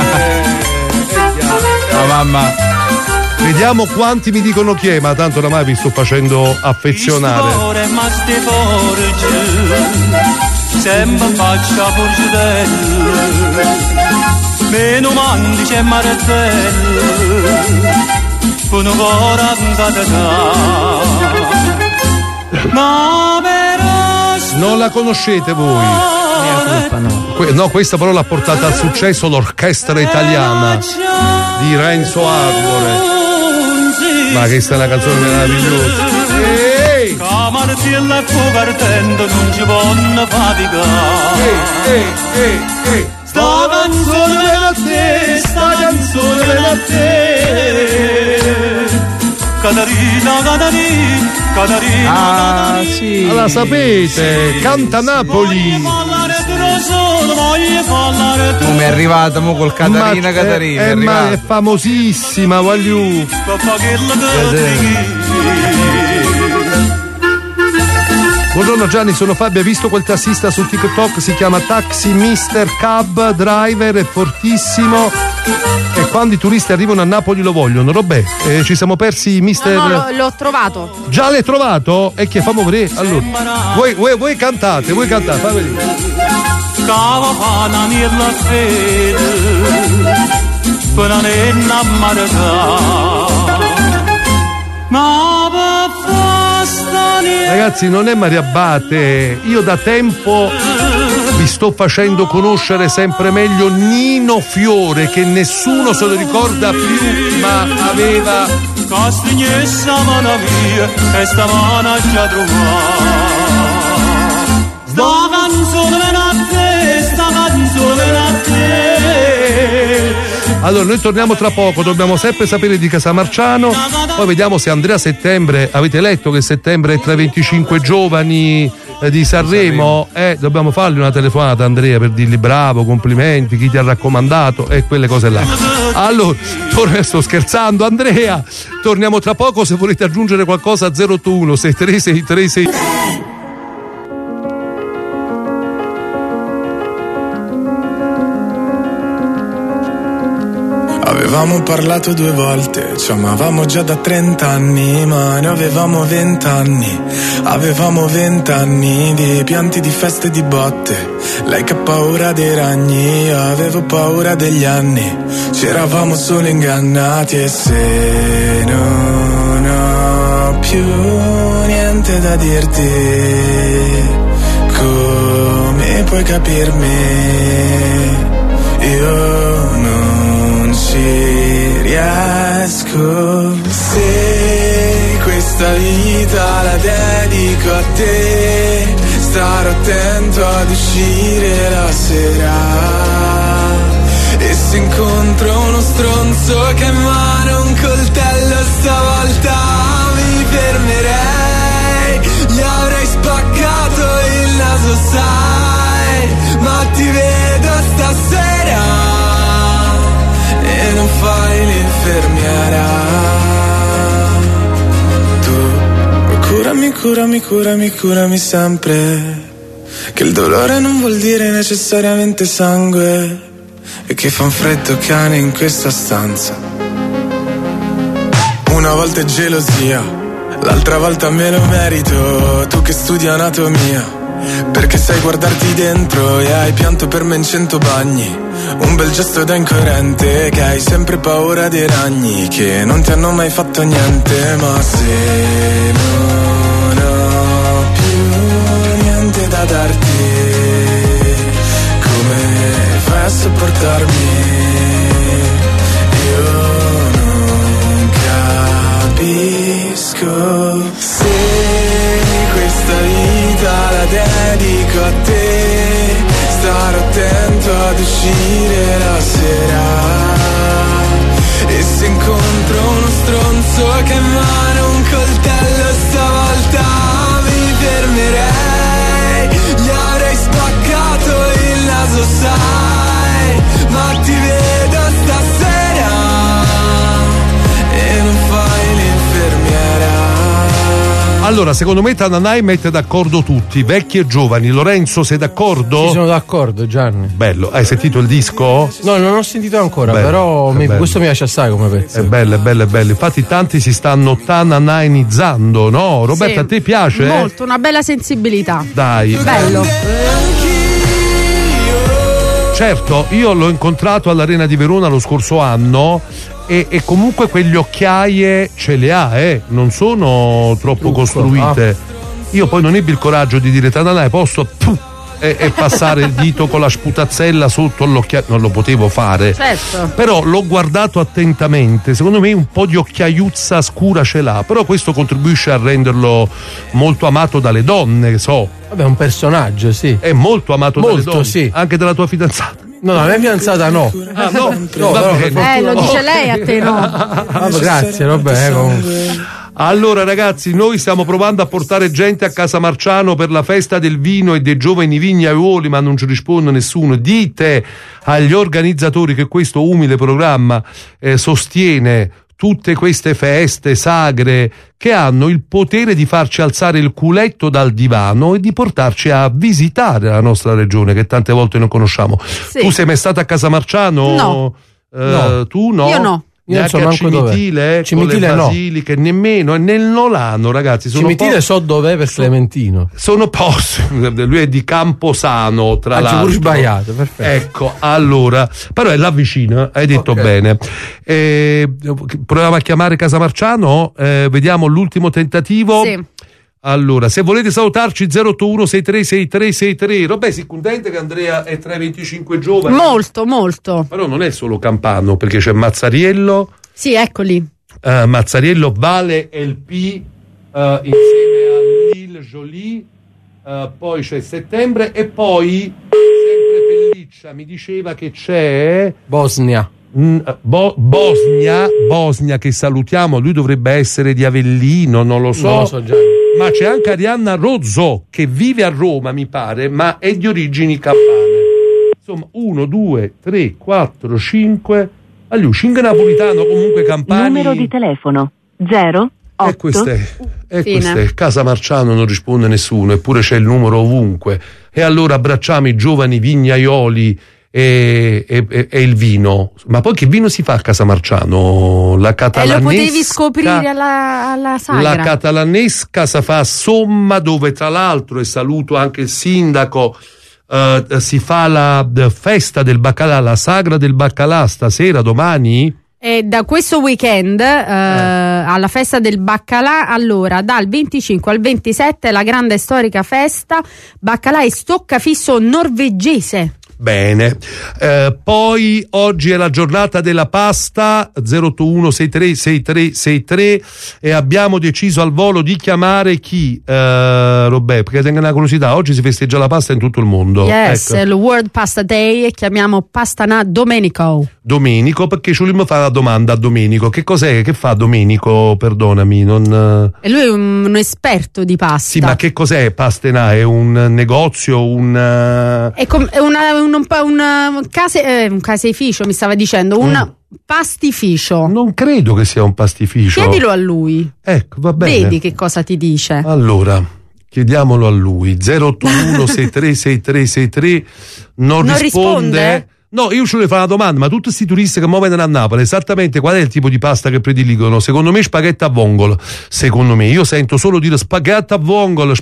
La mamma. Vediamo quanti mi dicono chi è, ma tanto oramai vi sto facendo affezionare. Sempre faccia meno mandi c'è mare bello, non la conoscete voi? No, questa però l'ha portata al successo l'orchestra italiana di Renzo Arbore. Ma questa è una canzone meravigliosa. Martiella covertendo non ci vanno faticare. Sta canzone a te, sta canzone a te. Catarina. Ah, sì. La sapete, canta Napoli. Come è arrivata mo col Catarina? Ma è famosissima, voglio. Buongiorno Gianni, sono Fabio, hai visto quel tassista su TikTok? Si chiama Taxi Mister Cab Driver, è fortissimo e quando i turisti arrivano a Napoli lo vogliono. Robè, ci siamo persi Mister... No, l'ho trovato. Già l'hai trovato? E che famo vedere? Allora, voi cantate, fa vedere. Ragazzi, non è Maria Abate, io da tempo vi sto facendo conoscere sempre meglio Nino Fiore, che nessuno se lo ricorda più, ma aveva Castignessa mana via e stamana già sta canzone a te. Allora noi torniamo tra poco, dobbiamo sempre sapere di Casamarciano, poi vediamo se Andrea Settembre, avete letto che Settembre è tra i 25 giovani di Sanremo, dobbiamo fargli una telefonata Andrea per dirgli bravo, complimenti, chi ti ha raccomandato e quelle cose là. Allora, sto scherzando Andrea, torniamo tra poco, se volete aggiungere qualcosa 081 6363. Avevamo parlato 2 volte, ci amavamo già da 30 anni, ma ne avevamo 20 anni. Avevamo 20 anni di pianti, di feste e di botte. Lei che ha paura dei ragni, io avevo paura degli anni. Ci eravamo solo ingannati e se non ho più niente da dirti, come puoi capirmi? Io non ci riesco. Se questa vita la dedico a te, starò attento ad uscire la sera. E se incontro uno stronzo che ha in mano un coltello, stavolta mi fermerei. Gli avrei spaccato il naso, sai, ma ti vedo stasera e non fai l'infermiera. Tu curami sempre, che il dolore non vuol dire necessariamente sangue, e che fa un freddo cane in questa stanza. Una volta è gelosia, l'altra volta me lo merito. Tu che studi anatomia, perché sai guardarti dentro e hai pianto per me in 100 bagni. Un bel gesto da incoerente, che hai sempre paura dei ragni, che non ti hanno mai fatto niente. Ma se non ho più niente da darti, come fai a sopportarmi? Io non capisco. Se questa vita la dedico a te, starò attento ad uscire la sera. E se incontro uno stronzo che ha in mano un coltello, stavolta mi fermerei. Gli avrei spaccato il naso, sai, ma ti vedo stasera e non fai l'infermiera. Allora, secondo me Tananai mette d'accordo tutti, vecchi e giovani. Lorenzo, sei d'accordo? Sì, sono d'accordo, Gianni. Bello. Hai sentito il disco? No, non ho sentito ancora, bello, però questo mi piace assai come pezzo. È bello, è bello, è bello. Infatti tanti si stanno tananainizzando, no? Roberta, sì, a te piace? Molto, una bella sensibilità. Dai. Bello. Certo, io l'ho incontrato all'Arena di Verona lo scorso anno e comunque quegli occhiaie ce le ha, non sono troppo costruite. Io poi non ebbi il coraggio di dire Tananai, posso e passare il dito con la sputazzella sotto l'occhiaio, non lo potevo fare. Certo. Però l'ho guardato attentamente, secondo me un po' di occhiaiuzza scura ce l'ha, però questo contribuisce a renderlo molto amato dalle donne, so. Vabbè, è un personaggio, sì. È molto amato dalle donne, sì. Anche dalla tua fidanzata. No, la mia fidanzata no. Ah, no? Lo dice lei, a te no. Grazie, vabbè. Allora ragazzi, noi stiamo provando a portare gente a Casamarciano per la festa del vino e dei giovani vignaiuoli, ma non ci risponde nessuno. Dite agli organizzatori che questo umile programma sostiene tutte queste feste sagre che hanno il potere di farci alzare il culetto dal divano e di portarci a visitare la nostra regione, che tante volte non conosciamo. Sì. Tu sei mai stata a Casamarciano? No. No. Tu no? Io no. Io neanche a Cimitile, Cimitile con le basiliche, nemmeno, e nel Nolano, ragazzi. Cimitile so dov'è per Clementino. Sono lui è di Camposano, tra l'altro. Pure sbagliato, perfetto. Ecco, allora, però è là vicino, hai detto bene. Proviamo a chiamare Casamarciano, vediamo l'ultimo tentativo. Sì. Allora, se volete salutarci 081 636363. Robè, sei contenta che Andrea è tra i 25 giovani? Molto, molto. Però non è solo Campano, perché c'è Mazzariello. Sì, eccoli. Mazzariello, Vale LP, insieme a Lille Jolie, poi c'è Settembre e poi sempre Pelliccia mi diceva che c'è Bosnia. Bosnia, che salutiamo, lui dovrebbe essere di Avellino, non lo so. Non lo so già. Ma c'è anche Arianna Rozzo che vive a Roma, mi pare, ma è di origini campane. Insomma, 1, 2, 3, 4, 5. Allora, 5 napolitano, comunque campani. Numero di telefono 0 8. E queste, Casamarciano non risponde nessuno, eppure c'è il numero ovunque. E allora abbracciamo i giovani vignaioli e il vino. Ma poi che vino si fa a Casamarciano? La catalanesca. Lo potevi scoprire alla sagra. La catalanesca si fa a Somma, dove tra l'altro, e saluto anche il sindaco, si fa la festa del baccalà, la sagra del baccalà stasera, domani? Da questo weekend alla festa del baccalà, allora dal 25 al 27 la grande storica festa baccalà e stoccafisso norvegese. Bene, poi oggi è la giornata della pasta, 081636363, e abbiamo deciso al volo di chiamare chi? Roberto, perché tengo una curiosità, oggi si festeggia la pasta in tutto il mondo. Yes, ecco. Il World Pasta Day, e chiamiamo Pastana Domenico, perché ci vogliamo fare la domanda a Domenico. Che cos'è? Che fa Domenico? Perdonami, non... E lui è un esperto di pasta. Sì, ma che cos'è Pastena? È un negozio, è un caseificio, mi stava dicendo, un pastificio. Non credo che sia un pastificio. Chiedilo a lui. Ecco, va bene. Vedi che cosa ti dice. Allora, chiediamolo a lui. 081636363 non risponde. No, io ci volevo fare una domanda, ma tutti questi turisti che muovono a Napoli, esattamente qual è il tipo di pasta che prediligono? Secondo me spaghetti a vongole. Secondo me, io sento solo dire spaghetti a vongole.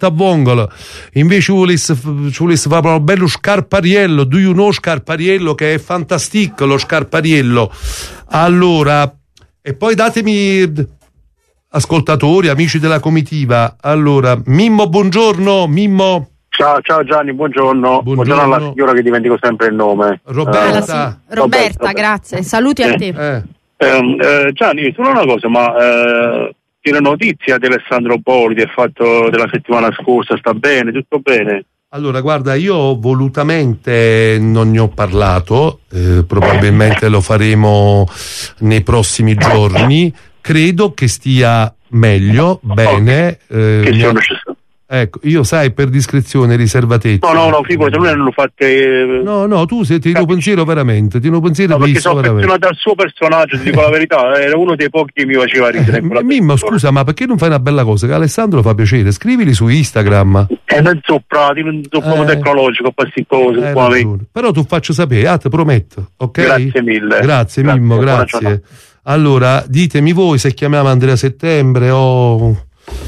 Invece ci volesse fare un bello scarpariello. Do you know scarpariello, che è fantastico lo scarpariello. Allora, e poi datemi, ascoltatori, amici della comitiva. Allora, Mimmo, buongiorno, Mimmo. Ciao Gianni, buongiorno alla signora che dimentico sempre il nome. Roberta, grazie, saluti a te. Gianni, solo una cosa, ma la notizia di Alessandro Boldi, il fatto della settimana scorsa, sta bene, tutto bene? Allora, guarda, io volutamente non ne ho parlato, probabilmente lo faremo nei prossimi giorni. Credo che stia meglio, bene. Ecco, io sai, per discrezione, riservatezza. No, figurati, non lo fate. No, tu sei un pensiero veramente, ti un pensiero perché sono affezionato dal suo personaggio, ti dico la verità, era uno dei pochi che mi faceva ridere. Mimmo, scusa, ma perché non fai una bella cosa? Che Alessandro fa piacere, scrivili su Instagram. Non so pratico, non so come tecnologico, queste cose. Però tu faccio sapere, ti prometto, ok? Grazie mille. Grazie Mimmo, grazie. Allora, ditemi voi se chiamiamo Andrea Settembre o...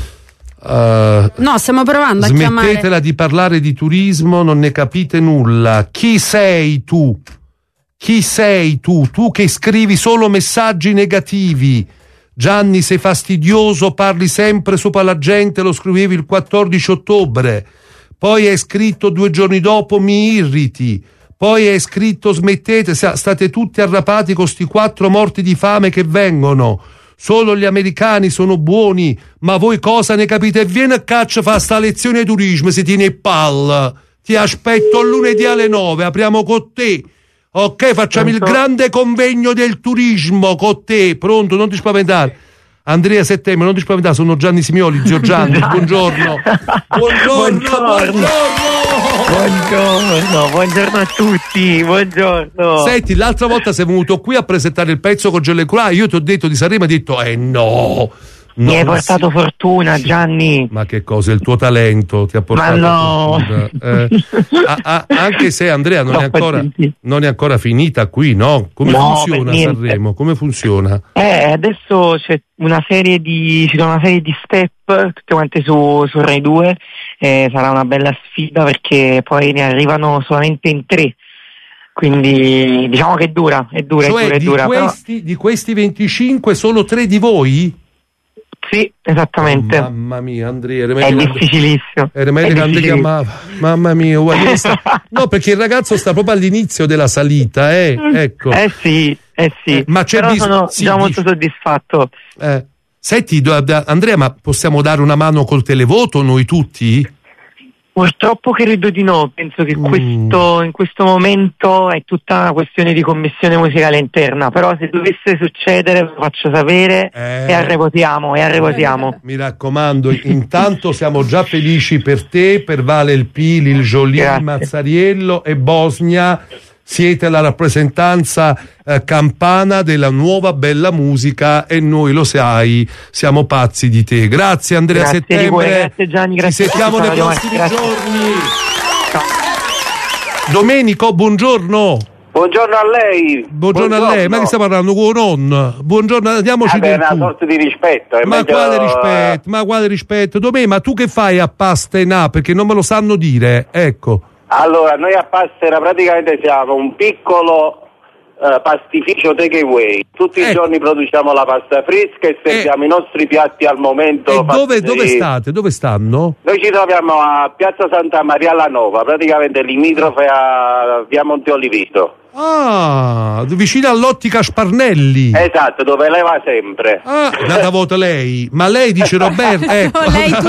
no, stiamo provando a chiamare. Smettetela di parlare di turismo, non ne capite nulla. Chi sei tu? Chi sei tu? Tu che scrivi solo messaggi negativi. Gianni, sei fastidioso, parli sempre sopra la gente, lo scrivevi il 14 ottobre. Poi hai scritto 2 giorni dopo mi irriti. Poi hai scritto smettete, state tutti arrapati con sti 4 morti di fame che vengono. Solo gli americani sono buoni, ma voi cosa ne capite? E vieni a caccia, fa sta lezione di turismo, si tiene palla. Ti aspetto lunedì alle 9, apriamo con te. Ok, facciamo il grande convegno del turismo con te. Pronto, non ti spaventare. Andrea Settembre, non ti spaventare, sono Gianni Simioli, zio Gianni, buongiorno. Buongiorno a tutti, buongiorno. Senti, l'altra volta sei venuto qui a presentare il pezzo con Gellecroix, io ti ho detto di Sanremo, hai detto no. Mi hai portato fortuna, Gianni. Ma che cosa, il tuo talento ti ha portato fortuna. Anche se Andrea non è ancora finita qui, no? Come funziona Sanremo? Come funziona? Adesso c'è una serie di step tutte quante su Rai 2, sarà una bella sfida perché poi ne arrivano solamente in 3. Quindi diciamo che è dura. Di questi 25 solo 3 di voi? Sì, esattamente. Mamma mia, Andrea, è difficilissimo. Era meglio che Andrea chiamava. Mamma mia, no, perché il ragazzo sta proprio all'inizio della salita, ecco. Sì. Ma c'è però sono già molto soddisfatto. Senti, Andrea, ma possiamo dare una mano col televoto noi tutti? Purtroppo credo di no, penso che in questo momento è tutta una questione di commissione musicale interna, però se dovesse succedere lo faccio sapere e arrevotiamo. Mi raccomando, intanto siamo già felici per te, per Vale il Pili, il Jolì, Mazzariello e Bosnia. Siete la rappresentanza campana della nuova bella musica e noi, lo sai, siamo pazzi di te. Grazie Andrea Settembre. Grazie Gianni, grazie. Ci sentiamo nei prossimi giorni. Domenico, buongiorno. Buongiorno a lei. Buongiorno a lei, ma che sta parlando con non? Buongiorno, andiamoci è una sorta di rispetto. Ma quale rispetto? Ma tu che fai a Pastenà? Perché non me lo sanno dire, ecco. Allora, noi a Pastena praticamente siamo un piccolo pastificio takeaway. Tutti i giorni produciamo la pasta fresca e serviamo i nostri piatti al momento. Dove state? Dove stanno? Noi ci troviamo a Piazza Santa Maria la Nova, praticamente limitrofe a via Monte Oliveto. Ah, vicino all'ottica Sparnelli. Esatto, dove lei va sempre. Ah, data volta lei. Ma lei dice Roberto. Ecco. Lei tu.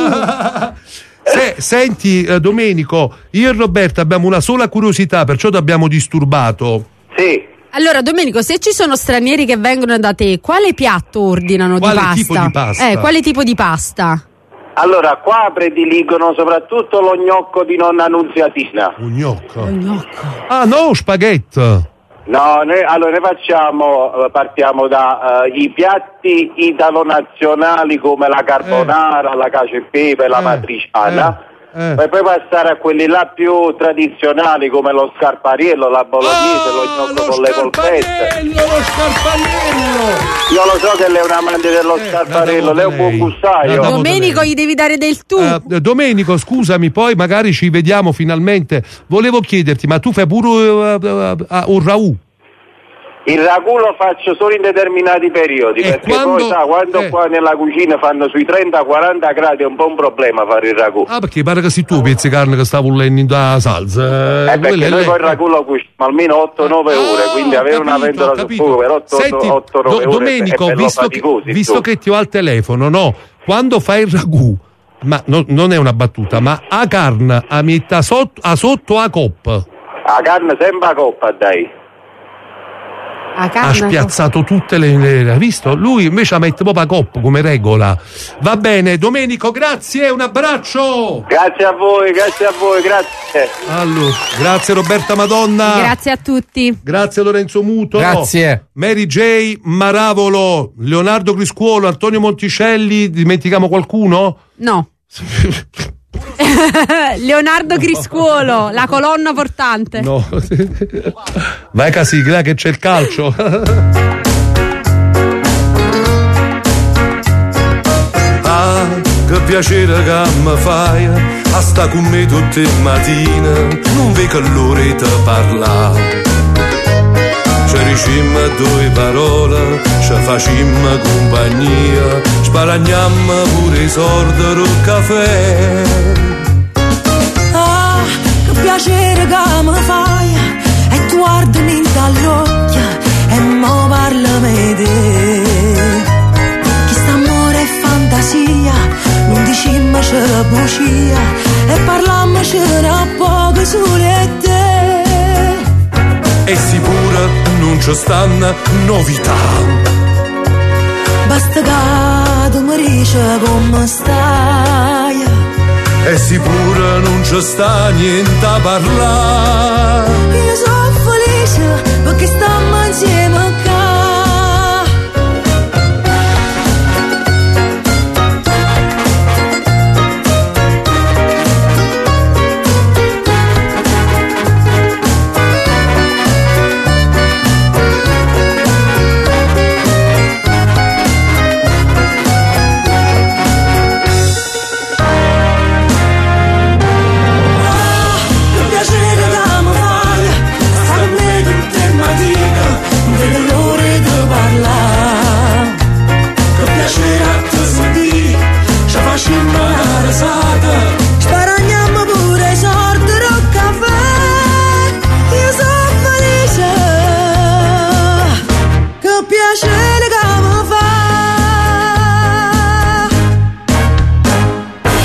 Senti, Domenico, io e Roberto abbiamo una sola curiosità, perciò ti abbiamo disturbato. Sì. Allora, Domenico, se ci sono stranieri che vengono da te, quale piatto ordinano quale di pasta? Tipo di pasta? Quale tipo di pasta? Allora, qua prediligono soprattutto lo gnocco di nonna Nunziatina. Un gnocco? Ah, no, spaghetti. No, noi partiamo da i piatti italo-nazionali come la carbonara, la cacio e pepe, la matriciana. Per poi passare a quelli là più tradizionali come lo scarpariello, la bolognese, lo gnocco con le polpette. Lo scarpariello! Io lo so che lei è un amante dello scarpariello, lei è un buon gustaio. Domenico, gli devi dare del tu. Domenico, scusami, poi magari ci vediamo finalmente. Volevo chiederti, ma tu fai pure un ragù? Il ragù lo faccio solo in determinati periodi, perché poi quando qua nella cucina fanno sui 30-40 gradi è un po' un problema fare il ragù. Ah, perché pare che sei tu pezzi carne che sta bollendo da salsa. Perché noi poi il ragù lo cuciniamo almeno 8-9 ore, quindi avere una ventola sul fuoco per 8-9 ore Domenico, visto che ti ho al telefono, no? Quando fai il ragù, ma non è una battuta, ma a carne a metà sotto a coppa? A carne sempre a coppa, dai. Ha spiazzato tutte le hai visto? Lui invece la mette proprio a coppa come regola. Va bene, Domenico, grazie, un abbraccio. Grazie a voi, grazie. Allora, grazie Roberta Madonna. Grazie a tutti. Grazie Lorenzo Muto. Grazie. Mary J. Maravolo, Leonardo Criscuolo, Antonio Monticelli, dimentichiamo qualcuno? No. Leonardo Criscuolo, la colonna portante. No. Vai che sigla che c'è il calcio. Ah, che piacere che mi fai a sta con me tutte le mattine, non vedo l'ora di parlare. Ci dicemmo due parole, ci facemmo compagnia, sparagnammo pure i soldi del caffè. Ah, che piacere che mi fai, e tu guardami dall'occhio e mo parlami di te. Chi sta amore e fantasia, non dicimmoci bugia, e parlammoci un poco sole te. E sicura non ci stanno novità. Basta che tu mi dici come stai. E sicura non ci sta niente a parlare. Io sono felice perché stiamo insieme